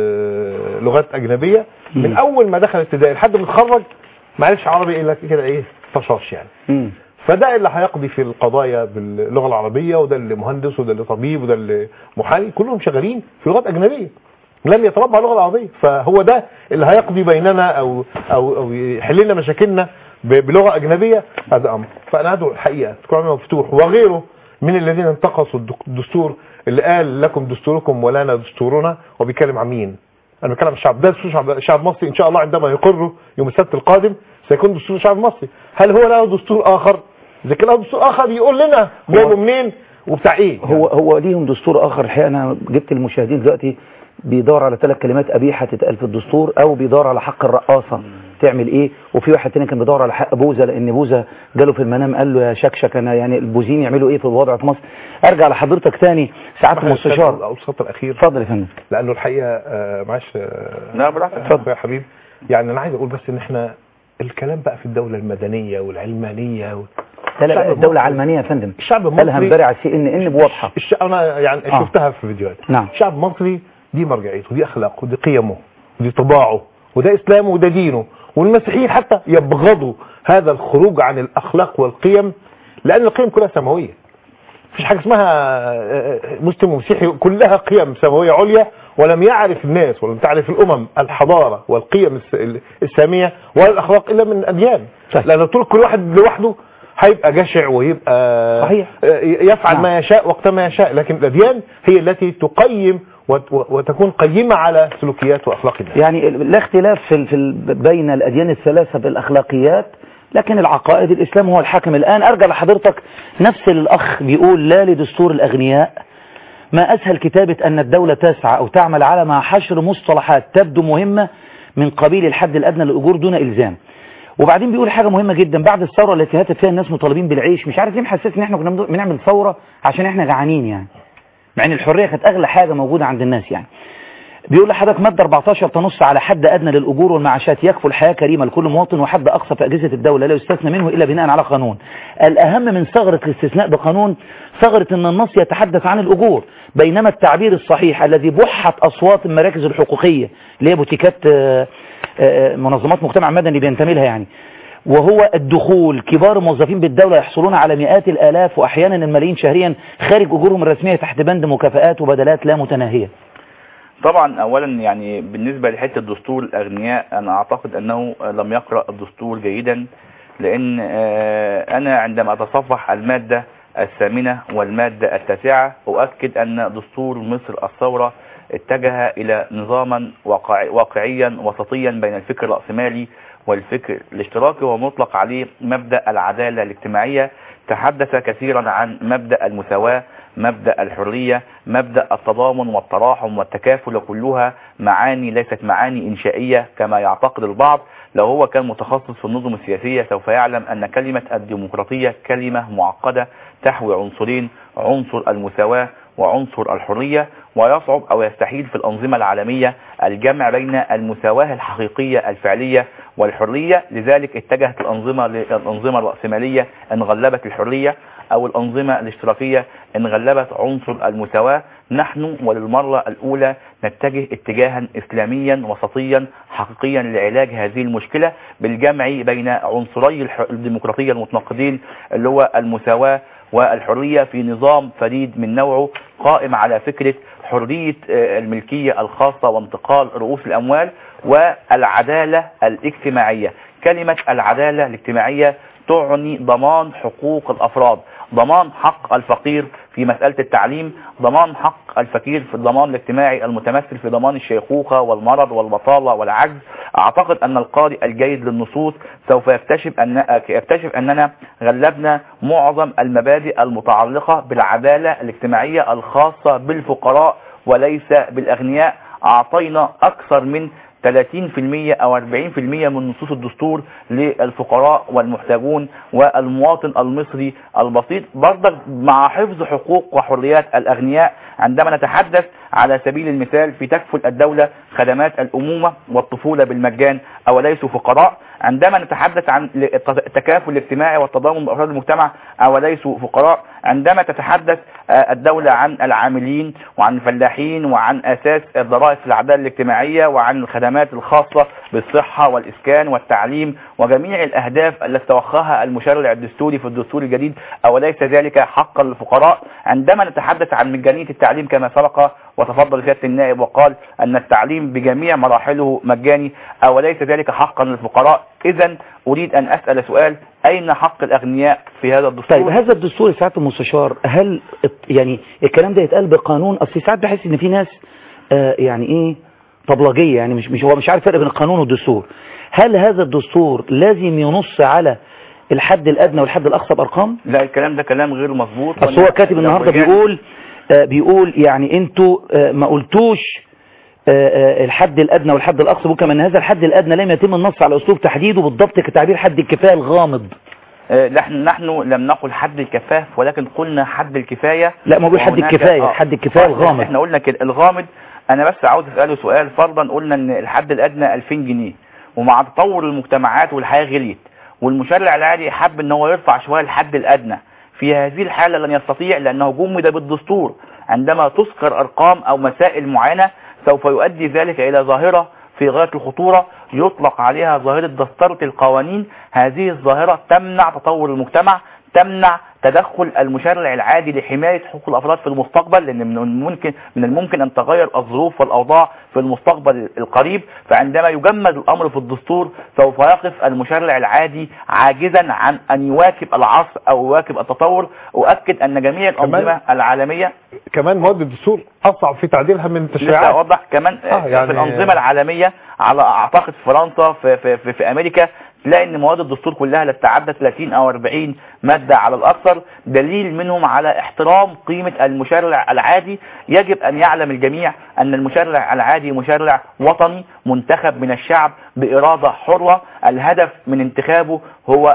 آه لغات اجنبيه من م. اول ما دخل ابتدائي لحد ما اتخرج ما عرفش عربي الا كده ايه طشاش يعني. م. فده اللي هيقضي في القضايا باللغه العربيه، وده اللي مهندس وده اللي طبيب وده اللي محامي، كلهم شغالين في لغات اجنبيه لم يتربى على اللغه العربيه. فهو ده اللي هيقضي بيننا او او او يحل لنا مشاكلنا بلغه اجنبيه، هذا امر. فانا ادعو الحقيقه دكتور عمرو مفتوح وغيره من الذين انتقصوا الدستور اللي قال لكم دستوركم ولنا دستورنا، وبيتكلم عن مين؟ انا بتكلم عن الشعب. ده دستور الشعب المصري ان شاء الله عندما يقر يوم السبت القادم سيكون دستور الشعب المصري. هل هو له دستور اخر؟ اذا كان له دستور اخر يقول لنا جايبه منين وبتاع ايه؟ هو هو ليهم دستور اخر. الحقيقه انا جبت المشاهدين دلوقتي بيدور على ثلاث كلمات قبيحه تتقال في الدستور، او بيدور على حق الرقاصه تعمل ايه، وفي واحد تاني كان بيدور على حق بوزه لان بوزه جاله في المنام قال له يا شكشك انا يعني البوزين يعملوا ايه في الوضع في مصر. ارجع لحضرتك تاني ساعات المستشار او السطر الاخير. اتفضل يا فندم. لانه الحقيقه آه معلش آه لا براحتك اتفضل يا حبيبي. يعني انا عايز اقول بس ان احنا الكلام بقى في الدوله المدنيه والعلمانيه و... لا لا الدوله علمانيه يا فندم. الشعب المصري قالها امبارح على سي ان ان بواضحه. الش... انا يعني آه. شفتها في فيديوهات. نعم. الشعب المصري دي مرجعيته، دي اخلاقه، دي قيمه، ودي طباعه، وده اسلامه وده دينه. والمسيحيين حتى يبغضوا هذا الخروج عن الاخلاق والقيم، لان القيم كلها سماويه. مفيش حاجه اسمها مسلم ومسيحي، كلها قيم سماويه عليا، ولم يعرف الناس ولم تعرف الامم الحضاره والقيم الساميه ولا الاخلاق الا من اديان. لان لو ترك كل واحد لوحده هيبقى جشع ويبقى صحيح. يفعل ما يشاء وقت ما يشاء، لكن الاديان هي التي تقيم وتكون قيمة على سلوكيات وأخلاق الناس. يعني لا اختلاف في في بين الأديان الثلاثة بالأخلاقيات، لكن العقائد الإسلام هو الحاكم. الآن أرجع لحضرتك نفس الأخ بيقول لا لدستور الأغنياء، ما أسهل كتابة أن الدولة تسعى أو تعمل على مع حشر مصطلحات تبدو مهمة من قبيل الحد الأدنى للأجور دون إلزام. وبعدين بيقول حاجة مهمة جدا، بعد الثورة التي هاتت فيها الناس مطالبين بالعيش، مش عارف ليه محسس ان احنا كنا بنعمل ثورة عشان احنا جعانين يعني، مع ان الحرية كانت اغلى حاجة موجودة عند الناس يعني. بيقول لحضرتك مادة أربعتاشر تنص على حد ادنى للاجور والمعاشات يكفل حياة كريمة لكل مواطن، وحد اقصى في اجهزة الدولة لا يستثنى منه الا بناء على قانون. الاهم من ثغرة الاستثناء بقانون ثغرة ان النص يتحدث عن الاجور، بينما التعبير الصحيح الذي بحت اصوات المراكز الحقوقية اللي هي بوتيكات منظمات مجتمع مدني بينتمي لها يعني، وهو الدخول. كبار الموظفين بالدولة يحصلون على مئات الآلاف وأحيانا الملايين شهريا خارج أجورهم الرسمية تحت بند مكافآت وبدلات لا متناهية. طبعا أولا يعني بالنسبة لحتة دستور الأغنياء أنا أعتقد أنه لم يقرأ الدستور جيدا، لأن أنا عندما أتصفح المادة الثامنة والمادة التاسعة أؤكد أن دستور مصر الثورة اتجه إلى نظاما واقع واقعيا وسطيا بين الفكر الرأسمالي والفكر الاشتراكي ومطلق عليه مبدأ العدالة الاجتماعية. تحدث كثيرا عن مبدأ المساواة، مبدأ الحرية، مبدأ التضامن والتراحم والتكافل، كلها معاني ليست معاني إنشائية كما يعتقد البعض. لو هو كان متخصص في النظم السياسية سوف يعلم أن كلمة الديمقراطية كلمة معقدة تحوي عنصرين، عنصر المساواة وعنصر الحرية، ويصعب أو يستحيل في الأنظمة العالمية الجمع بين المساواة الحقيقية الفعلية والحرية. لذلك اتجهت الأنظمة للأنظمة الرأسمالية إن غلبت الحرية، أو الأنظمة الاشتراكية إن غلبت عنصر المساواة. نحن وللمرة الأولى نتجه اتجاها إسلاميا وسطيا حقيقيا لعلاج هذه المشكلة بالجمع بين عنصري الديمقراطية المتناقضين اللي هو المساواة والحرية في نظام فريد من نوعه قائم على فكرة حرية الملكية الخاصة وانتقال رؤوس الأموال والعدالة الاجتماعية. كلمة العدالة الاجتماعية تعني ضمان حقوق الأفراد، ضمان حق الفقير في مسألة التعليم، ضمان حق الفقير في الضمان الاجتماعي المتمثل في ضمان الشيخوخة والمرض والبطالة والعجز. أعتقد أن القارئ الجيد للنصوص سوف يكتشف أن يكتشف أننا غلبنا معظم المبادئ المتعلقة بالعدالة الاجتماعية الخاصة بالفقراء وليس بالأغنياء. أعطينا أكثر من ثلاثين بالمئة أو أربعين بالمئة من نصوص الدستور للفقراء والمحتاجون والمواطن المصري البسيط، برضك مع حفظ حقوق وحريات الأغنياء. عندما نتحدث على سبيل المثال في تكفل الدولة خدمات الأمومة والطفولة بالمجان أوليسوا فقراء؟ عندما نتحدث عن التكافل الاجتماعي والتضامن بأفراد المجتمع أوليسوا فقراء؟ عندما تتحدث الدولة عن العاملين وعن الفلاحين وعن أساس الضرائب في العدالة الاجتماعية وعن الخدمات الخاصة بالصحة والإسكان والتعليم وجميع الأهداف التي توخاها المشرع الدستوري في الدستور الجديد، أوليس ذلك حقا للفقراء؟ عندما نتحدث عن مجانية التعليم كما سبق وتفضل سيادة النائب وقال أن التعليم بجميع مراحله مجاني، أوليس ذلك حقا للفقراء؟ إذن أريد أن أسأل سؤال: أين حق الأغنياء في هذا الدستور؟ طيب هذا الدستور يا سعادة المستشار، هل يعني الكلام ده يتقال بقانون؟ أصل ساعات بحس إن في ناس آه يعني إيه طبلجية، يعني مش مش هو مش عارف فرق بين القانون والدستور. هل هذا الدستور لازم ينص على الحد الأدنى والحد الأقصى بأرقام؟ لا، الكلام ده كلام غير مظبوط. بس هو كاتب النهارده بيقول آه بيقول يعني أنتوا آه ما قلتوش آه الحد الأدنى والحد الأقصى، وكمان هذا الحد الأدنى لم يتم النص على أسلوب تحديده بالضبط كتعبير حد الكفاية الغامض. نحن نحن لم نقل حد الكفاف ولكن قلنا حد الكفاية. لا، ما بقول حد الكفاية، حد الكفاية الغامض. احنا قلنا كده الغامض. انا بس عاوز اساله سؤال. فرضا قلنا ان الحد الادنى ألفين جنيه، ومع تطور المجتمعات والحياة غليت والمشرع العادي حب ان هو يرفع شوية الحد الادنى، في هذه الحالة لن يستطيع لانه جمد بالدستور. عندما تذكر ارقام او مسائل معينة سوف يؤدي ذلك الى ظاهرة في غاية الخطورة يطلق عليها ظاهرة دسترة القوانين. هذه الظاهرة تمنع تطور المجتمع، تمنع تدخل المشرع العادي لحماية حقوق الأفراد في المستقبل، لأن من الممكن من الممكن أن تغير الظروف والأوضاع في المستقبل القريب. فعندما يجمد الأمر في الدستور سوف يقف المشرع العادي عاجزا عن أن يواكب العصر أو يواكب التطور. أؤكد أن جميع الأنظمة العالمية كمان مواد الدستور أصعب في تعديلها من التشريعات. لسه أوضح كمان آه يعني في الأنظمة العالمية، على أعتقد في فرنسا في, في, في, في أمريكا تلاقي ان مواد الدستور كلها لا تتعدى ثلاثين او أربعين مادة على الاكثر، دليل منهم على احترام قيمة المشرع العادي. يجب ان يعلم الجميع ان المشرع العادي مشرع وطني منتخب من الشعب بارادة حرة، الهدف من انتخابه هو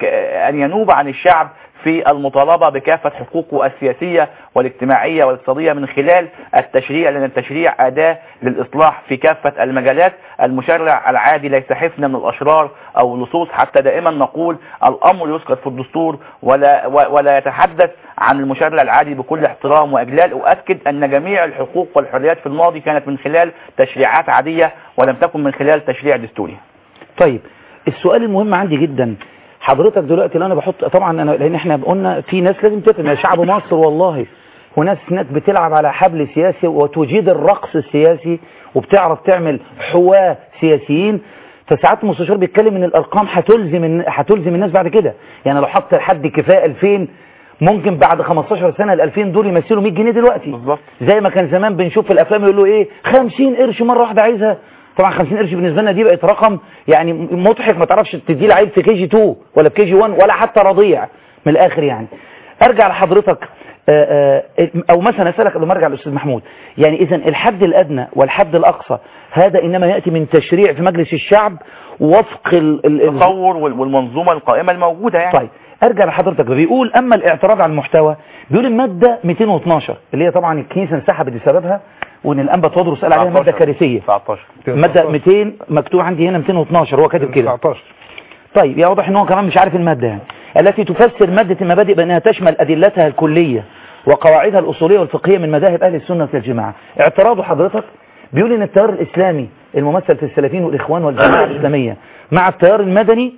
ان ينوب عن الشعب في المطالبة بكافة حقوقه السياسية والاجتماعية والاقتصادية من خلال التشريع، لأن التشريع أداة للإصلاح في كافة المجالات. المشرع العادي ليس حفنة من الأشرار أو لصوص، حتى دائما نقول الأمر يسقط في الدستور ولا, ولا يتحدث عن المشرع العادي بكل احترام وإجلال. أؤكد أن جميع الحقوق والحريات في الماضي كانت من خلال تشريعات عادية ولم تكن من خلال تشريع دستوري. طيب السؤال المهم عندي جدا، حضرتك دلوقتي اللي انا بحط طبعا انا لان احنا قلنا في ناس لازم تفهم يا شعب مصر والله، وناس ناس بتلعب على حبل سياسي وتجيد الرقص السياسي وبتعرف تعمل حواه سياسيين. فساعات المستشار بيتكلم ان الارقام هتلزم هتلزم الناس بعد كده، يعني لو حط حد كفاءه ألفين ممكن بعد خمستاشر سنة ال ألفين دول يمثلوا مية جنيه دلوقتي بالظبط. زي ما كان زمان بنشوف في الافلام يقولوا ايه خمسين قرش مرة واحدة عايزها. طبعا خمسين قرش بالنسبة لنا دي بقت رقم يعني مضحك، ما تعرفش تدي لعيب في كي جي اتنين ولا في كي جي واحد ولا حتى رضيع من الاخر. يعني ارجع لحضرتك آآ آآ او مثلا اسالك قبل ما ارجع للاستاذ محمود، يعني اذا الحد الادنى والحد الاقصى هذا انما ياتي من تشريع في مجلس الشعب وفق التصور والمنظومه القائمه الموجوده يعني. طيب ارجع لحضرتك بيقول اما الاعتراض على المحتوى بيقول الماده مئتين واثناشر اللي هي طبعا الكنيسه انسحبت بسببها وان الانبا تودروس قال عليها ماده كارثيه. تسعتاشر ماده مئتين مكتوب عندي هنا مئتين واثناشر هو كاتب كده. تسعتاشر طيب يا واضح ان هو كمان مش عارف الماده يعني التي تفسر ماده المبادئ بانها تشمل ادلتها الكليه وقواعدها الاصوليه والفقهيه من مذاهب اهل السنه والجماعه. اعتراضه حضرتك بيقول ان التيار الاسلامي الممثل في السلفيين والاخوان والجماعه الاسلاميه مع التيار المدني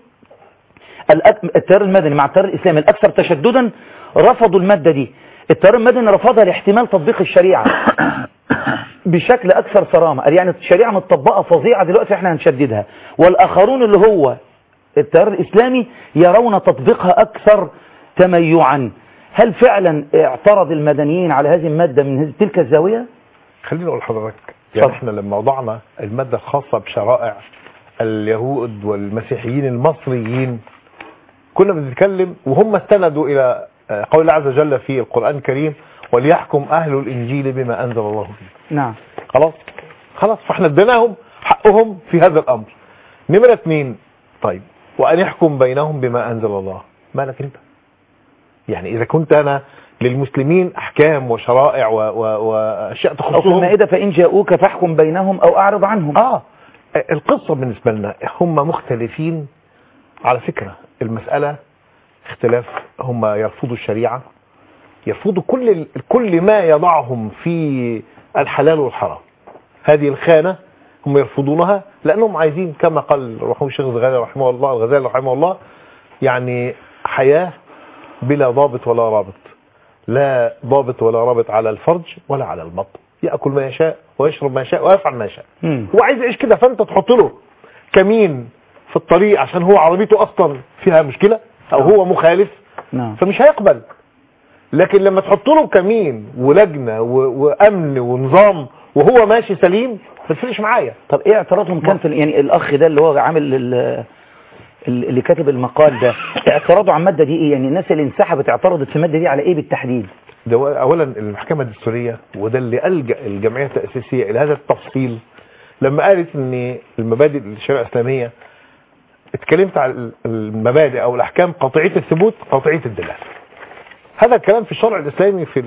التيار المدني مع التيار الاسلامي الاكثر تشددا رفضوا الماده دي. التيار المدني رفضها لاحتمال تطبيق الشريعه بشكل اكثر صرامه، قال يعني الشريعه متطبقه فظيعه دلوقتي احنا هنشددها، والاخرون اللي هو التيار الاسلامي يرون تطبيقها اكثر تميعا. هل فعلا اعترض المدنيين على هذه الماده من تلك الزاويه؟ خليني اقول لحضرتك يعني احنا لما وضعنا الماده الخاصه بشرائع اليهود والمسيحيين المصريين كنا بنتكلم وهم استندوا الى قول الله عز وجل في القرآن الكريم وليحكم اهل الانجيل بما انزل الله فيه. نعم خلاص خلاص فاحنا اديناهم حقهم في هذا الامر. نمرة اثنين طيب وان يحكم بينهم بما انزل الله، مالك انت؟ يعني اذا كنت انا للمسلمين احكام وشرائع واشياء تخصهم او في المائده فان جاءوك فاحكم بينهم او اعرض عنهم. اه القصه بالنسبه لنا هم مختلفين على فكره، المساله اختلاف، هم يرفضوا الشريعه، يرفضوا كل كل ما يضعهم في الحلال والحرام. هذه الخانه هم يرفضونها لانهم عايزين كما قال رحمه الشيخ الغزالي رحمه الله الغزالي رحمه الله يعني حياه بلا ضابط ولا رابط، لا ضابط ولا رابط على الفرج ولا على البطن، يأكل ما يشاء ويشرب ما يشاء ويفعل ما يشاء. هو عايز يعيش كده، فانت تحط له كمين في الطريق عشان هو عربيته اصلا فيها مشكلة او هو مخالف نعم. فمش هيقبل. لكن لما تحط له كمين ولجنة وامن ونظام وهو ماشي سليم ما تفرقش معايا. طب ايه اعتراضهم كان في يعني الاخ ده اللي هو عامل اللي كاتب المقال ده اعتراضه عن الماده دي ايه؟ يعني الناس اللي انسحبت اعترضت في الماده دي على ايه بالتحديد؟ ده اولا المحكمه الدستوريه وده اللي الجا الجمعيه التاسيسيه الى هذا التفصيل لما قالت ان المبادئ الشريعه الاسلاميه اتكلمت على المبادئ او الاحكام قطعيه الثبوت قطعيه الدلاله. هذا الكلام في الشرع الاسلامي في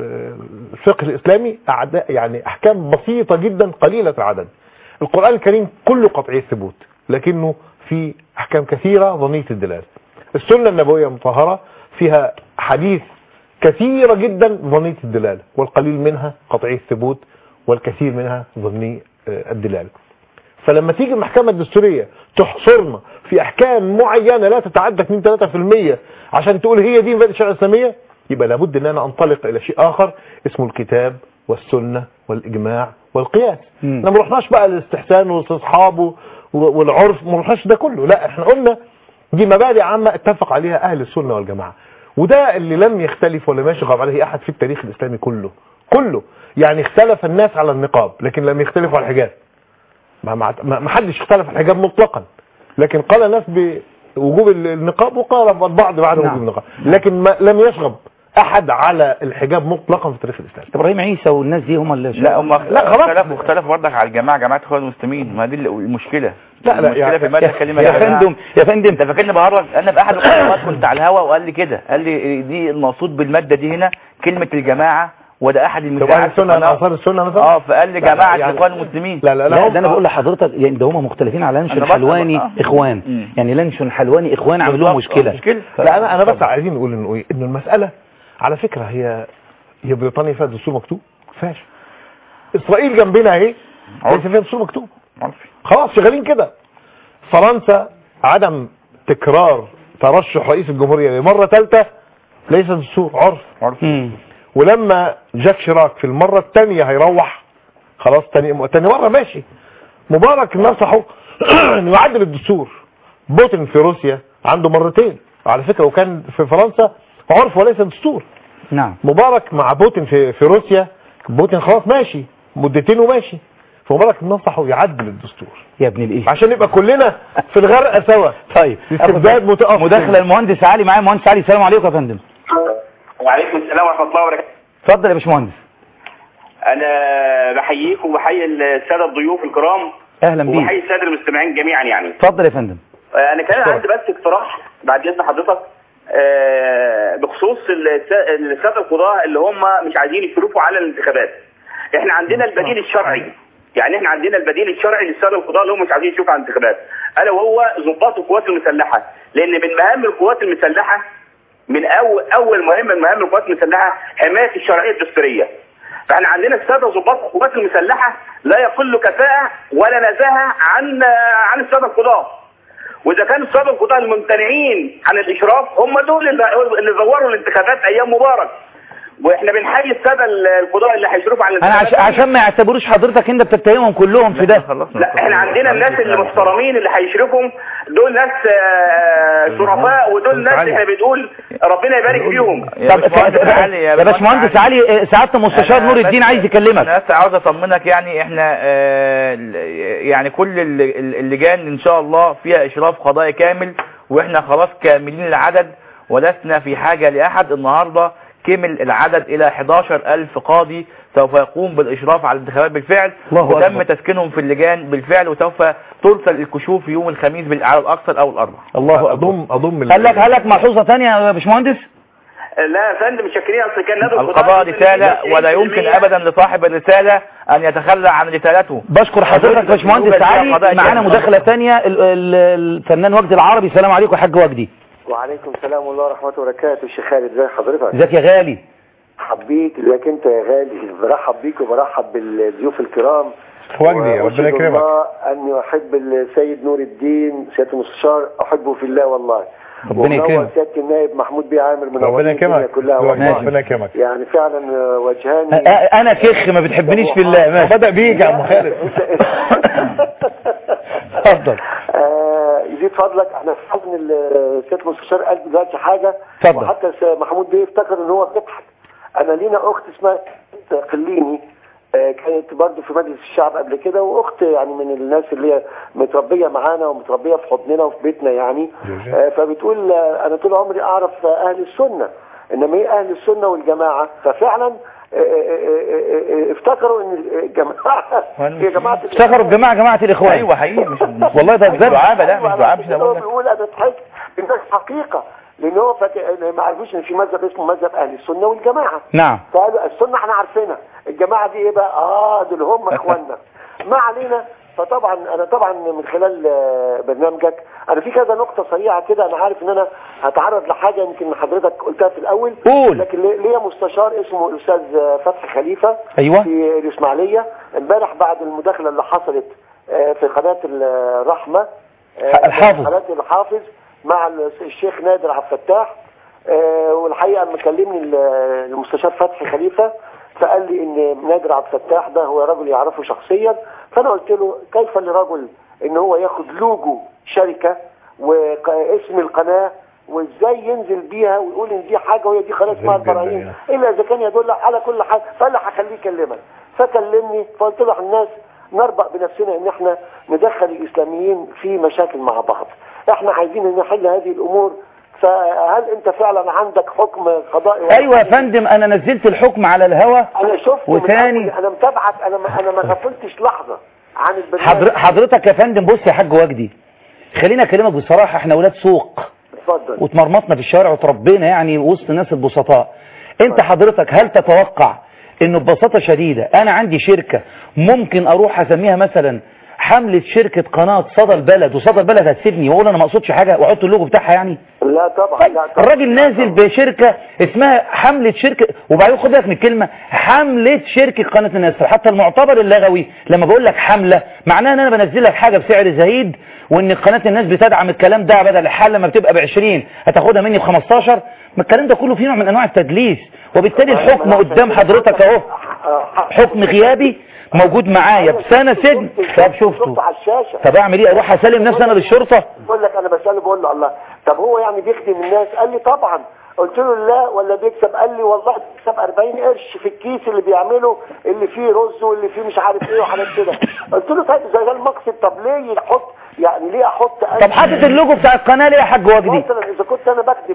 الفقه الاسلامي اعداء يعني احكام بسيطه جدا قليله العدد. القران الكريم كله قطعي الثبوت لكنه في احكام كثيره ظنيه الدلاله. السنه النبويه المطهره فيها حديث كثيره جدا ظنيه الدلاله والقليل منها قطعي الثبوت والكثير منها ظني الدلاله. فلما تيجي المحكمه الدستوريه تحصرنا في احكام معينه لا تتعدى اثنين ثلاثة بالمية عشان تقول هي دي مبادئ الشريعه الاسلاميه، يبقى لابد ان انا انطلق الى شيء اخر اسمه الكتاب والسنه والاجماع والقياس. احنا ما رحناش بقى للاستحسان والاستصحاب والعرف، ما رحناش ده كله، لا احنا قلنا دي مبادئ عامه اتفق عليها اهل السنه والجماعه، وده اللي لم يختلف ولم يشغب عليه احد في التاريخ الاسلامي كله كله. يعني اختلف الناس على النقاب لكن لم يختلفوا على الحجاب. ما ما حدش اختلف على الحجاب مطلقا، لكن قال الناس بوجوب النقاب وقال البعض بعد وجوب النقاب، لكن ما لم يشغب احد على الحجاب مطلقا في التاريخ الاسلامي. ابراهيم عيسى والناس دي هم اللي لا هم لا خلاص اختلفوا برضك على الجماعه جماعه اخوان المسلمين، ما دي المشكله. لا لا المشكله في الماده الكلمه يا فندم يا فندم انت فاكرني بهرج؟ انا باحد القنوات كنت على الهوا وقال لي كده، قال لي دي المقصود بالماده دي هنا كلمه الجماعه، وده احد المساعدين السنه اثار السنه مثلا اه فقال لي جماعه يعني اخوان المسلمين. لا لا لا, لا ده انا بقول لحضرتك يعني ده هم مختلفين على لانشون حلواني آه. اخوان مم. يعني لانشون حلواني اخوان عملوا مشكله. مشكله لا انا انا بس عايزين نقول انه ايه، انه المساله على فكره هي هي بريطانيا فيها دستور مكتوب فاش، اسرائيل جنبنا اهي ليس فيها دستور مكتوب خلاص شغالين كده. فرنسا عدم تكرار ترشح رئيس الجمهوريه لمره ثالثه ليس دستور عرف عرف مم. ولما جاك شيراك في المرة الثانية هيروح خلاص تاني تاني مرة ماشي، مبارك نصحه انه يعدل الدستور. بوتين في روسيا عنده مرتين على فكرة، وكان في فرنسا عرف وليس دستور. نعم. مبارك مع بوتين في في روسيا، بوتين خلاص ماشي مدتين وماشي، فمبارك نصحه يعدل الدستور يا ابن الايه عشان نبقى كلنا في الغرقه سوا. طيب استبداد متأخر. مداخله المهندس علي معايا. مهندس علي السلام عليكم يا فندم. وعليكم السلام ورحمه الله وبركاته. اتفضل يا باشمهندس. انا بحييك وبحيي الساده الضيوف الكرام. اهلا بيك. وبحيي الساده المستمعين جميعا يعني. اتفضل يا فندم. انا كان عندي بس اقتراح بعد اذن حضرتك بخصوص الساده القضاه اللي هم مش عايزين يشرفوا على الانتخابات. احنا عندنا البديل الشرعي، يعني احنا عندنا البديل الشرعي للساده القضاه اللي هم مش عايزين يشوفوا على الانتخابات، الا وهو ضباط القوات المسلحه، لان من مهام القوات المسلحه من اول اول مهمه من مهام القوات المسلحه حمايه الشرعيه الدستوريه. فاحنا عندنا الساده ضباط القوات المسلحه لا يقل كفاءه ولا نزاهه عن عن الساده القضاه. واذا كانوا الساده القضاه الممتنعين عن الاشراف هم دول اللي زوروا الانتخابات ايام مبارك. واحنا بنحيي الساده القضاء اللي هيشرفوا على انا عش... عشان ما يعتبروش حضرتك انت بتتهمهم كلهم في ده. لا احنا عندنا الناس المحترمين اللي هيشرفهم دول ناس شرفاء، ودول ناس احنا بنقول ربنا يبارك فيهم. طب يا باشمهندس علي سعاده المستشار نور الدين عايز يكلمك. انا بس عاوز اطمنك يعني احنا آه يعني كل اللجان ان شاء الله فيها اشراف قضائي كامل، واحنا خلاص كاملين العدد ولسنا في حاجه لاحد. النهارده كمل العدد الى احد عشر ألف قاضي سوف يقوم بالاشراف على الانتخابات بالفعل، وتم تسكينهم في اللجان بالفعل، وسوف ترسل الكشوف يوم الخميس على الاكثر او الاربع. الله اضم اضم هل لك هل لك ملحوظه ثانيه يا باشمهندس؟ لا يا فندم شاكرين. اصل كان نادي القضاء رساله ولا يمكن ابدا لصاحب الرساله ان يتخلى عن رسالته. بشكر حضرتك يا باشمهندس علي. معانا مداخله ثانيه الفنان وجدي العربي. السلام عليكم يا حاج وجدي. وعليكم السلام ورحمه الله وبركاته. الشيخ خالد ازي حضرتك؟ ازيك يا غالي؟ حبيت ازيك انت يا غالي. برحب بيك وبرحب بالضيوف الكرام. وجدي ربنا يكرمك. الله اني احب السيد نور الدين سياده المستشار، احبه في الله والله. ربنا يكرمك. سياده النائب محمود بيه عامر من ربنا يكرمك كلها والله. ربنا يكرمك. يعني فعلا وجهاني. انا كخ ما بتحبنيش في الله. ماشي بدا بيك يا عم خالد. اتفضل. يزيد فضلك. احنا في حزن سياده المستشار قال دلوقتي حاجه، اتفضل. وحتى محمود بيه افتكر ان هو بيضحك. انا لينا اخت اسمها قليني كانت برضه في مجلس الشعب قبل كده، واخت يعني من الناس اللي هي متربيه معانا ومتربيه في حضننا وفي بيتنا يعني. فبتقول انا طول عمري اعرف اهل السنه، انما ايه اهل السنه والجماعه؟ ففعلا افتكروا ان الجماعه هي جماعه افتكروا الجماعه جماعه الاخوان. ايوه حقيقي. مش والله ده بجد. دعابه. لا مش دعابه. مش هو بيقول انا ضحكت الناس حقيقه، لان هو ما عرفوش ان في مذهب اسمه مذهب اهل السنه والجماعه. نعم. فقالوا السنه احنا عارفينها، الجماعه دي ايه بقى؟ اه دول هم اخواننا. ما علينا. فطبعا انا طبعا من خلال برنامجك انا في كذا نقطه سريعه كده. انا عارف ان انا هتعرض لحاجه يمكن حضرتك قلتها في الاول، قول. لكن ليا مستشار اسمه الاستاذ فتحي خليفه. ايوه. في الاسماعيليه امبارح بعد المداخله اللي حصلت في قناه الرحمه الحافظ قناه الحافظ مع الشيخ نادر عبد الفتاح، والحقيقه لما كلمني المستشار فتحي خليفه فقال لي ان نادر عبد الفتاح ده هو رجل يعرفه شخصيا. فانا قلت له كيف لرجل ان هو ياخد لوجو شركه واسم القناه وازاي ينزل بيها ويقول ان دي حاجه وهي دي قناه اسمها البراهين الا اذا كان يدل على كل حاجه. فقال لي هخليه يكلمك. فكلمني فقلت له الناس نربأ بنفسنا ان احنا ندخل الاسلاميين في مشاكل مع بعض. احنا عايزين نحل هذه الامور. فهل انت فعلا عندك حكم قضائي؟ ايوه يا فندم انا نزلت الحكم على الهوا. انا شفت وثاني انا متابعك. انا ما انا ما غفلتش لحظه عن البرنامج. حضر... حضرتك يا فندم بص يا حاج وجدي خلينا اكلمك بصراحه. احنا اولاد سوق. اتفضل. واتمرمطنا في الشارع وتربينا يعني وسط الناس البسطاء. انت حضرتك هل تتوقع انه ببساطه شديده انا عندي شركه ممكن اروح اسميها مثلا حملة شركة قناة صدى البلد وصدى البلد هتسيبني واقول انا ما اقصدش حاجة واحط اللوجو بتاعها يعني؟ لا طبعا. لا طبعا. الراجل نازل بشركة اسمها حملة شركة وبعدين خد بالك من الكلمة حملة شركة قناة الناس. حتى المعتبر اللغوي لما بقول لك حملة معناها ان انا بنزل لك حاجة بسعر زهيد وان قناة الناس بتدعم الكلام ده بدل الحل لما بتبقى ب عشرين هتاخدها مني ب خمستاشر. ما الكلام ده كله فيه نوع من انواع التدليس وبالتالي الحكم قدام حضرتك اهو حكم غيابي موجود معايا بسنة سجن. طب شفته على الشاشة. طب اعمل ايه اروح اسلم نفسي انا للشرطة؟ بقول لك انا بسأله بقول له الله طب هو يعني بيخدم الناس؟ قال لي طبعا قلت له لا ولا بيكسب؟ قال لي والله بيكسب أربعين قرش في الكيس اللي بيعمله اللي فيه رز واللي فيه مش عارف ايه وحاجات كده. قلت له طيب زي ده المقصد، طب ليه يحط يعني ليه احط طب حاطط اللوجو بتاع القناه ليه يا حاج وجدي؟ مثلا اذا كنت انا بخدم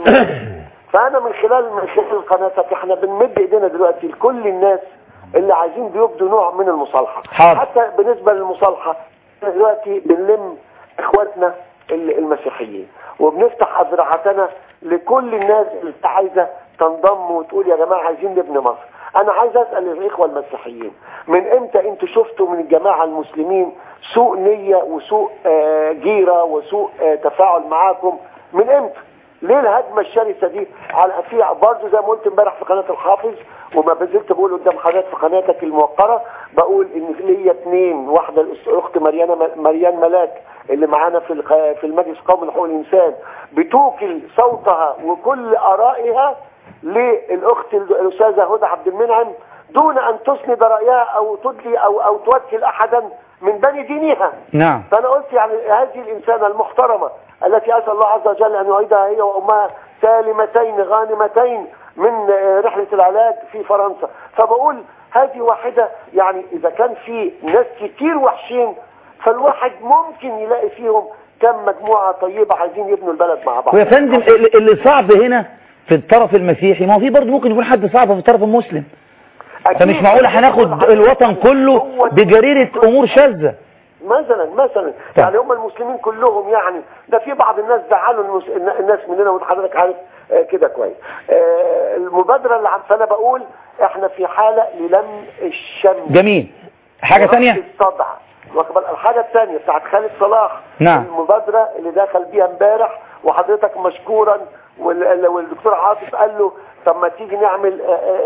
فانا من خلال من خلال قناتك احنا بنمد ايدينا دلوقتي لكل الناس اللي عايزين بيبدوا نوع من المصالحه. حاضر. حتى بالنسبه للمصالحه احنا دلوقتي بنلم اخواتنا المسيحيين وبنفتح اذرعتنا لكل الناس اللي عايزه تنضم وتقول يا جماعه عايزين نبني مصر. انا عايز اسال الاخوه المسيحيين، من امتى انتوا شفتوا من الجماعه المسلمين سوء نيه وسوء آه جيره وسوء آه تفاعل معاكم؟ من امتى؟ ليه الهجمه الشرسه دي؟ على في برضه زي ما قلت امبارح في قناه الحافظ وما بزلت بقول قدام حضرتك في قناتك الموقره، بقول ان ليا اثنين، واحده الاخت مريانه مريان ملاك اللي معانا في في المجلس القومي لحقوق الانسان بتوكل صوتها وكل ارائها للاخت الاستاذه هدى عبد المنعم دون ان تسند رايها او تدلي او او توكل احدا من بني دينها. نعم. فانا قلت يعني هذه الانسانه المحترمه التي اسال الله عز وجل ان يعيدها هي وامها سالمتين غانمتين من رحله العلاج في فرنسا، فبقول هذه واحده يعني اذا كان في ناس كتير وحشين فالواحد ممكن يلاقي فيهم كم مجموعه طيبه عايزين يبنوا البلد مع بعض. ويا فندم اللي صعب هنا في الطرف المسيحي، ما هو في برضه ممكن يكون حد صعب في الطرف المسلم. فمش معقول هناخد الوطن كله بجريرة امور شاذة. مثلا مثلا يعني هم المسلمين كلهم يعني ده في بعض الناس زعلوا المس... الناس مننا وحضرتك عارف آه كده كويس. آه المبادرة اللي عم فانا بقول احنا في حالة للم الشمل. جميل. حاجة ثانية؟ الصدع. الحاجة الثانية بتاعت خالد صلاح. نعم. المبادرة اللي دخل بيها امبارح وحضرتك مشكورا وال... والدكتور عاطف قال له طب ما تيجي نعمل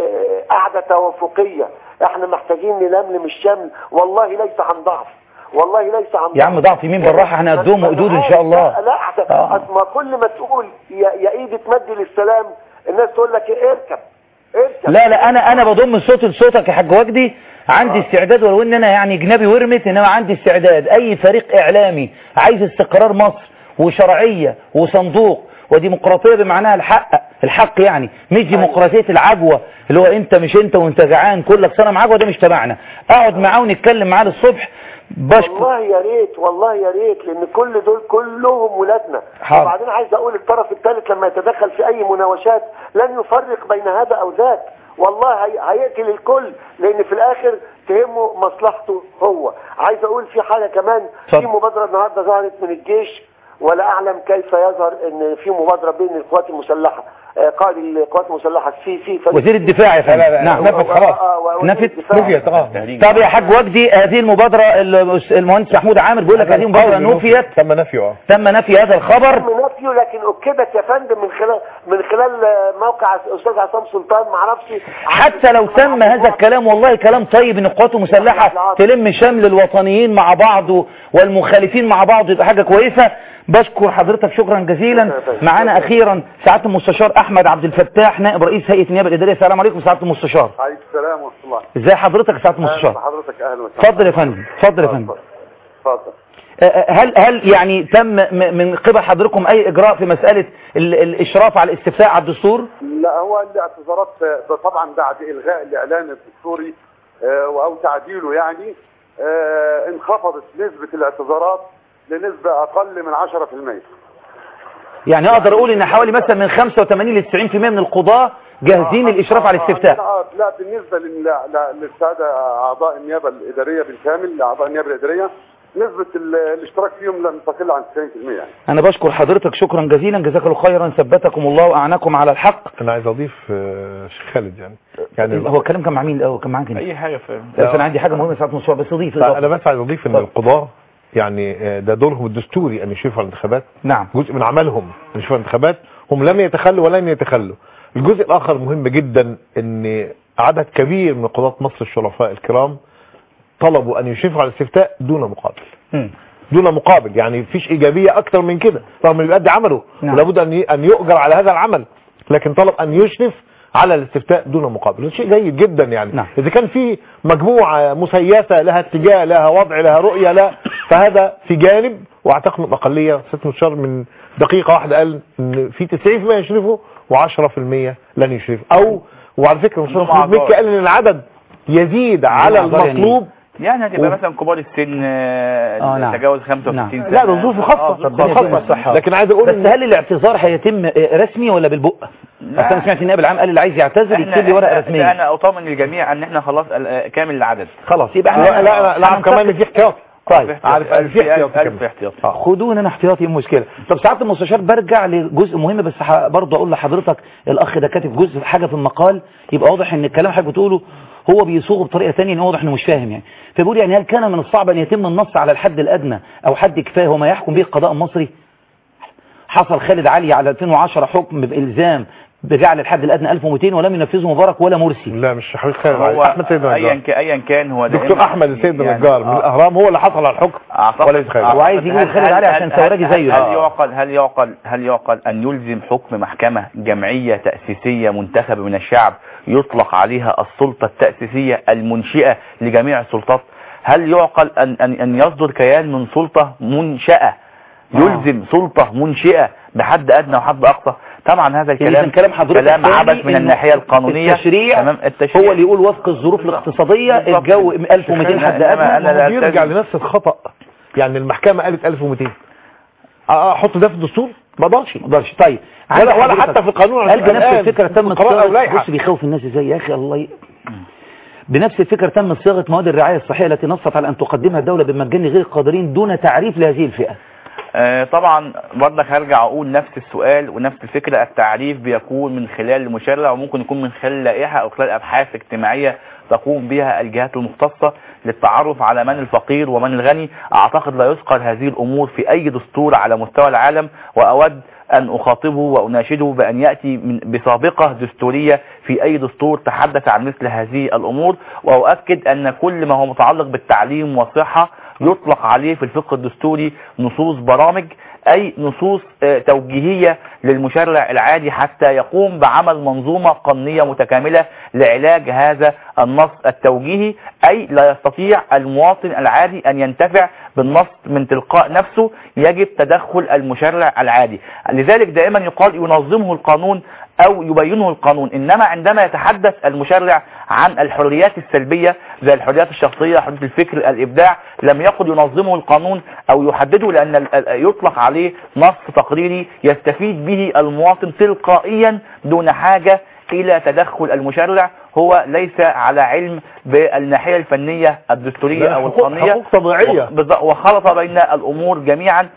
قعدة توافقية، احنا محتاجين نلملم الشمل. والله ليس عن ضعف، والله ليس عن ضعف يا عم. ضعف مين؟ بالراحة احنا قدهم وقدود ان شاء الله. لا لا آه. ما كل ما تقول يا, يا ايدي تمدي للسلام الناس تقول لك ايه اركب اركب. لا لا انا انا بضم صوت لصوتك يا حاج وجدي. عندي استعداد ولو ان انا يعني جنابي ورمت، انما عندي استعداد. اي فريق اعلامي عايز استقرار مصر وشرعية وصندوق وديمقراطية بمعناها الحق الحق يعني مش ديمقراطية العجوة اللي هو انت مش انت وانت جعان كلك صنم عجوة، ده مش تبعنا. اقعد معاه ونتكلم معاه للصبح. بشكر والله يا ريت والله يا ريت لان كل دول كلهم ولادنا. وبعدين عايز اقول الطرف الثالث لما يتدخل في اي مناوشات لن يفرق بين هذا او ذاك، والله هي... هيقتل الكل لان في الاخر تهمه مصلحته هو. عايز اقول في حاجة كمان صد. في مبادرة النهاردة ظهرت من الجيش ولا اعلم كيف يظهر ان في مبادرة بين القوات المسلحة قائد القوات المسلحة السيسي وزير الدفاع يا فندم. نعم نفت خلاص نفت نفيت. طب يا حاج وجدي هذه المبادرة المهندس محمود عامر بيقول لك هذه مبادرة نفيت. تم نفيه تم نفي هذا الخبر. تم نفيه لكن اكدت يا فندم من خلال من خلال موقع الاستاذ عصام سلطان ما اعرفش. حتى لو تم هذا الكلام والله كلام طيب ان القوات المسلحة تلم شمل الوطنيين مع بعض والمخالفين مع بعض يبقى حاجة كويسة. بشكر حضرتك شكرا جزيلا. معانا اخيرا سعاده المستشار احمد عبد الفتاح نائب رئيس هيئه النيابه الاداريه. السلام عليكم سعاده المستشار. عليكم السلام ورحمه الله. ازي حضرتك يا سعاده المستشار؟ اهلا بحضرتك. اهلا وسهلا. اتفضل يا فندم. اتفضل يا فندم. اتفضل. هل هل يعني تم من قبل حضرتكم اي اجراء في مساله الاشراف على الاستفتاء على الدستور؟ لا هو الاعتذارات طبعا بعد الغاء الاعلان الدستوري او تعديله يعني انخفضت نسبه الاعتذارات لنسبة أقل من عشرة في المية. يعني أقدر أقول إن حوالي مثلا من خمسة وثمانين ل تسعين بالمئة من القضاة جاهزين آه للإشراف آه على الاستفتاء. لا, لا بالنسبة للسادة أعضاء النيابة الإدارية بالكامل لأعضاء النيابة الإدارية نسبة الاشتراك فيهم لا تقل عن تسعين بالمئة يعني. أنا بشكر حضرتك شكرا جزيلا. جزاك الله خيرا. ثبتكم الله وأعناكم على الحق. أنا عايز أضيف شيخ خالد يعني يعني هو الكلام كان مع مين الأول؟ كان معاك أي حاجة فاهم. أنا عندي حاجة مهمة ساعة مشروع بس أضيف. أنا بس عايز أضيف إن القضاة يعني ده دورهم الدستوري ان يشرفوا على الانتخابات. نعم. جزء من عملهم ان يشرفوا على الانتخابات. هم لم يتخلوا ولن يتخلوا. الجزء الاخر مهم جدا ان عدد كبير من قضاة مصر الشرفاء الكرام طلبوا ان يشرفوا على الاستفتاء دون مقابل. م. دون مقابل يعني مفيش ايجابيه اكتر من كده رغم انه بيؤدي عمله. نعم. ولابد ان ان يؤجر على هذا العمل لكن طلب ان يشرف على الاستفتاء دون مقابل. ده شيء جيد جدا يعني. نعم. اذا كان في مجموعه مسيسه لها اتجاه لها وضع لها رؤيه لا فهذا في جانب واعتقد اقليه. ست مستشار من دقيقه واحده قال ان في تسعين بالمئة يشرفوا وعشرة في المية لن يشرف. او وعلى فكره مصطفى محمود مكي قال ان العدد يزيد على المطلوب، يعني هتبقى مثلا كبار السن آه نعم. تجاوز خمسة وستين سنة. لا ده ظروف خاصه. لكن عايز اقول بس هل الاعتذار هيتم رسمي ولا بالبق؟ اصل انا سمعت النائب العام قال اللي عايز يعتذر يكتب لي ورقه رسميه. انا اطمن الجميع ان احنا خلاص كامل العدد. خلاص يبقى احنا لا لا لا, لا كمان في احتياطي. طيب عارف في احتياطي احتياطي خدونا انا احتياطي مشكله. طب ساعات المستشار برجع لجزء مهم بس برضه اقول لحضرتك الاخ ده كاتب جزء حاجه في المقال يبقى واضح ان الكلام حضرتك بتقوله هو بيصوغه بطريقه ثانيه ان واضح انه مش فاهم يعني. فبيقول يعني هل كان من الصعب ان يتم النص على الحد الادنى او حد كفايه هو ما يحكم به القضاء المصري؟ حصل خالد علي على ألفين وعشرة حكم بالزام بجعل الحد الادنى ألف ومئتين ولم ينفذه مبارك ولا مرسي. لا مش حبيب خالد علي، احمد سيد النجار. ايا ايا كان هو دكتور احمد سيد النجار من الاهرام هو اللي حصل على الحكم ولا خالد، وعايز يجيب خالد علي عشان سوراجي زيه. هل يعقل هل يعقل هل يعقل ان يلزم حكم محكمه جمعيه تاسيسيه منتخبه من الشعب يطلق عليها السلطه التاسيسيه المنشئه لجميع السلطات؟ هل يعقل ان ان ان يصدر كيان من سلطه منشئه يلزم سلطه منشئه بحد ادنى وحد اقصى؟ طبعا هذا الكلام يعني كلام حضرتك كلام عبث من الناحيه القانونيه. التشريع, تمام التشريع هو اللي يقول وفق الظروف الاقتصاديه الجو ألف ومئتين حد ادنى. بيرجع لنفس الخطا. يعني المحكمه قالت ألف ومئتين احط ده في الدستور؟ ما اقدرش ما اقدرش. طيب ولا, ولا حتى في القانون قال بنفس الفكره تم صياغه. بص بيخوف الناس ازاي يا اخي الله ي... بنفس الفكره تم صياغه مواد الرعايه الصحيه التي نصت على ان تقدمها الدوله بالمجان لغير القادرين دون تعريف لهذه الفئه. آه طبعا برضك هرجع اقول نفس السؤال ونفس الفكرة. التعريف بيكون من خلال المشرع وممكن يكون من خلال لائحة او خلال ابحاث اجتماعية تقوم بها الجهات المختصة للتعرف على من الفقير ومن الغني. اعتقد لا يذكر هذه الامور في اي دستور على مستوى العالم، واود ان اخاطبه واناشده بان يأتي من بسابقة دستورية في اي دستور تحدث عن مثل هذه الامور. واؤكد ان كل ما هو متعلق بالتعليم والصحة يطلق عليه في الفقه الدستوري نصوص برامج، اي نصوص توجيهية للمشرع العادي حتى يقوم بعمل منظومة قانونية متكاملة لعلاج هذا النص التوجيهي. اي لا يستطيع المواطن العادي ان ينتفع بالنص من تلقاء نفسه، يجب تدخل المشرع العادي. لذلك دائما يقال ينظمه القانون او يبينه القانون، انما عندما يتحدث المشرع عن الحريات السلبية زي الحريات الشخصية، حرية الفكر، الابداع، لم يقل ينظمه القانون او يحدده، لان يطلق عليه نص تقريري يستفيد به المواطن تلقائيا دون حاجة الى تدخل المشرع. هو ليس على علم بالناحية الفنية الدستورية او القانونية وخلط بين الامور جميعا.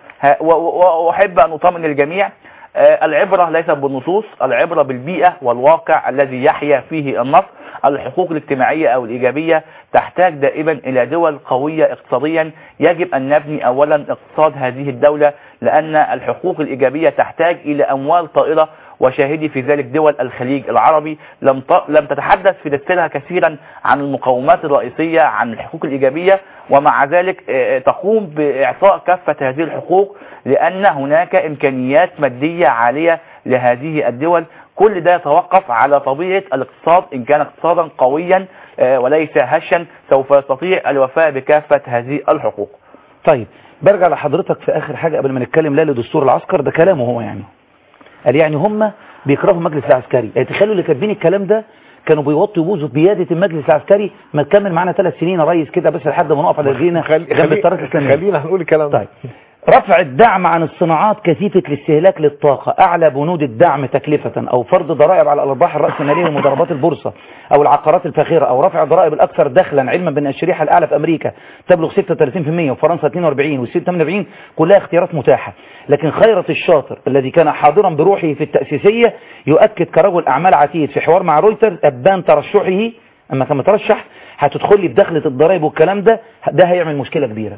واحب ان اطمئن الجميع، العبرة ليست بالنصوص، العبرة بالبيئة والواقع الذي يحيا فيه النص. الحقوق الاجتماعية او الايجابية تحتاج دائما الى دول قوية اقتصاديا. يجب ان نبني اولا اقتصاد هذه الدولة، لان الحقوق الايجابية تحتاج الى اموال طائلة، وشاهدي في ذلك دول الخليج العربي لم لم تتحدث في دستورها كثيرا عن المقومات الرئيسية عن الحقوق الإيجابية، ومع ذلك تقوم بإعطاء كافة هذه الحقوق لأن هناك إمكانيات مادية عالية لهذه الدول. كل ده يتوقف على طبيعة الاقتصاد. إن كان اقتصادا قويا وليس هشا سوف يستطيع الوفاء بكافة هذه الحقوق. طيب برجع لحضرتك في آخر حاجة قبل ما نتكلم لا لدستور العسكر، ده كلامه هو يعني قال يعني هم بيكرهوا المجلس العسكري. يعني تخيلوا اللي كاتبين الكلام ده كانوا بيوطوا يبوظوا بيادة المجلس العسكري. ما تكمل معانا ثلاث سنين يا ريس كده بس لحد ما نقف على رجلينا جنب الطريق الاسلامي. خلينا هنقول الكلام ده. طيب رفع الدعم عن الصناعات كثيفة الاستهلاك للطاقة، أعلى بنود الدعم تكلفة، أو فرض ضرائب على الأرباح الرأسمالية ومضاربات البورصة أو العقارات الفاخرة، أو رفع ضرائب الأكثر دخلا، علما بأن الشريحة الأعلى في أمريكا تبلغ ستة وثلاثين بالمئة وفرنسا اثنين وأربعين والصين ثمانية وأربعين، كلها اختيارات متاحة. لكن خيرت الشاطر الذي كان حاضرا بروحه في التأسيسية يؤكد كرجل أعمال عتيد في حوار مع رويترز أبان ترشحه أما كان مترشح هتدخل لي بدخلة الضرائب والكلام ده، ده هيعمل مشكلة كبيرة.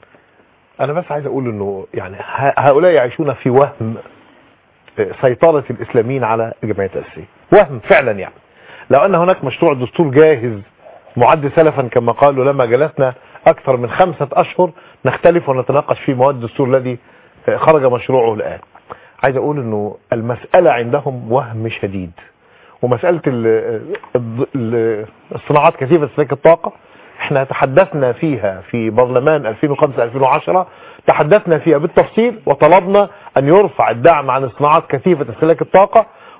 انا بس عايز اقول انه يعني هؤلاء يعيشون في وهم سيطرة الاسلاميين على الجمعية التأسيسية، وهم فعلا. يعني لو ان هناك مشروع دستور جاهز معد سلفا كما قالوا لما جلسنا اكثر من خمسة اشهر نختلف ونتناقش في مواد الدستور الذي خرج مشروعه الان. عايز اقول انه المسألة عندهم وهم شديد. ومسألة الصناعات كثيفة استهلاك الطاقة احنا تحدثنا فيها في برلمان ألفين وخمسة ألفين وعشرة، تحدثنا فيها بالتفصيل وطلبنا ان يرفع الدعم عن الصناعات كثيفة استهلاك الطاقة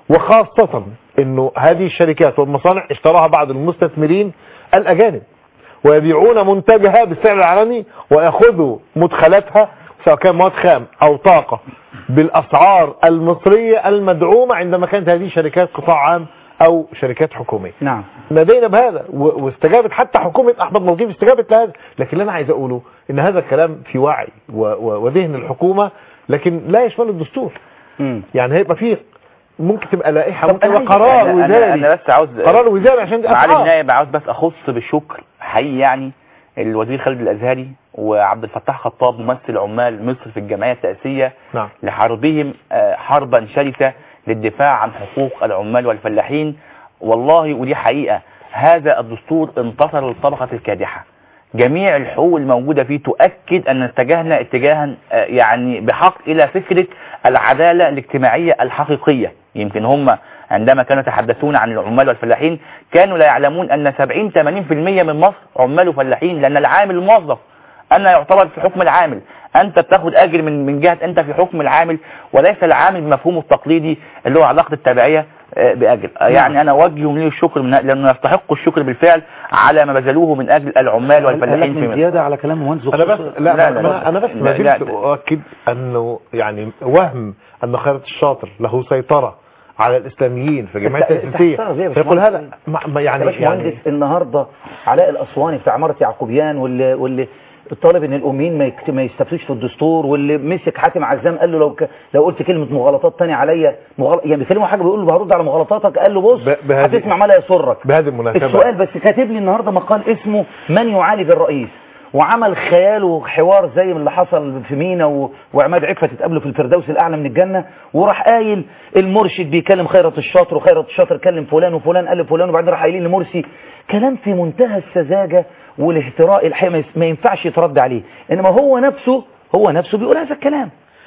وخاصة انه هذه الشركات والمصانع اشتراها بعض المستثمرين الاجانب ويبيعون منتجها بالسعر العالمي ويأخذوا مدخلاتها سواء كان مواد خام او طاقة بالاسعار المصرية المدعومة عندما كانت هذه شركات قطاع عام او شركات حكومية. نعم. نادينا بهذا واستجابت حتى حكومة احمد نظيف استجابت لهذا، لكن اللي انا عايز اقوله ان هذا الكلام في وعي وذهن الحكومة لكن لا يشمل الدستور. مم. يعني هيبقى فيه ممكن تبقى لائحة ممكن تبقى قرار أنا وزاري. أنا بس عاوز قرار وزاري عشان دي معالي أسعار. النائب عاوز بس اخص بالشكر حقيقي يعني الوزير خالد الازهري وعبد الفتاح خطاب ممثل عمال مصر في الجمعية التأسيسية نعم. لحربهم حربا شرسة للدفاع عن حقوق العمال والفلاحين. والله ودي حقيقة هذا الدستور انتصر للطبقة الكادحة. جميع الحقوق الموجودة فيه تؤكد أن اتجهنا اتجاها يعني بحق إلى فكرة العدالة الاجتماعية الحقيقية. يمكن هم عندما كانوا يتحدثون عن العمال والفلاحين كانوا لا يعلمون أن سبعين ثمانين بالمئة من مصر عمال وفلاحين، لأن العامل الموظف أنا يعتبر في حكم العامل، أنت بتاخد أجر من من جهة أنت في حكم العامل وليس العامل بمفهومه التقليدي اللي هو علاقة التبعية بأجل. يعني أنا أوجههم ليه الشكر من لأنه يستحقوا الشكر بالفعل على ما بذلوه من أجل العمال والفلاحين في مصر. زيادة على كلام مهندس أنا بس لا, لا, لا, لا أنا بس ما لا زلت أؤكد أنه يعني وهم أن خيرت الشاطر له سيطرة على الإسلاميين في جمعية التأسيسية فيقول هذا يعني يعني مهندس النهاردة علاء الأسواني بتاع عمارة يعقوبيان واللي واللي طالب ان الامين ما يكت... ما يستفتوش في الدستور، واللي مسك حاتم عزام قال له لو ك... لو قلت كلمه مغالطات ثانيه عليا مغل... يعني بيكلموا حاجه بيقول له هرد على مغالطاتك، قال له بص ب... هتسمع ما لا يسرك. بهذه المناسبه السؤال بس كاتب لي النهارده مقال اسمه من يعالج الرئيس، وعمل خيال وحوار زي اللي حصل في مينا و... وعماد عفة اتقابلوا في الفردوس الاعلى من الجنه، وراح قايل المرشد بيكلم خيرت الشاطر وخيرت الشاطر كلم فلان وفلان قال فلان، وبعدين راح قايلين لمرسي كلام في منتهى السذاجه والاهتراء الحقيقه ما ينفعش يترد عليه، انما هو نفسه هو نفسه بيقول هذا الكلام.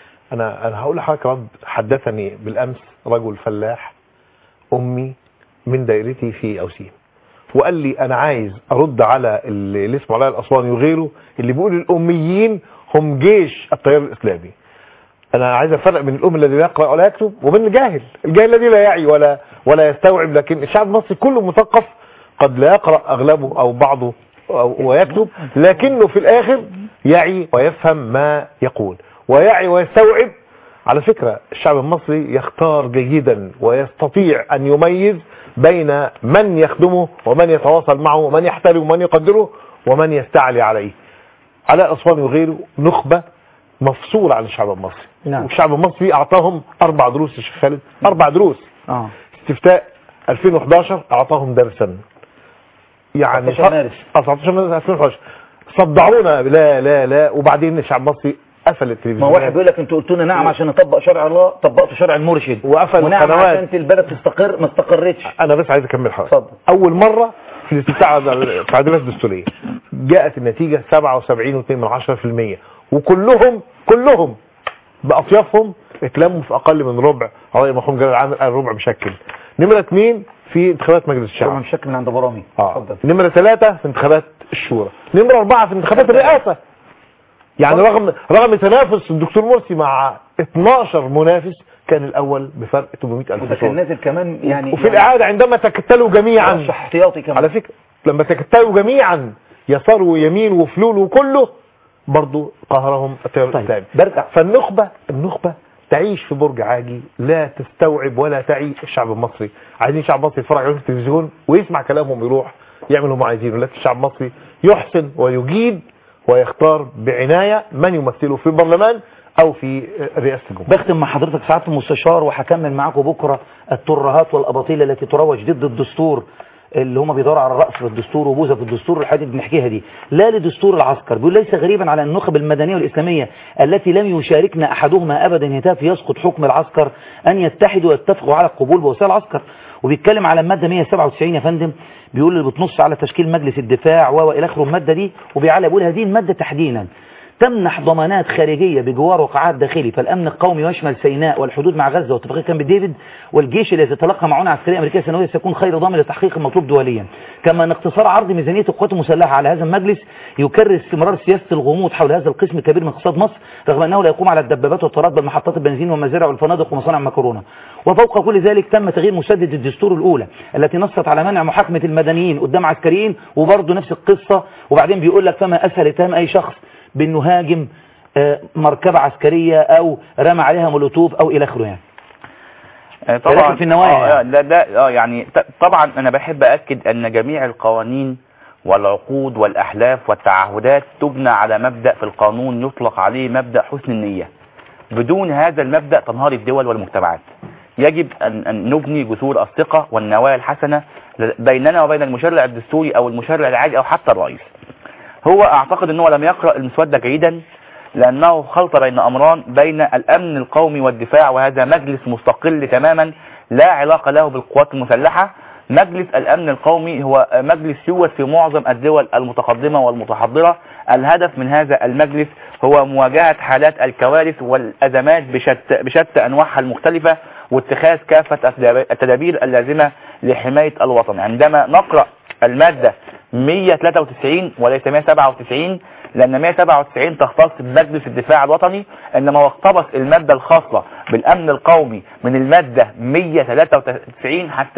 انا انا هقول لحضرتك رد حدثني بالامس رجل فلاح امي من دائرتي في اوسيم، وقال لي انا عايز ارد على اللي اسمه علاء الاسواني وغيره اللي بيقول الاميين هم جيش التيار الاسلامي. انا عايز افرق بين الام الذي لا يقرا ولا يكتب وبين الجاهل، الجاهل الذي لا يعي ولا ولا يستوعب، لكن الشعب المصري كله مثقف قد لا يقرا اغلبه او بعضه ويكتب، لكنه في الاخر يعي ويفهم ما يقول ويعي ويستوعب. على فكرة الشعب المصري يختار جيدا ويستطيع ان يميز بين من يخدمه ومن يتواصل معه ومن يحترمه ومن يقدره ومن يستعلي عليه. علاء الأسواني وغيره نخبة مفصولة عن الشعب المصري. نعم. والشعب المصري اعطاهم اربع دروس يا شيخ خالد، اربع دروس. اه استفتاء ألفين وأحد عشر اعطاهم درسا، يعني تسعتاشر مارس تسعتاشر مارس ألفين وأحد عشر صدعونا لا لا لا، وبعدين الشعب المصري قفل التلفزيون. ما واحد بيقول لك انتوا قلتوا لنا نعم عشان نطبق شرع الله، طبقتوا شرع المرشد، وقفل ونعم القنوات عشان البلد تستقر ما استقرتش. انا بس عايز اكمل حضرتك. اول مره في الاستفتاء التعديلات الدستوريه جاءت النتيجه سبعة وسبعين فاصلة اثنين من عشرة بالمئة، وكلهم كلهم باطيافهم اتلموا في اقل من ربع. الله المرحوم جلال العامل قال ربع مشكل. نمره اثنين في انتخابات مجلس الشعب، ربع مشكل من عند برامي. اه نمره ثلاثة في انتخابات الشورى، نمره أربعة في انتخابات الرئاسه. يعني رغم رغم تنافس الدكتور مرسي مع اثناشر منافس كان الاول بفرق ثمانمئة ألف وده كان نازل كمان يعني وفي يعني الاعاده عندما تكتلوا جميعا احتياطي كمان. على فكره لما تكتلوا جميعا يسار ويمين وفلول وكله برضه قهرهم التيار الاسلامي. برجع فالنخبه النخبه تعيش في برج عاجي لا تستوعب ولا تعي الشعب المصري. عايزين الشعب المصري يتفرج على التلفزيون ويسمع كلامهم ويروح يعمل هم عايزينه، لكن الشعب المصري يحسن ويجيد ويختار بعناية من يمثله في البرلمان او في رئاسة الجمهورية. بختم مع حضرتك سعادة المستشار وهكمل معاكم بكرة الترهات والاباطيل التي تروج ضد الدستور اللي هم بيدوروا على الرأس في الدستور وبوزة في الدستور الحاجات اللي بنحكيها دي، لا لدستور العسكر. بيقول ليس غريبا على النخب المدنية والإسلامية التي لم يشاركنا أحدهما أبدا هتاف يسقط حكم العسكر أن يتحدوا ويتفقوا على القبول بوسائل العسكر. وبيتكلم على المادة مئة وسبعة وتسعين يا فندم، بيقول اللي بتنص على تشكيل مجلس الدفاع والى اخره المادة دي، وبيعلى بيقول هذه المادة تحديدا تمنح ضمانات خارجية بجوار وقعات داخلي، فالأمن القومي يشمل سيناء والحدود مع غزة واتفاقية كامب ديفيد، والجيش الذي يتلقى معونة عسكرية أمريكية سنوية سيكون خير ضامن لتحقيق المطلوب دوليا. كما أن اقتصار عرض ميزانية القوات المسلحة على هذا المجلس يكرر استمرار سياسة الغموض حول هذا القسم الكبير من اقتصاد مصر، رغم أنه لا يقوم على الدبابات والطيارات بل محطات البنزين والمزارع والفنادق ومصانع المكرونة. وفوق كل ذلك تم تغيير مسدد الدستور الأولى التي نصت على منع محاكمة المدنيين قدام عسكريين، وبرضه نفس القصة. وبعدين بيقول لك فما أسهل اتهام أي شخص بأنه هاجم مركبة عسكرية أو رمى عليها مولوتوف أو إلى آخره يعني. طبعا في النوايا آه ده ده اه يعني طبعا انا بحب اكد ان جميع القوانين والعقود والاحلاف والتعهدات تبنى على مبدأ في القانون يطلق عليه مبدأ حسن النية. بدون هذا المبدأ تنهار الدول والمجتمعات. يجب ان, أن نبني جسور الثقة والنوايا الحسنة بيننا وبين المشرع الدستوري او المشرع العادي او حتى الرئيس. هو اعتقد انه لم يقرأ المسودة جيدا، لأنه خلط بين أمران، بين الأمن القومي والدفاع، وهذا مجلس مستقل تماما لا علاقة له بالقوات المسلحة. مجلس الأمن القومي هو مجلس يوجد في معظم الدول المتقدمة والمتحضرة. الهدف من هذا المجلس هو مواجهة حالات الكوارث والأزمات بشتى, بشتى أنواعها المختلفة، واتخاذ كافة التدابير اللازمة لحماية الوطن. عندما نقرأ المادة مئة وثلاثة وتسعين وليس مئة وسبعة وتسعين، لأن مئة وسبعة وتسعين تختص بمجلس الدفاع الوطني، إنما واقتبس المادة الخاصة بالأمن القومي من المادة مئة وثلاثة وتسعين حتى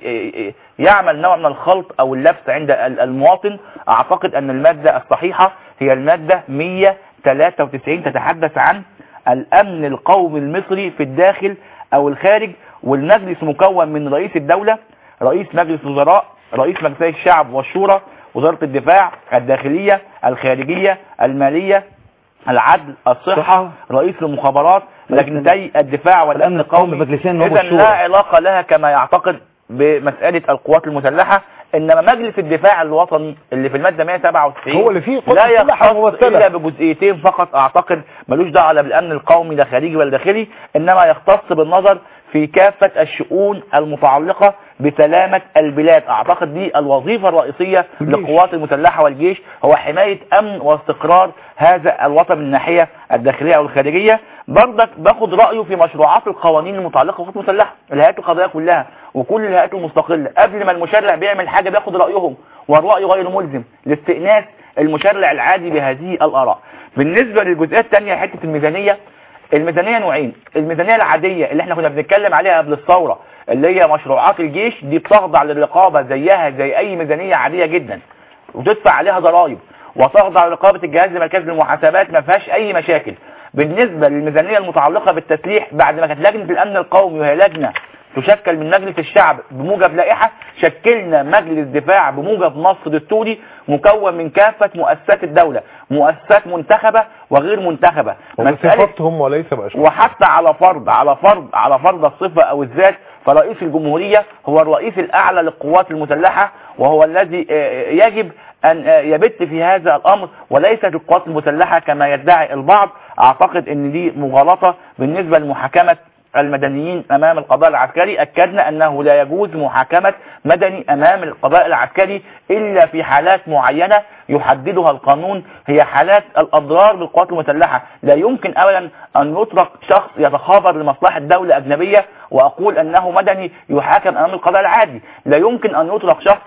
يعمل نوع من الخلط أو اللبس عند المواطن. أعتقد أن المادة الصحيحة هي المادة مئة وثلاثة وتسعين، تتحدث عن الأمن القومي المصري في الداخل أو الخارج، والمجلس مكون من رئيس الدولة، رئيس مجلس وزراء، رئيس مجلس الشعب والشورى، وزارة الدفاع، الداخلية، الخارجية، المالية، العدل، الصحة، رئيس المخابرات، لجنتي الدفاع والأمن القومي. إذن لا علاقة لها كما يعتقد بمسألة القوات المسلحة، إنما مجلس الدفاع الوطني اللي في المادة مئة وسبعة وتسعين هو اللي فيه لا يختص إلا بجزئيتين فقط. أعتقد ملوش دعوة لا بالأمن القومي لا خارجي ولا داخلي، إنما يختص بالنظر في كافة الشؤون المتعلقة بسلامة البلاد. أعتقد دي الوظيفة الرئيسية للقوات المسلحة والجيش، هو حماية أمن واستقرار هذا الوطن من الناحية الداخلية أو الخارجية. برضك باخد رأيه في مشروعات القوانين المتعلقة بالقوات المسلحة، الهيئات القضائية كلها وكل الهيئات المستقلة. قبل ما المشرع بيعمل حاجة باخد رأيهم، والرأي غير ملزم لاستئناس المشرع العادي بهذه الآراء. بالنسبة للجزئيات الثانية، حتة الميزانية، الميزانية نوعين. الميزانية العادية اللي احنا كنا بنتكلم عليها قبل الثورة، اللي هي مشروعات الجيش، دي بتخضع للرقابة زيها زي اي ميزانية عادية جدا، وتدفع عليها ضرائب، وتخضع لرقابة الجهاز المركزي للمحاسبات، ما فيهاش اي مشاكل. بالنسبة للميزانية المتعلقة بالتسليح، بعد ما كانت لجنة الامن القومي وهي لجنة تشكل من مجلس الشعب بموجب لائحة، شكلنا مجلس دفاع بموجب نص دستوري مكون من كافة مؤسسات الدولة، مؤسسات منتخبة وغير منتخبة، بصفتهم وليس بأشخاص. وحتى على فرض على فرض على فرض الصفة او الذات، فرئيس الجمهورية هو الرئيس الاعلى للقوات المسلحة، وهو الذي يجب ان يبت في هذا الامر، وليست القوات المسلحة كما يدعي البعض. اعتقد ان دي مغالطة بالنسبة لمحاكمة المدنيين امام القضاء العسكري. اكدنا انه لا يجوز محاكمة مدني امام القضاء العسكري الا في حالات معينة يحددها القانون، هي حالات الاضرار بالقوات المسلحة. لا يمكن ابدا ان يترك شخص يتخابر لمصلحة دولة اجنبية واقول انه مدني يحاكم امام القضاء العادي. لا يمكن ان يترك شخص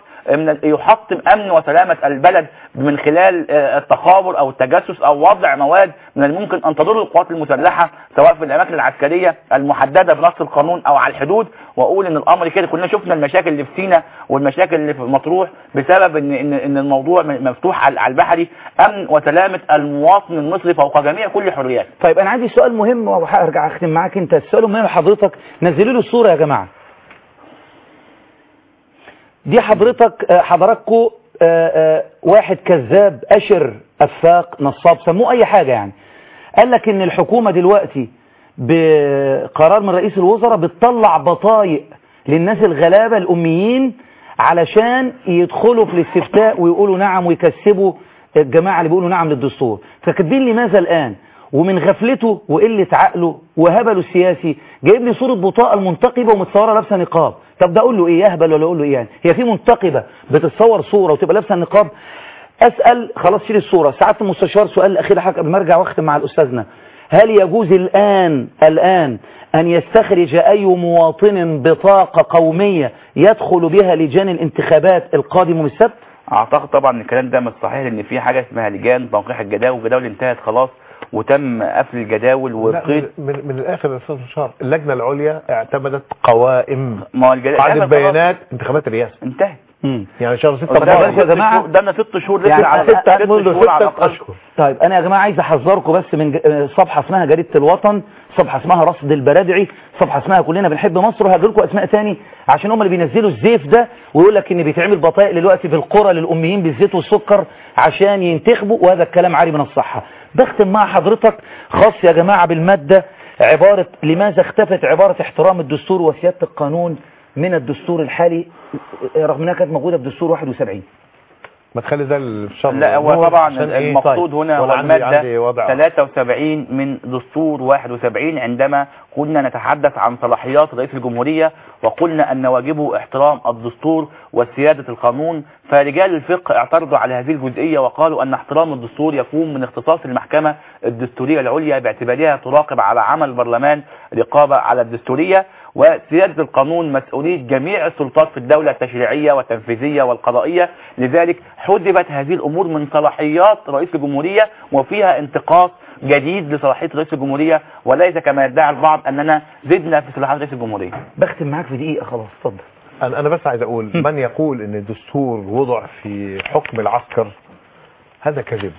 يحطم امن وسلامة البلد من خلال التخابر او التجسس او وضع مواد من الممكن ان تضر القوات المسلحة سواء في الاماكن العسكرية المحددة بنص القانون او على الحدود، واقول ان الامر كده. كلنا شفنا المشاكل اللي في سيناء والمشاكل اللي في مطروح بسبب ان ان, إن الموضوع مفتوح على البحري. امن وسلامة المواطن المصري فوق جميع كل حريات. طيب انا عندي سؤال مهم وهرجع اختم معاك انت. السؤال المهم حضرتك نزلوا له الصورة يا جماعة دي. حضرتك حضراتكم واحد كذاب أشر أفاق نصاب سموه أي حاجة يعني، قال لك إن الحكومة دلوقتي بقرار من رئيس الوزراء بتطلع بطايق للناس الغلابة الأميين علشان يدخلوا في الاستفتاء ويقولوا نعم ويكسبوا الجماعة اللي بيقولوا نعم للدستور. فكاتبين لماذا الآن ومن غفلته وقلة عقله وهبله السياسي جايب لي صورة بطاقة المنتقبة ومتصورة لابسة نقاب. طب ده اقول له ايه، يهبل ولا اقول له ايه يعني؟ هي في منتقبة بتتصور صورة وتبقى لابسة النقاب؟ اسأل خلاص شيل الصورة. سعادة المستشار سؤال الاخير حضرتك قبل ما ارجع واختم مع الاستاذنا، هل يجوز الان الان ان يستخرج اي مواطن بطاقة قومية يدخل بها لجان الانتخابات القادمة من السبت؟ اعتقد طبعا الكلام ده مش صحيح، لان في حاجة اسمها لجان تنقيح الجداول، والجداول انتهت خلاص وتم قفل الجداول وقيد من, من الاخر يا استاذ بشار، اللجنه العليا اعتمدت قوائم ما الجداول قاعده بيانات انتخابات الرئاسه انتهت. يعني شهر ستة يا جماعه قدامنا ست شهور يعني على ستة منذ ستة اشهر. طيب انا يا جماعه عايز احذركم بس من صفحه اسمها جريده الوطن، صفحه اسمها رصد البرادعي، صفحه اسمها كلنا بنحب مصر، وهجيب لكم اسماء تاني عشان هم اللي بينزلوا الزيف ده ويقول لك ان بيتعمل بطائق دلوقتي في القرى للاميين بالزيت والسكر عشان ينتخبوا، وهذا الكلام عاري من الصحه. بختم مع حضرتك خاص يا جماعه بالماده عباره لماذا اختفت عباره احترام الدستور وسياده القانون من الدستور الحالي رغم انها كانت موجوده في دستور واحد وسبعين. ما تخلي ده الشر. لا هو طبعا المقصود طيب. هنا هو المادة ثلاثة وسبعين من دستور واحد وسبعين عندما كنا نتحدث عن صلاحيات رئيس الجمهورية وقلنا أن واجبه احترام الدستور وسيادة القانون، فرجال الفقه اعترضوا على هذه الجزئية وقالوا أن احترام الدستور يكون من اختصاص المحكمة الدستورية العليا باعتبارها تراقب على عمل البرلمان رقابة على الدستورية، وسيادة القانون مسؤولية جميع السلطات في الدولة التشريعية والتنفيذية والقضائية. لذلك حجبت هذه الأمور من صلاحيات رئيس الجمهورية وفيها انتقاص جديد لصلاحية رئيس الجمهورية، وليس كما يدعي البعض أننا زدنا في صلاحيات رئيس الجمهورية. بختم معاك في دقيقة خلاص اتفضل. أنا أنا بس عايز أقول من يقول أن الدستور وضع في حكم العسكر هذا كذب،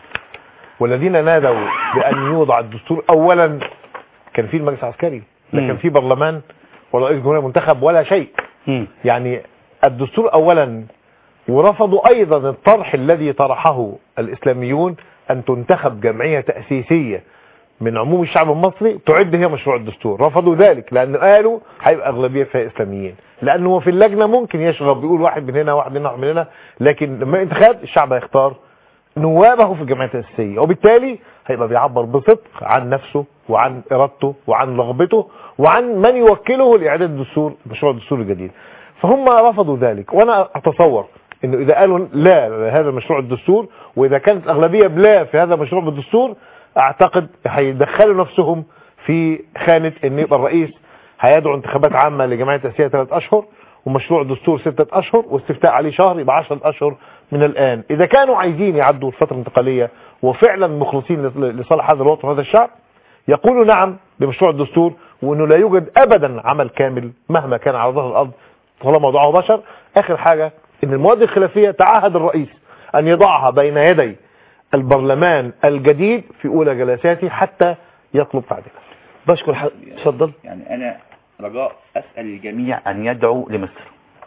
والذين نادوا بأن يوضع الدستور أولا كان في المجلس العسكري، لا كان في برلمان ولا رئيس جمهورية منتخب ولا شيء. م. يعني الدستور أولا، ورفضوا أيضا الطرح الذي طرحه الإسلاميون أن تنتخب جمعية تأسيسية من عموم الشعب المصري تعد هي مشروع الدستور. رفضوا ذلك لأن قالوا هيبقى أغلبية فيها إسلاميين، لأنه في اللجنة ممكن يشغب بيقول واحد من هنا واحد من هنا واحد من هنا، لكن لما انتخاب الشعب هيختار نوابه في الجمعية التأسيسية، وبالتالي هيبقى بيعبر بصدق عن نفسه وعن إرادته وعن رغبته وعن من يوكله لإعداد الدستور مشروع الدستور الجديد. فهم رفضوا ذلك، وأنا أتصور إنه إذا قالوا لا هذا مشروع الدستور، وإذا كانت الأغلبية بلا في هذا مشروع الدستور، أعتقد هيدخلوا نفسهم في خانة إن يبقى الرئيس هيدعو انتخابات عامة لجمعية التأسيسية ثلاث أشهر ومشروع الدستور ستة أشهر واستفتاء عليه شهر، يبقى عشرة أشهر من الآن. إذا كانوا عايزين يعدوا الفترة الانتقالية وفعلا مخلصين لصالح هذا الوطن وهذا الشعب، يقولوا نعم لمشروع الدستور، وأنه لا يوجد أبدا عمل كامل مهما كان على ظهر الأرض طالما وضعه بشر. آخر حاجة إن المواد الخلافية تعهد الرئيس أن يضعها بين يدي البرلمان الجديد في أولى جلساته حتى يطلب تعديلها. بشكر حضرتك. اتفضل. يعني أنا رجاء أسأل الجميع أن يدعو لمصر.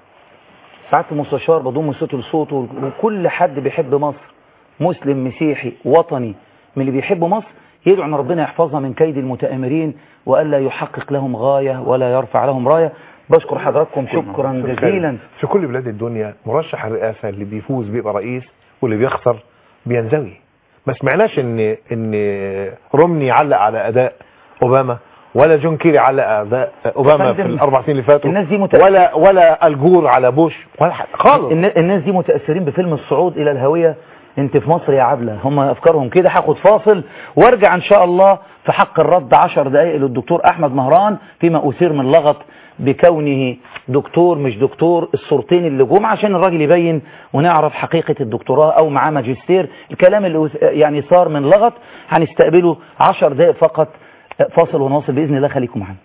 ساعات المستشار بضم صوته لصوته، وكل حد بيحب مصر، مسلم مسيحي وطني من اللي بيحبوا مصر، يدعو ان ربنا يحفظها من كيد المتآمرين وألا يحقق لهم غاية ولا يرفع لهم راية. بشكر حضراتكم شكرا جزيلا. في كل بلاد الدنيا مرشح الرئاسة اللي بيفوز بيبقى رئيس واللي بيخسر بينزوي. ما سمعناش ان ان رومني علق على اداء اوباما، ولا جون كيري علق على اداء اوباما في الاربع سنين اللي فاتوا، الناس دي متأثر. ولا ولا الجور على بوش ولا حاجه خالص. الناس دي متاثرين بفيلم الصعود الى الهويه. انت في مصر يا عبله، هم افكارهم كده. هاخد فاصل وارجع ان شاء الله في حق الرد عشر دقائق للدكتور احمد مهران فيما اثير من لغط بكونه دكتور مش دكتور، الصورتين اللي جم عشان الراجل يبين ونعرف حقيقة الدكتوراه او معاه ماجستير. الكلام اللي يعني صار من لغط هنستقبله عشر دقائق فقط. فاصل ونواصل باذن الله، خليكم معانا.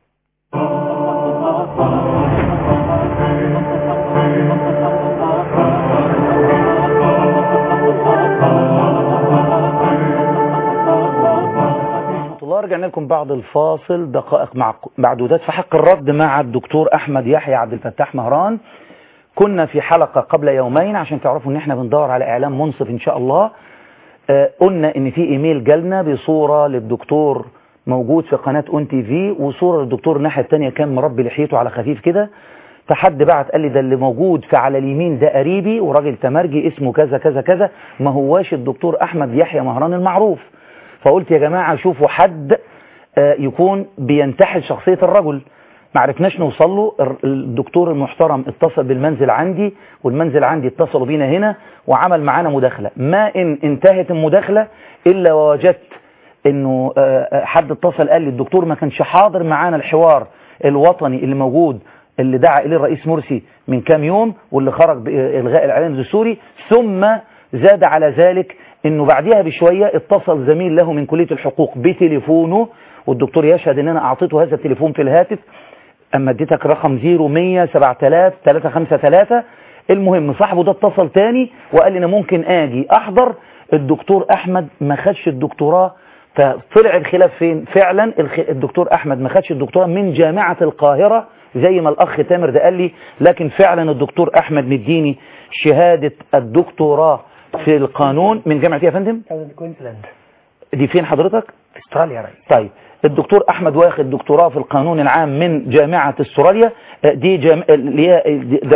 رجعنا لكم بعد الفاصل دقائق مع معدودات في حق الرد مع الدكتور احمد يحيى عبد الفتاح مهران. كنا في حلقة قبل يومين عشان تعرفوا ان احنا بندور على اعلام منصف ان شاء الله. آه قلنا ان في ايميل جالنا بصورة للدكتور موجود في قناة اون تي في، وصورة للدكتور الناحية التانية كان مربي لحيته على خفيف كده. فحد بعت قال لي ده اللي موجود في على اليمين ده قريبي وراجل تمرجي اسمه كذا كذا كذا، ما هواش الدكتور احمد يحيى مهران المعروف. فقلت يا جماعة شوفوا حد يكون بينتحل شخصية الرجل. ما عرفناش نوصل له. الدكتور المحترم اتصل بالمنزل عندي، والمنزل عندي اتصلوا بينا هنا وعمل معانا مداخلة. ما ان انتهت المداخلة الا ووجدت انه حد اتصل قال لي الدكتور ما كانش حاضر معانا الحوار الوطني اللي موجود اللي دعا اليه الرئيس مرسي من كام يوم واللي خرج بإلغاء الاعلان الدستوري، ثم زاد على ذلك انه بعدها بشوية اتصل زميل له من كلية الحقوق بتليفونه، والدكتور يشهد ان انا اعطيته هذا التليفون في الهاتف، اما اديتك رقم صفر مية سبعة آلاف تلاتة خمسة تلاتة. المهم صاحبه ده اتصل تاني وقال لي انا ممكن اجي احضر. الدكتور احمد ما خدش الدكتوراه، فطلع الخلاف فين؟ فعلا الدكتور احمد ما خدش الدكتوراه من جامعة القاهرة زي ما الاخ تامر ده قال لي، لكن فعلا الدكتور احمد مديني شهادة الدكتوراه في القانون من جامعة ايه يا فندم؟ كوينزلاند. دي فين حضرتك؟ في استراليا يا ريس. طيب الدكتور احمد واخد دكتوراه في القانون العام من جامعة استراليا. دي جام... اللي هي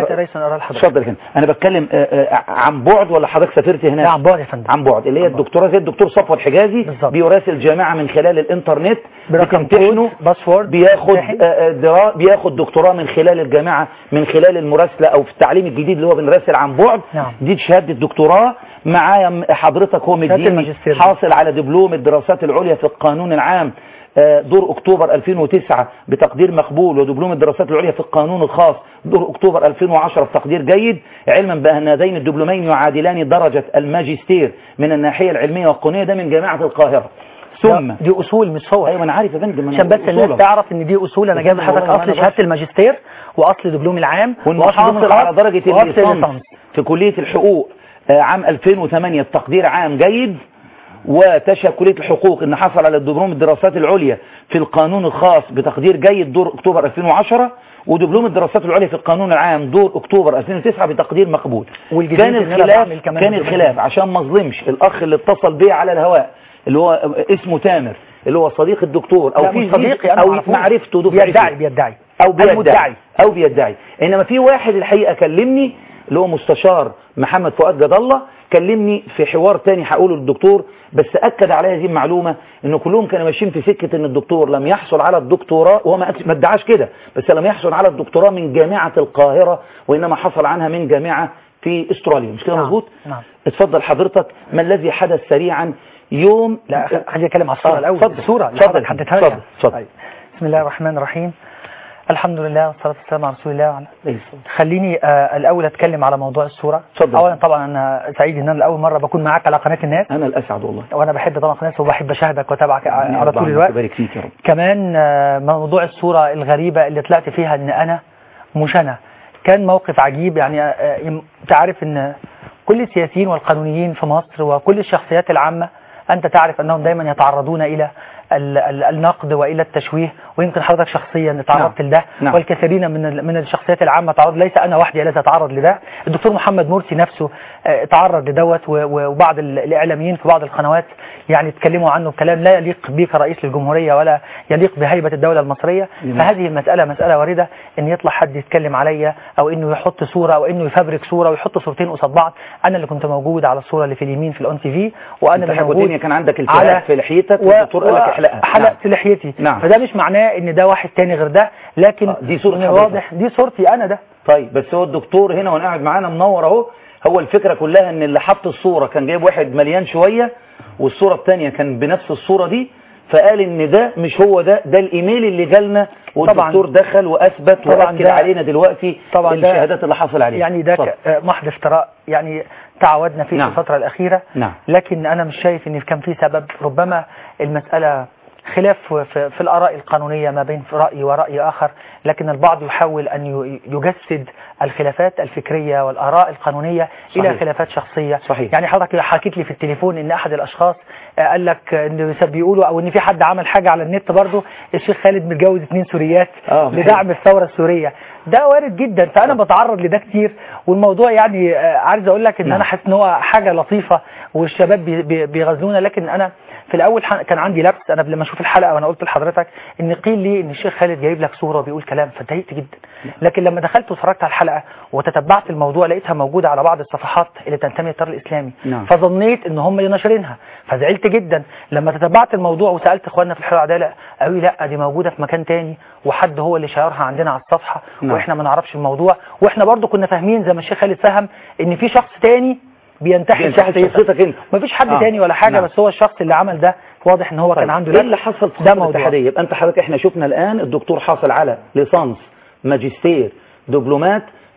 اتفضل. انا بتكلم عن بعد ولا حضرتك سافرت هناك؟ لا عن بعد يا فندم. عن بعد اللي هي الدكتوراه زي الدكتور صفوت حجازي بيراسل الجامعة من خلال الانترنت، بتمتحنه باسورد، بياخد درا... بياخد دكتوراه من خلال الجامعة من خلال المراسلة او في التعليم الجديد اللي هو بنراسل عن بعد. نعم. دي شهادة الدكتوراه معايا حضرتك، هو مديني حاصل على دبلوم الدراسات العليا في القانون العام دور اكتوبر ألفين وتسعة بتقدير مقبول، ودبلوم الدراسات العليا في القانون الخاص دور اكتوبر ألفين وعشرة بتقدير جيد، علما بان هذين الدبلومين يعادلان درجة الماجستير من الناحية العلمية والقانونية، ده من جامعة القاهرة. ثم دي اصول مش صور. ايوه انا عارف يا فندم، عشان بس الناس تعرف ان دي اصول. انا جايب لحضرتك اصل شهاده الماجستير واصل دبلوم العام والمحاصل على درجة الليسانس في كلية الحقوق عام ألفين وثمانية بتقدير عام جيد، وتشهد كلية الحقوق ان حصل على دبلوم الدراسات العليا في القانون الخاص بتقدير جيد دور اكتوبر ألفين وعشرة، ودبلوم الدراسات العليا في القانون العام دور اكتوبر ألفين وتسعة بتقدير مقبول. كان الخلاف كان الخلاف عشان ما اظلمش الاخ اللي اتصل بيه على الهواء اللي هو اسمه تامر اللي هو صديق الدكتور او في صديقي او معرفته بيدعي بيدعي او بيدعي او بيدعي انما في واحد الحقيقة كلمني اللي هو مستشار محمد فؤاد جد الله، كلمني في حوار تاني هقوله للدكتور، بس أكد على هذه المعلومة إنه كلهم كانوا ماشيين في سكة إن الدكتور لم يحصل على الدكتوراه، وهو ما ادعاش كده، بس لم يحصل على الدكتوراه من جامعة القاهرة وإنما حصل عنها من جامعة في استراليا، مش كده نعم. مظبوط؟ نعم. اتفضل حضرتك، ما الذي حدث سريعا يوم؟ لا خلينا نتكلم على الصورة آه. الأول. الصورة اتفضل حدثها لي. اتفضل. بسم الله الرحمن الرحيم. الحمد لله والصلاة والسلام على رسول الله وعلى خليني آه الأول أتكلم على موضوع الصورة. صدق. أولا طبعا أنا سعيد إن أنا لأول مرة بكون معاك على قناة الناس. أنا الأسعد والله. وأنا بحب طبعا قناة وبحب أشاهدك وأتابعك على طول الوقت. يبارك فيك يا رب. كمان آه موضوع الصورة الغريبة اللي طلعت فيها إن أنا مش أنا، كان موقف عجيب. يعني آه تعرف إن كل السياسيين والقانونيين في مصر وكل الشخصيات العامة أنت تعرف أنهم دايما يتعرضون إلى النقد وإلى التشويه، ويمكن حضرتك شخصيا تعرضت نعم. لده نعم. والكثيرين من من الشخصيات العامة تعرض، ليس أنا وحدي الذي أتعرض لده. الدكتور محمد مرسي نفسه تعرض لدوت، وبعض الإعلاميين في بعض القنوات يعني تكلموا عنه كلام لا يليق به كرئيس للجمهورية ولا يليق بهيبة الدولة المصرية. نعم. فهذه المسألة مسألة واردة إن يطلع حد يتكلم عليا أو إنه يحط صورة أو إنه يفبرك صورة ويحط صورتين قصاد بعض. أنا اللي كنت موجود على الصورة اللي في اليمين في الأون تي في، وأنا اللي موجود كان عندك التهاب في لحيتك والدكتور قال لك احلقها. حلقت نعم. لحيتي. نعم. فده مش معناه ان ده واحد تاني غير ده، لكن دي صورة واضح دي صورتي انا ده. طيب بس هو الدكتور هنا وانا قاعد معانا منور اهو، هو الفكرة كلها ان اللي حط الصورة كان جايب واحد مليان شوية والصورة الثانيه كان بنفس الصورة دي، فقال ان ده مش هو ده، ده الايميل اللي جالنا والدكتور دخل واثبت واكد علينا دلوقتي طبعا الشهادات اللي حصل عليها. يعني ده محض افتراء يعني تعودنا فيه نعم. في الفترة الأخيرة. نعم. لكن أنا مش شايف ان كان في سبب. ربما المسألة خلاف في, في الآراء القانونية ما بين رأي ورأي آخر، لكن البعض يحاول أن يجسد الخلافات الفكرية والآراء القانونية صحيح. إلى خلافات شخصية. صحيح. يعني حضرتك حكيت لي في التليفون إن أحد الأشخاص قال لك إن بيقولوا أو إن في حد عمل حاجة على النت برضه، الشيخ خالد متجوز اثنين سوريات لدعم الثورة السورية. ده وارد جدا، فأنا بتعرض لده كتير، والموضوع يعني عايز أقول لك إن أنا حاسس إن هو حاجة لطيفة والشباب بيغزلونا. لكن أنا في الأول كان عندي لبس، أنا لما أشوف الحلقة وأنا قلت لحضرتك إن قيل لي إن الشيخ خالد جايب لك صورة وبيقول كلام، فاتضايقت جدا. لكن لما دخلت واتفرجت على الحلقة وتتبعت الموضوع لقيتها موجودة على بعض الصفحات اللي تنتمي للتيار الإسلامي. نعم. فظنيت إن هم اللي ناشرينها، فزعلت جدا. لما تتبعت الموضوع وسألت إخواننا في الحرية والعدالة قالوا لا دي موجودة في مكان تاني وحد هو اللي شيرها عندنا على الصفحة. نعم. وإحنا ما نعرفش الموضوع، وإحنا برضو كنا فاهمين زي ما الشيخ خالد فهم إن في شخص تاني بينتحل شخصيتك انت، مفيش حد آه. تاني ولا حاجة. نعم. بس هو الشخص اللي عمل ده واضح ان هو طيب. كان عنده ايه اللي حصل في الفترة الاتحادية؟ يبقى انت حضرتك احنا شفنا الان الدكتور حاصل على ليسانس ماجستير دبلومات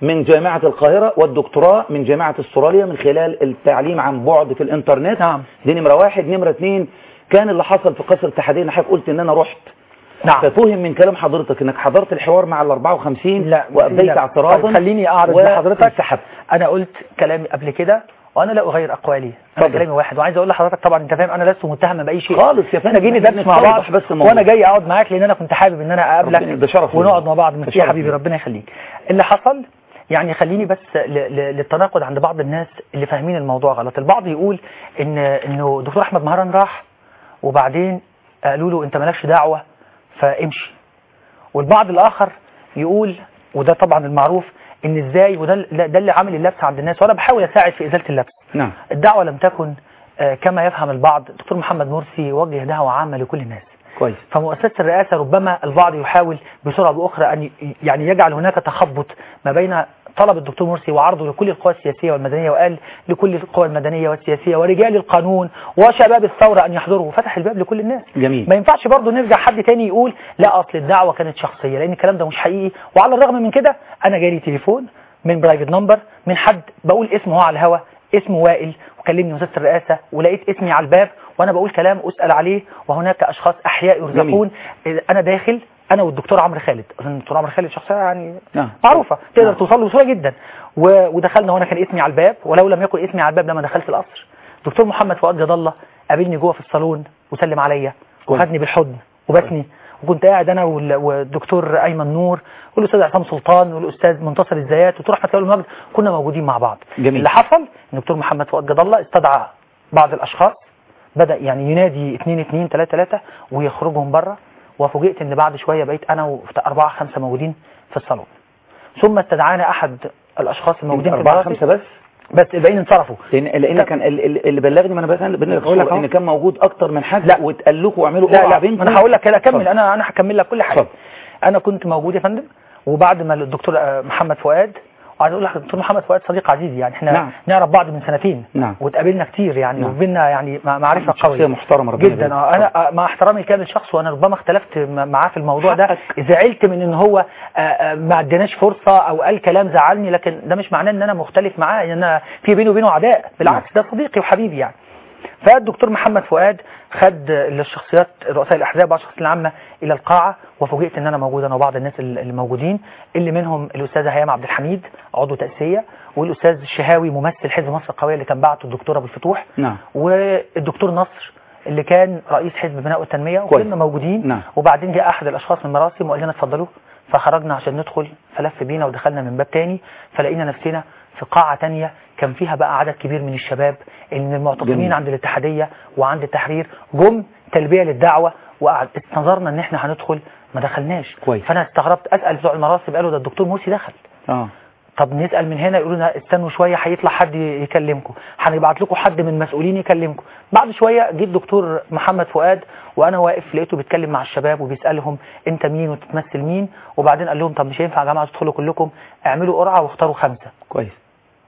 من جامعة القاهرة والدكتوراه من جامعة استراليا من خلال التعليم عن بعد في الانترنت. نعم. دي نمرة واحد. نمرة اتنين، كان اللي حصل في قصر الاتحادية ان حضرتك قلت ان انا رحت. نعم. ففهم من كلام حضرتك انك حضرت الحوار مع ال أربعة وخمسين لا وابديت لا. اعتراضا. طيب خليني اعرض و... لحضرتك. انا قلت كلامي قبل كده وانا لا اغير اقوالي، انا طبعا. كلامي واحد، وعايز اقول لحضرتك طبعا انت فاهم انا لست متهم باي شيء خالص يا فندم. احنا جينا درس مع بعض بس وانا جاي اقعد معاك لان انا كنت حابب ان انا اقابلك ونقعد مع بعض. ميرسي يا حبيبي، ربنا يخليك. اللي حصل يعني خليني بس ل... ل... للتناقض عند بعض الناس اللي فاهمين الموضوع غلط. البعض يقول ان انه دكتور احمد مهران راح وبعدين قالوا له انت مالكش دعوه فامشي، والبعض الاخر يقول وده طبعا المعروف ان ازاي، وده ده اللي عامل اللبس عند الناس، وانا بحاول اساعد في ازاله اللبس. نعم. الدعوه لم تكن كما يفهم البعض. دكتور محمد مرسي وجه دعوه عامه لكل الناس. كويس. فمؤسسه الرئاسه ربما البعض يحاول بسرعه باخرى ان يعني يجعل هناك تخبط ما بين طلب الدكتور مرسي وعرضه لكل القوى السياسيه والمدنيه، وقال لكل القوى المدنيه والسياسيه ورجال القانون وشباب الثوره ان يحضروا، وفتح الباب لكل الناس. جميل. ما ينفعش برضه نرجع حد تاني يقول لا اصل الدعوه كانت شخصيه، لان الكلام ده مش حقيقي. وعلى الرغم من كده انا جالي تليفون من برايفت نمبر من حد بقول اسمه هو على الهوا، اسمه وائل، وكلمني وزاره الرئاسه ولقيت اسمي على الباب وانا بقول كلام اسال عليه، وهناك اشخاص احياء يرزقون. انا داخل انا والدكتور عمرو خالد، الدكتور عمرو خالد شخصيه يعني نعم. معروفه تقدر نعم. توصل له بسهوله جدا، ودخلنا وانا كان اسمي على الباب، ولو لم يكن اسمي على الباب لما دخلت القصر. دكتور محمد فؤاد جد الله قابلني جوه في الصالون وسلم عليا وخدني بالحضن وبسني، وكنت قاعد انا والدكتور ايمن نور والاستاذ عصام سلطان والاستاذ منتصر الزيات والدكتور احمد فؤاد المجد، كنا موجودين مع بعض. جميل. اللي حصل ان دكتور محمد فؤاد جد الله استدعى بعض الاشخاص، بدا يعني ينادي اثنين اثنين ثلاثة ثلاثة ويخرجهم بره، وفوجئت ان بعد شويه بقيت انا واربعه خمسه موجودين في الصالون. ثم استدعانا احد الاشخاص الموجودين في أربعة خمسة بس بس الباقيين انصرفوا، لان لان كان اللي بلغني، ما انا بلغك ان كان موجود اكتر من حد. لا واتقال لكم واعملوا لا لا بينكم. انا هقول لك اكمل، انا انا هكمل لك كل حاجه. فضل. انا كنت موجود يا فندم، وبعد ما الدكتور محمد فؤاد، وعايز اقول لك الدكتور محمد فؤاد صديق عزيز، يعني احنا نعم. نعرف بعض من سنتين. نعم. واتقابلنا كتير يعني، نعم. وبيننا يعني معرفه قويه، شخصيه محترمه ربنا جدا. اه انا مع احترامي كان للشخص، وانا ربما اختلفت معاه في الموضوع ده، زعلت من ان هو ما اديناش فرصه او قال كلام زعلني، لكن ده مش معناه ان انا مختلف معاه، ان انا في بيني وبينه عداء، بالعكس ده صديقي وحبيبي يعني. فالدكتور محمد فؤاد خد الشخصيات رؤساء الاحزاب والشخصيات العامه الى القاعه، وفوجئت ان انا موجود انا وبعض الناس اللي موجودين، اللي منهم الاستاذه هيام عبد الحميد عضو تاسيسيه، والاستاذ الشهاوي ممثل حزب مصر القويه اللي كان بعته الدكتور ابو الفتوح. نعم. والدكتور نصر اللي كان رئيس حزب البناء والتنميه، وكنا موجودين. نعم. وبعدين جاء احد الاشخاص من مراسم وقال لنا اتفضلوا، فخرجنا عشان ندخل، فلف بينا ودخلنا من باب تاني، فلقينا نفسنا في قاعه تانيه كان فيها بقى عدد كبير من الشباب من المعتصمين عند الاتحاديه وعند التحرير، جم تلبيه للدعوه، وقعد استنظرنا ان احنا هندخل، ما دخلناش. كويس. فانا استغربت، اسال بتوع المراسم قالوا ده الدكتور مرسي دخل. اه طب نسال من هنا، يقولوا لنا استنوا شويه هيطلع حد يكلمكم، هنبعت لكم حد من المسؤولين يكلمكم. بعد شويه جه الدكتور محمد فؤاد وانا واقف لقيته بيتكلم مع الشباب وبيسالهم انت مين وتتمثل مين، وبعدين قال لهم طب مش هينفع يا جماعه تدخلوا كلكم، اعملوا قرعه واختاروا خمسه. كويس.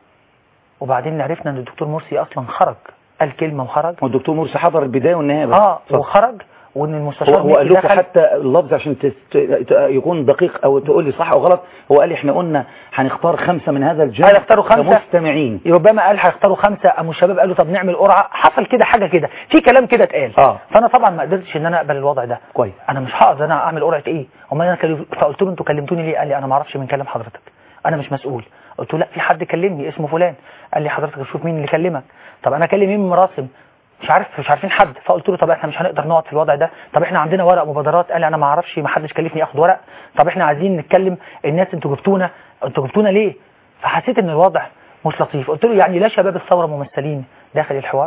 وبعدين عرفنا ان الدكتور مرسي اصلا خرج، قال كلمه وخرج، والدكتور مرسي حضر البدايه والنهايه بس. اه صح. وخرج، وان المستشار هو قال لكم حتى اللفظ عشان تست... يكون دقيق او تقول لي صح او غلط، هو قال احنا قلنا هنختار خمسه من هذا الجمع هيختاروا خمسه مستمعين، ربما قال هيختاروا خمسه، قاموا الشباب قالوا طب نعمل قرعه، حصل كده حاجه كده، في كلام كده اتقال. اه فانا طبعا ما قدرتش ان انا اقبل الوضع ده. كويس. انا مش هقدر انا اعمل قرعه ايه، امال انا كلم... فقلت له انتوا كلمتوني ليه؟ قال لي انا ما اعرفش من كلام حضرتك، انا مش مسؤول. قلت له لا في حد كلمني اسمه فلان، قال لي حضرتك شوف مين اللي كلمك. طب انا اكلم مين من مراسم؟ مش عارف مش عارفين حد. فقلت له طب احنا مش هنقدر نقعد في الوضع ده، طب احنا عندنا ورق مبادرات، قال لي انا ما اعرفش، ما حدش كلفني اخد ورق، طب احنا عايزين نتكلم الناس انتوا جبتونا انتوا جبتونا ليه؟ فحسيت ان الوضع مش لطيف. قلت له يعني لا شباب الثوره ممثلين داخل الحوار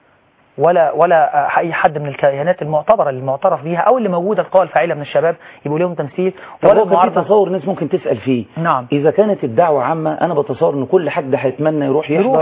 ولا ولا اي حد من الكيانات المعتبره اللي المعترف بيها او اللي موجوده القوى الفاعله من الشباب يبقوا لهم تمثيل، ولا معارضه. تصور الناس ممكن تسال فيه. نعم. اذا كانت الدعوه عامه انا بتصور ان كل حد هيتمنى يروح يحضر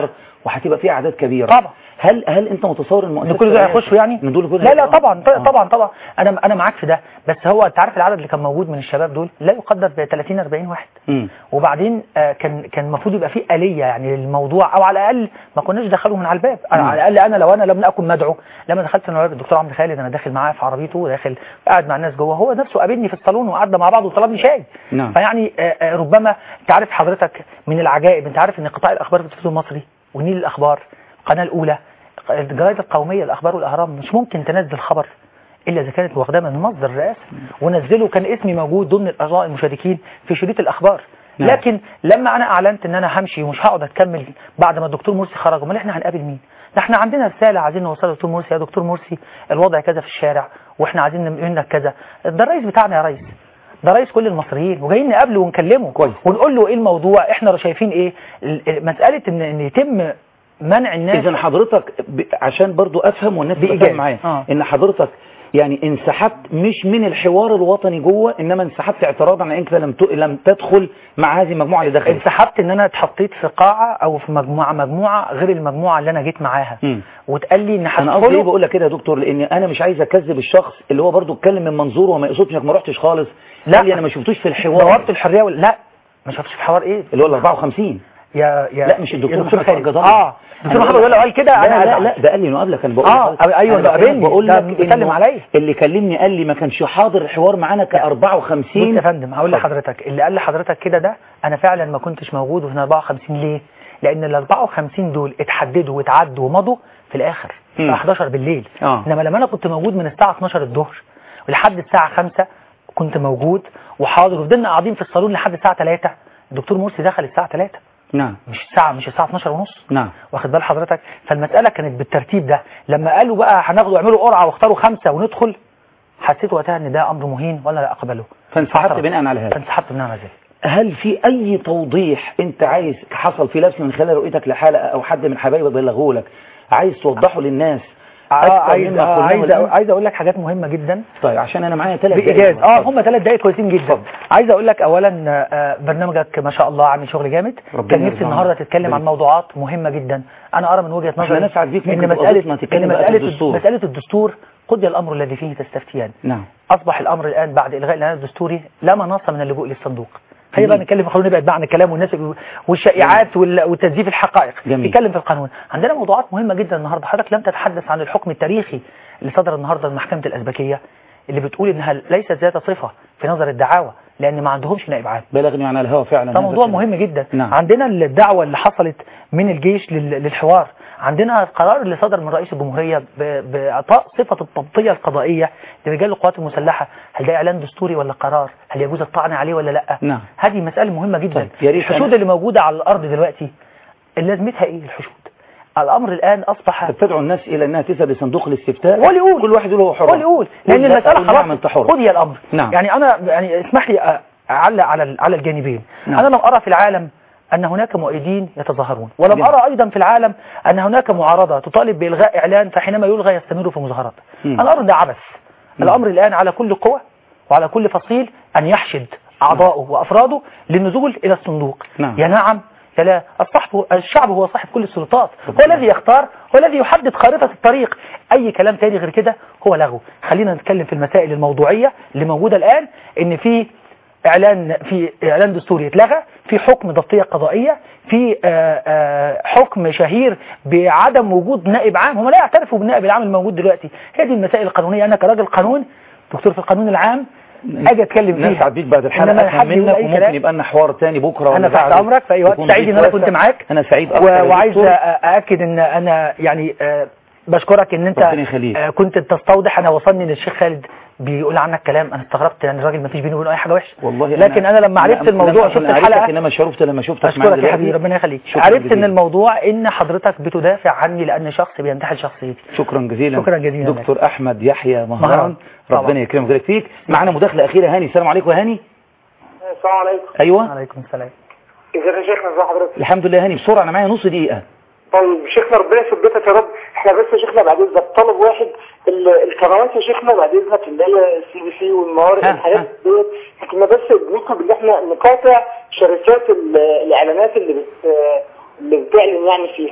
وهتبقى فيها اعداد كبيره طبعا. هل هل انت متصور ان ان كل دول هيخشوا يعني؟ من دول كل لا لا طبعا آه. طبعا طبعا انا انا معاك في ده، بس هو انت عارف العدد اللي كان موجود من الشباب دول لا يقدر ب ثلاثين أربعين واحد. م. وبعدين آه كان كان المفروض يبقى فيه آلية يعني للموضوع، او على الاقل ما كناش دخلوا من على الباب. أنا على الاقل انا لو انا لم اكن مدعو لما دخلت من الدكتور عمرو خالد انا داخل معاه في عربيته وداخل قاعد مع الناس جوه، هو نفسه قابلني في الصالون وقعدنا مع بعض وطلبني شاي. نعم. فيعني آه آه ربما انت عارف حضرتك من العجائب، انت عارف ان قطاع الاخبار في التلفزيون المصري ونيل الاخبار القناه الاولى الجرايد القوميه الاخبار والاهرام مش ممكن تنزل خبر الا اذا كانت واخداه من مصدر الرئاسه، ونزله كان اسمي موجود ضمن الاعضاء المشاركين في شريط الاخبار. نعم. لكن لما انا اعلنت ان انا همشي ومش هقعد اتكمل بعد ما الدكتور مرسي خرج، امال احنا هنقابل مين؟ ده احنا عندنا رساله عايزين نوصلها للدكتور مرسي، يا دكتور مرسي الوضع كذا في الشارع واحنا عايزين منك كذا. ده الرئيس بتاعنا يا ريس، ده رئيس كل المصريين وجايين نقابله ونكلمه كويس ونقول له ايه الموضوع، احنا شايفين ايه مساله ان ان يتم منع الناس. اذا حضرتك ب... عشان برضو افهم والناس تفهم معايا آه. ان حضرتك يعني انسحبت مش من الحوار الوطني جوه، انما انسحبت اعتراضا على انك لم ت... لم تدخل مع هذه المجموعه اللي دخلت. انسحبت ان انا اتحطيت في قاعه او في مجموعه مجموعه غير المجموعه اللي انا جيت معاها، واتقال لي ان انا قصدي ايه بقول لك كده يا دكتور، لان انا مش عايز اكذب الشخص اللي هو برضو اتكلم من منظوره وما يقصدش انك ما رحتش خالص. لا قال لي انا ما شفتوش في الحوار. دورت الحريه ولا لا ما شفتش في حوار ايه اللي هو ال أربعة وخمسين. يا يا لا مش الدكتور محمد خالد اه الدكتور محمد ولا قال كده انا لا لا ده قال لي انه قبلك انا بقول اه ايوه ده قابلني بقول لك بيتكلم عليا اللي كلمني قال لي ما كانش حاضر الحوار معانا ك أربعة وخمسين. بص يا فندم هقول لحضرتك اللي قال لحضرتك كده ده انا فعلا ما كنتش موجود في أربعة وخمسين. ليه؟ لان ال أربعة وخمسين دول اتحددوا واتعدوا ومضوا في الاخر الساعه حداشر بالليل. آه. انما لما انا كنت موجود من الساعه اتناشر الظهر ولحد الساعه خمسة كنت موجود وحاضر وفضلنا قاعدين في الصالون لحد الساعه ثلاثة. الدكتور مرسي دخل الساعه ثلاثة. نعم. مش الساعة مش الساعة اتناشر ونص. نعم. واخد بال حضرتك؟ فالمسألة كانت بالترتيب ده. لما قالوا بقى هناخدوا اعملوا قرعة واختاروا خمسة وندخل، حسيت وقتها ان ده امر مهين ولا لا اقبله. فانسحبت بناء على هذا. فانسحبت بناء على ذلك. هل في اي توضيح انت عايز حصل في لبس من خلال رؤيتك لحلقة او حد من حبايبك بلغوا لك عايز توضحه للناس؟ آه عايز آه عايز عايز اقول لك حاجات مهمة جدا. طيب عشان انا معايا ثلاث دقايق بإيجاز. اه هم ثلاث دقايق كويسين جدا. فضل. عايز اقول لك اولا آه برنامجك ما شاء الله عامل شغل جامد. كان نفسي النهارده تتكلم عن موضوعات مهمة جدا. انا ارى من وجهة نظري احنا نسعد بيك ان مسألة ان مسألة مسألة الدستور قضي الامر الذي فيه تستفتيان. نعم. اصبح الامر الان بعد الغاء الاعلان الدستوري لا مناص من اللجوء للصندوق. خلينا بقى نتكلم خلونا نبعد بقى عن الكلام والناس والشائعات وتزييف الحقائق. جميل. نتكلم في القانون. عندنا موضوعات مهمة جدا النهارده. حضرتك لم تتحدث عن الحكم التاريخي اللي صدر النهارده من محكمة الأزبكية اللي بتقول انها ليست ذات صفة في نظر الدعاوى لان ما عندهمش نائب عام. بلغني عن الهوى فعلا. ده موضوع مهم جدا. نعم. عندنا الدعوة اللي حصلت من الجيش للحوار، عندنا القرار اللي صدر من رئيس الجمهورية بإعطاء صفة التبطية القضائية لرجال القوات المسلحة. هل ده إعلان دستوري ولا قرار؟ هل يجوز الطعن عليه ولا لا؟ نعم. هذه مسألة مهمة جدا. طيب. الحشود اللي موجودة على الأرض دلوقتي لازمتها إيه الحشود؟ الأمر الآن أصبح تدعو الناس إلى أنها تذهب لصندوق الاستفتاء هو اللي يقول كل واحد له حر هو اللي يقول لأن المسألة خلاص قضي الأمر. نعم. يعني أنا يعني اسمح لي أعلق على على الجانبين. نعم. أنا لم أرى في العالم أن هناك مؤيدين يتظاهرون ولم جميل. أرى أيضا في العالم أن هناك معارضة تطالب بإلغاء إعلان فحينما يلغى يستمروا في مظاهرات. أنا أرى ده عبث. الأمر الآن على كل قوة وعلى كل فصيل أن يحشد أعضاؤه وأفراده للنزول إلى الصندوق. نعم. يا نعم يا لا. الصحب الشعب هو صاحب كل السلطات، هو الذي يختار، هو الذي يحدد خارطة الطريق. أي كلام تاني غير كده هو لغو. خلينا نتكلم في المسائل الموضوعية اللي موجودة الآن، إن في إعلان في إعلان دستوري اتلغى، في حكم ضبطية قضائية، في آآ آآ حكم شهير بعدم وجود نائب عام. هم لا يعترفوا بالنائب العام الموجود دلوقتي. هذه المسائل القانونية أنا كراجل قانون دكتور في القانون العام اجي اتكلم فيها. نسعد بيك بعد الحلقه افهم منك وممكن يبقى لنا حوار ثاني بكره. انا تحت امرك في اي وقت. سعيد ان انا كنت معاك. انا سعيد اكتر وعايز ااكد ان انا يعني بشكرك ان انت كنت تستوضح. انا وصلني ان الشيخ خالد بيقول عنك كلام انا استغربت، يعني الراجل ما فيش بينه وبينه اي حاجه وحشه والله. لكن انا, أنا لما عرفت الموضوع شفت الحلقه انما شرفت لما شفتك. اشكرك يا حبيبي ربنا يخليك. عرفت ان الموضوع ان حضرتك بتدافع عني لان شخص بينتحل شخصيتي. شكرا جزيلا. شكرا جزيلا دكتور احمد يحيى مهران ربنا يكرمك ويبارك فيك. معانا مداخله اخيره. هاني السلام عليكم يا هاني. السلام عليكم. ايوه وعليكم السلام. ازيك يا شيخنا؟ ازي حضرتك؟ الحمد لله. هاني بسرعه انا معايا نص دقيقه. طيب شيخنا ربنا يثبتك يا رب. احنا بس يا شيخنا بعد اذنك طالب واحد القنوات يا شيخنا بعد اذنك اللي هي السي بي سي والموارد الحاجات ديت احنا بس بنطلب ان احنا نقاطع شركات الاعلانات اللي بت اللي بتعلن يعني فيها.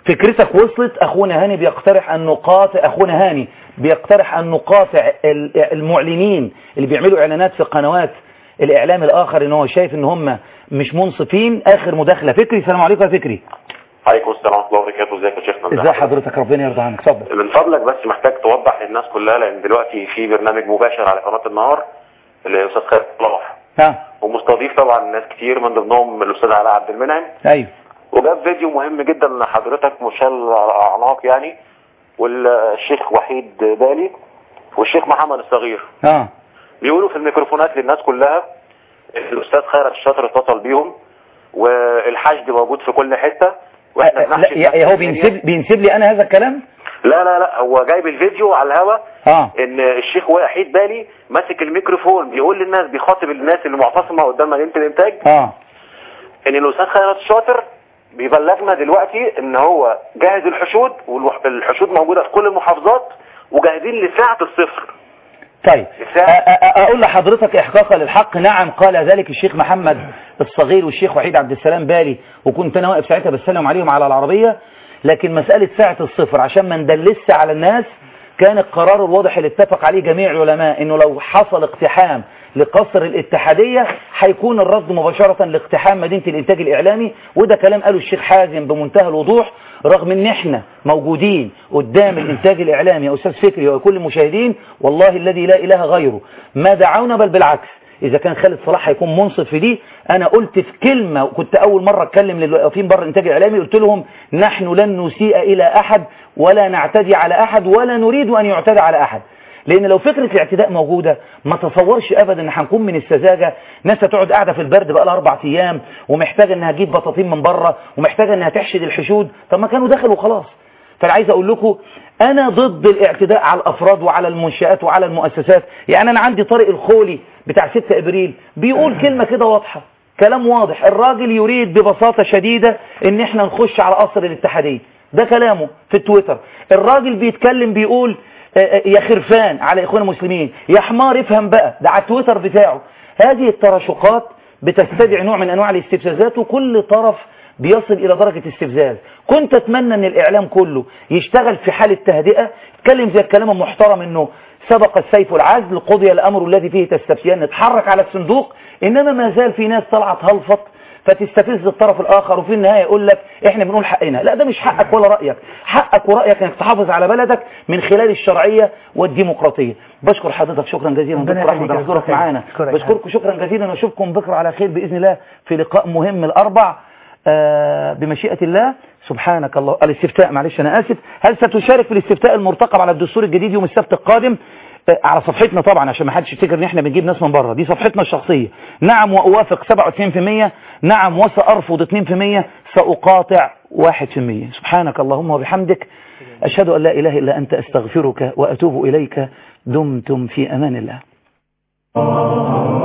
فكرتك وصلت. اخونا هاني بيقترح ان نقاطع اخونا هاني بيقترح ان نقاطع المعلنين اللي بيعملوا اعلانات في قنوات الاعلام الاخر ان هو شايف ان هم مش منصفين. اخر مداخله فكري. السلام عليكم يا فكري. عليكم السلام ورحمه الله وبركاته. ازيك يا شيخنا؟ ازي حضرتك؟ ربنا يرضى عنك. اتفضل. من فضلك بس محتاج توضح للناس كلها، لان دلوقتي في برنامج مباشر على قناه النهار الاستاذ خالد صلاح، ها ومستضيف طبعا ناس كتير من ضمنهم الاستاذ علاء عبد المنعم. ايوه. وجاب فيديو مهم جدا لحضرتك مشال على اعناق يعني، والشيخ وحيد بالي والشيخ محمد الصغير. اه بيقولوا في الميكروفونات للناس كلها الاستاذ خيرت الشاطر اتصل بيهم والحشد موجود في كل حته واحنا بنحشد. لا هو بينسب بينسب لي انا هذا الكلام؟ لا لا لا هو جايب الفيديو على الهوا. اه ان الشيخ وحيد بالي ماسك الميكروفون بيقول للناس، بيخاطب الناس اللي معتصمه قدام مدينه الانتاج اه ان الاستاذ خيرت الشاطر بيبلغنا دلوقتي ان هو جاهز الحشود، والحشود موجوده في كل المحافظات وجاهزين لساعه الصفر. طيب اقول لحضرتك احقاقا للحق، نعم قال ذلك الشيخ محمد الصغير والشيخ وحيد عبد السلام بالي، وكنت انا واقف ساعتها بسلم عليهم على العربيه. لكن مساله ساعه الصفر عشان ما ندلسش على الناس، كان القرار الواضح اللي اتفق عليه جميع العلماء انه لو حصل اقتحام لقصر الاتحادية هيكون الرصد مباشرة لاقتحام مدينة الانتاج الاعلامي. وده كلام قاله الشيخ حازم بمنتهى الوضوح، رغم ان احنا موجودين قدام الانتاج الاعلامي يا استاذ فكري وكل المشاهدين، والله الذي لا اله غيره ما دعونا، بل بالعكس اذا كان خالد صلاح هيكون منصف في دي. انا قلت في كلمة وكنت اول مرة اتكلم للواقفين بره الانتاج الاعلامي، قلت لهم نحن لن نسيء الى احد ولا نعتدي على احد ولا نريد ان يعتدى على احد، لان لو فكرة الاعتداء موجودة ما تصورش ابدا ان هنكون من السذاجة ناس تقعد قاعدة في البرد بقى لها اربع ايام ومحتاجة انها تجيب بطاطين من بره ومحتاجة انها تحشد الحشود. طب ما كانوا دخلوا خلاص. فانا عايز اقول لكم انا ضد الاعتداء على الافراد وعلى المنشآت وعلى المؤسسات. يعني انا عندي طارق الخولي بتاع ستة ابريل بيقول كلمة كده واضحة، كلام واضح، الراجل يريد ببساطة شديدة ان احنا نخش على قصر الاتحادية، ده كلامه في التويتر. الراجل بيتكلم بيقول يا خرفان على اخوان المسلمين، يا حمار افهم بقى، ده على التويتر بتاعه. هذه التراشقات بتستدعي نوع من انواع الاستفزازات، وكل طرف بيصل الى درجة استفزاز. كنت اتمنى ان الاعلام كله يشتغل في حالة تهدئة، اتكلم زي الكلام المحترم انه سبق السيف العزل، قضي الامر الذي فيه تستفيان، نتحرك على الصندوق. انما ما زال في ناس طلعت هلفط فتستفز الطرف الاخر، وفي النهاية يقول لك احنا بنقول حقنا. لا ده مش حقك ولا رأيك، حقك ورأيك انك تحافظ على بلدك من خلال الشرعية والديمقراطية. بشكر حضرتك شكرا جزيلا دكتور احمد على حضورك معانا، بشكركم شكرا جزيلا، واشوفكم بكره على خير باذن الله في لقاء مهم الاربع آه بمشيئة الله. سبحانك الله. الاستفتاء معلش انا اسف، هل ستشارك في الاستفتاء المرتقب على الدستور الجديد يوم السبت القادم؟ آه على صفحتنا طبعا عشان ما حدش يفتكر ان احنا بنجيب ناس من بره، دي صفحتنا الشخصية. نعم واوافق سبعة وتسعين بالمئة، نعم وسأرفض اثنين بالمئة، سأقاطع واحد بالمئة. سبحانك اللهم وبحمدك، أشهد أن لا إله إلا أنت، أستغفرك وأتوب إليك. دمتم في أمان الله.